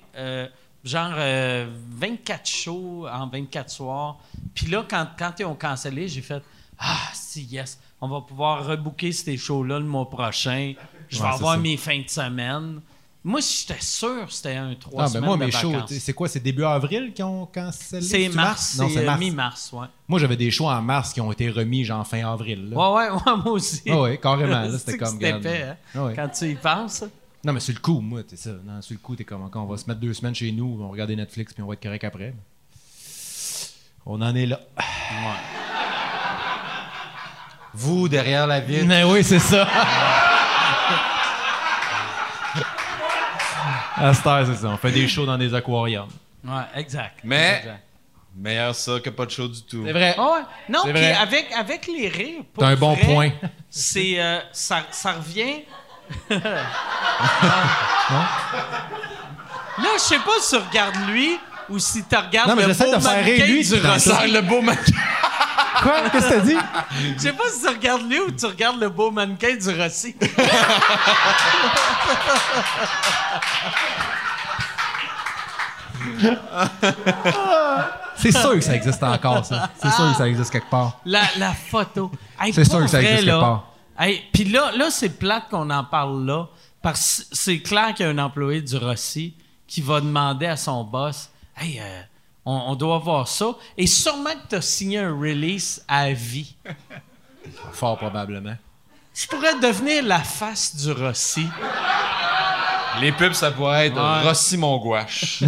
24 shows en 24 soirs. Puis là, quand ils ont cancellé, j'ai fait si, yes, on va pouvoir rebooker ces shows-là le mois prochain. Je vais Ouais, c'est avoir ça. mes fins de semaine. Moi, j'étais sûr que c'était un 3 Ah, semaines ben moi, de mes shows, vacances. c'est quoi? C'est début avril qu'ils ont cancellé? C'est mars, Non, c'est c'est mars. mi-mars, ouais. Moi, j'avais des shows en mars qui ont été remis, genre fin avril. Là. Ouais, moi aussi. Ah ouais, carrément. Là, c'était C'est que comme... c'était regarde. épais, hein? Ah ouais. Quand tu y penses. Non, mais sur le coup, moi, t'es ça. Non, sur le coup, t'es comme, on va se mettre 2 semaines chez nous, on va regarder Netflix, puis on va être correct après. On en est là. Vous, derrière la vitre. Mais oui, c'est ça. À cette heure, c'est ça. On fait des shows dans des aquariums. Ouais, exact. Mais- Exact. Meilleur ça que pas de show du tout. C'est vrai. Ah ouais. Non, C'est puis vrai. avec les rires, pour T'as un bon vrai, point. C'est ça revient. Là, je sais pas si tu regardes lui ou si tu regardes Non, mais le j'essaie beau de faire rire mannequin lui, du puis dans Rossi. ça. Le beau mannequin. Quoi? Qu'est-ce que t'as dit? Je sais pas si tu regardes lui ou tu regardes le beau mannequin du Rossi. C'est sûr que ça existe encore, ça. C'est sûr que ça existe quelque part. La photo. Hey, C'est pour sûr que ça vrai, existe là, quelque part. hey, puis là c'est plate qu'on en parle là, parce que c'est clair qu'il y a un employé du Rossi qui va demander à son boss, « Hey, On doit voir ça. Et sûrement que tu as signé un release à vie. Fort probablement. Je pourrais devenir la face du Rossi. Les pubs, ça pourrait être Rossi mon gouache.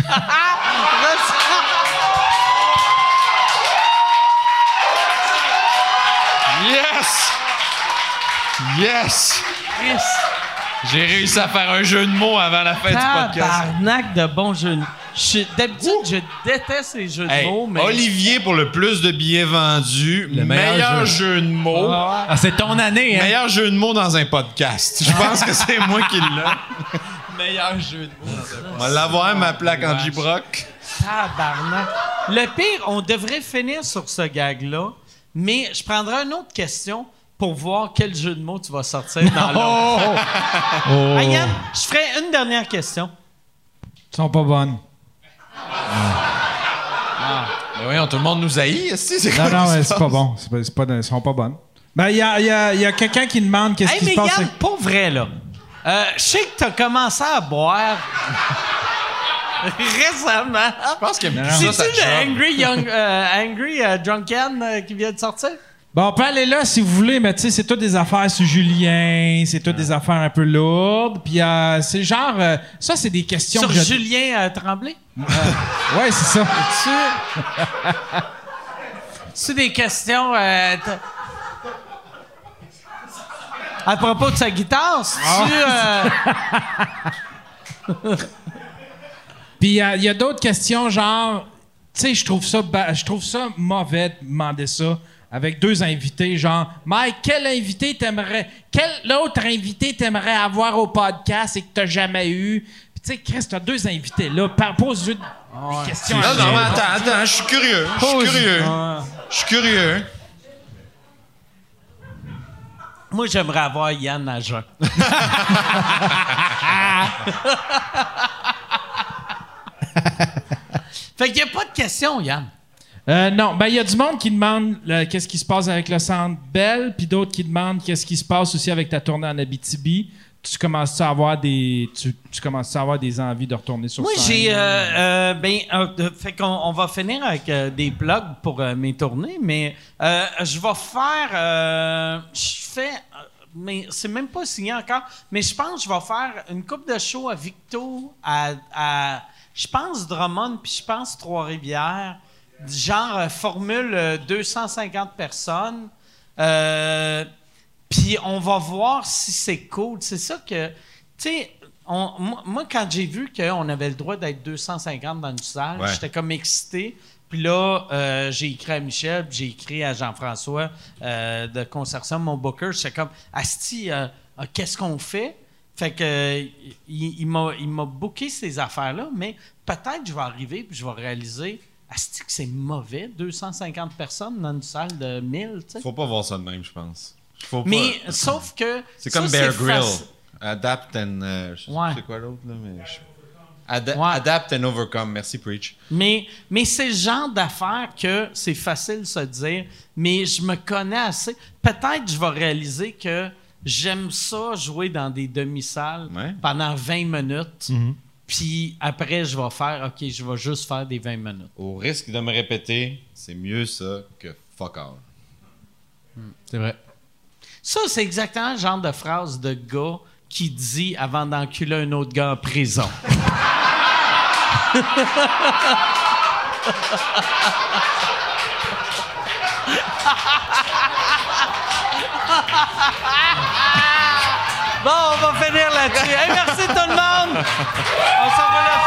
Yes! Yes! Chris, J'ai réussi à faire un jeu de mots avant la fin du podcast. tabarnak de bons jeux de mots. D'habitude, je déteste les jeux de Hey, mots, mais... Olivier pour le plus de billets vendus, le meilleur jeu de mots. Ah, c'est ton année, hein? Meilleur jeu de mots dans un podcast. Je pense que c'est moi qui l'ai. Meilleur jeu de mots. On va l'avoir, ma plaque en J-Brock. Tabarnak. Le pire, on devrait finir sur ce gag-là, mais je prendrai une autre question pour voir quel jeu de mots tu vas sortir dans l'autre. Yann, je ferai une dernière question. Ils sont pas bonnes. Mais voyons, tout le monde nous haït. C'est Non, non, mais c'est pas bon. Ils sont pas bonnes. Ben, il y a quelqu'un qui demande qu'est-ce qui se Mais passe. Yann, pour vrai, là, je sais que t'as commencé à boire récemment. Je pense qu'il y a plus ça, C'est-tu ça le Angry Drunken qui vient de sortir? Bon, on peut aller là si vous voulez, mais tu sais, c'est toutes des affaires sur Julien, c'est toutes des affaires un peu lourdes, puis c'est genre... ça, c'est des questions... Sur que Julien Tremblay? Ouais, c'est ça. C'est des questions... à propos de sa guitare, Puis il y a d'autres questions, genre... Tu sais, je trouve ça mauvais de demander ça avec deux invités, genre, Mike, quel autre invité t'aimerais avoir au podcast et que t'as jamais eu? Puis tu sais, Chris, t'as deux invités là, pose-lui des questions. Non, non, mais attends, je suis curieux. Je suis curieux. Moi, j'aimerais avoir Yann à jeun. Fait qu'il n'y a pas de question, Yann. Non, ben il y a du monde qui demande qu'est-ce qui se passe avec le Centre Bell, puis d'autres qui demandent qu'est-ce qui se passe aussi avec ta tournée en Abitibi. Tu commences à avoir des envies de retourner sur scène? Moi, fait qu'on va finir avec des plugs pour mes tournées, mais je vais faire, mais c'est même pas signé encore, mais je pense que je vais faire une couple de shows à Victo, je pense Drummond, puis je pense Trois-Rivières, genre formule 250 personnes. Puis on va voir si c'est cool. C'est ça que, tu sais, moi, quand j'ai vu qu'on avait le droit d'être 250 dans une salle, j'étais comme excité. Puis là, j'ai écrit à Michel, puis j'ai écrit à Jean-François de Consortium, mon booker. J'étais comme, Asti, qu'est-ce qu'on fait? Fait que il m'a booké ces affaires-là, mais peut-être je vais arriver puis je vais réaliser, asti que c'est mauvais, 250 personnes dans une salle de 1000, tu sais. Faut pas voir ça de même, je pense. Mais sauf que... C'est comme Bear Grylls. Adapt and... je sais pas c'est quoi l'autre, là, mais... Adapt and overcome. Merci, Preach. Mais c'est le genre d'affaires que c'est facile de se dire, mais je me connais assez. Peut-être que je vais réaliser que j'aime ça jouer dans des demi-salles pendant 20 minutes. Puis après, je vais faire, OK, je vais juste faire des 20 minutes. Au risque de me répéter, c'est mieux ça que fuck all. C'est vrai. Ça, c'est exactement le genre de phrase de gars qui dit avant d'enculer un autre gars en prison. Bon, on va finir là-dessus. Hey, merci tout le monde! On s'en va là,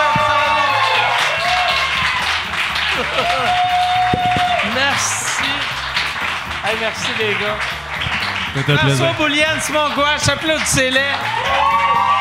Salut! Merci. Hey, merci les gars. François Boulienne, Simon Gouache, applaudissez-les.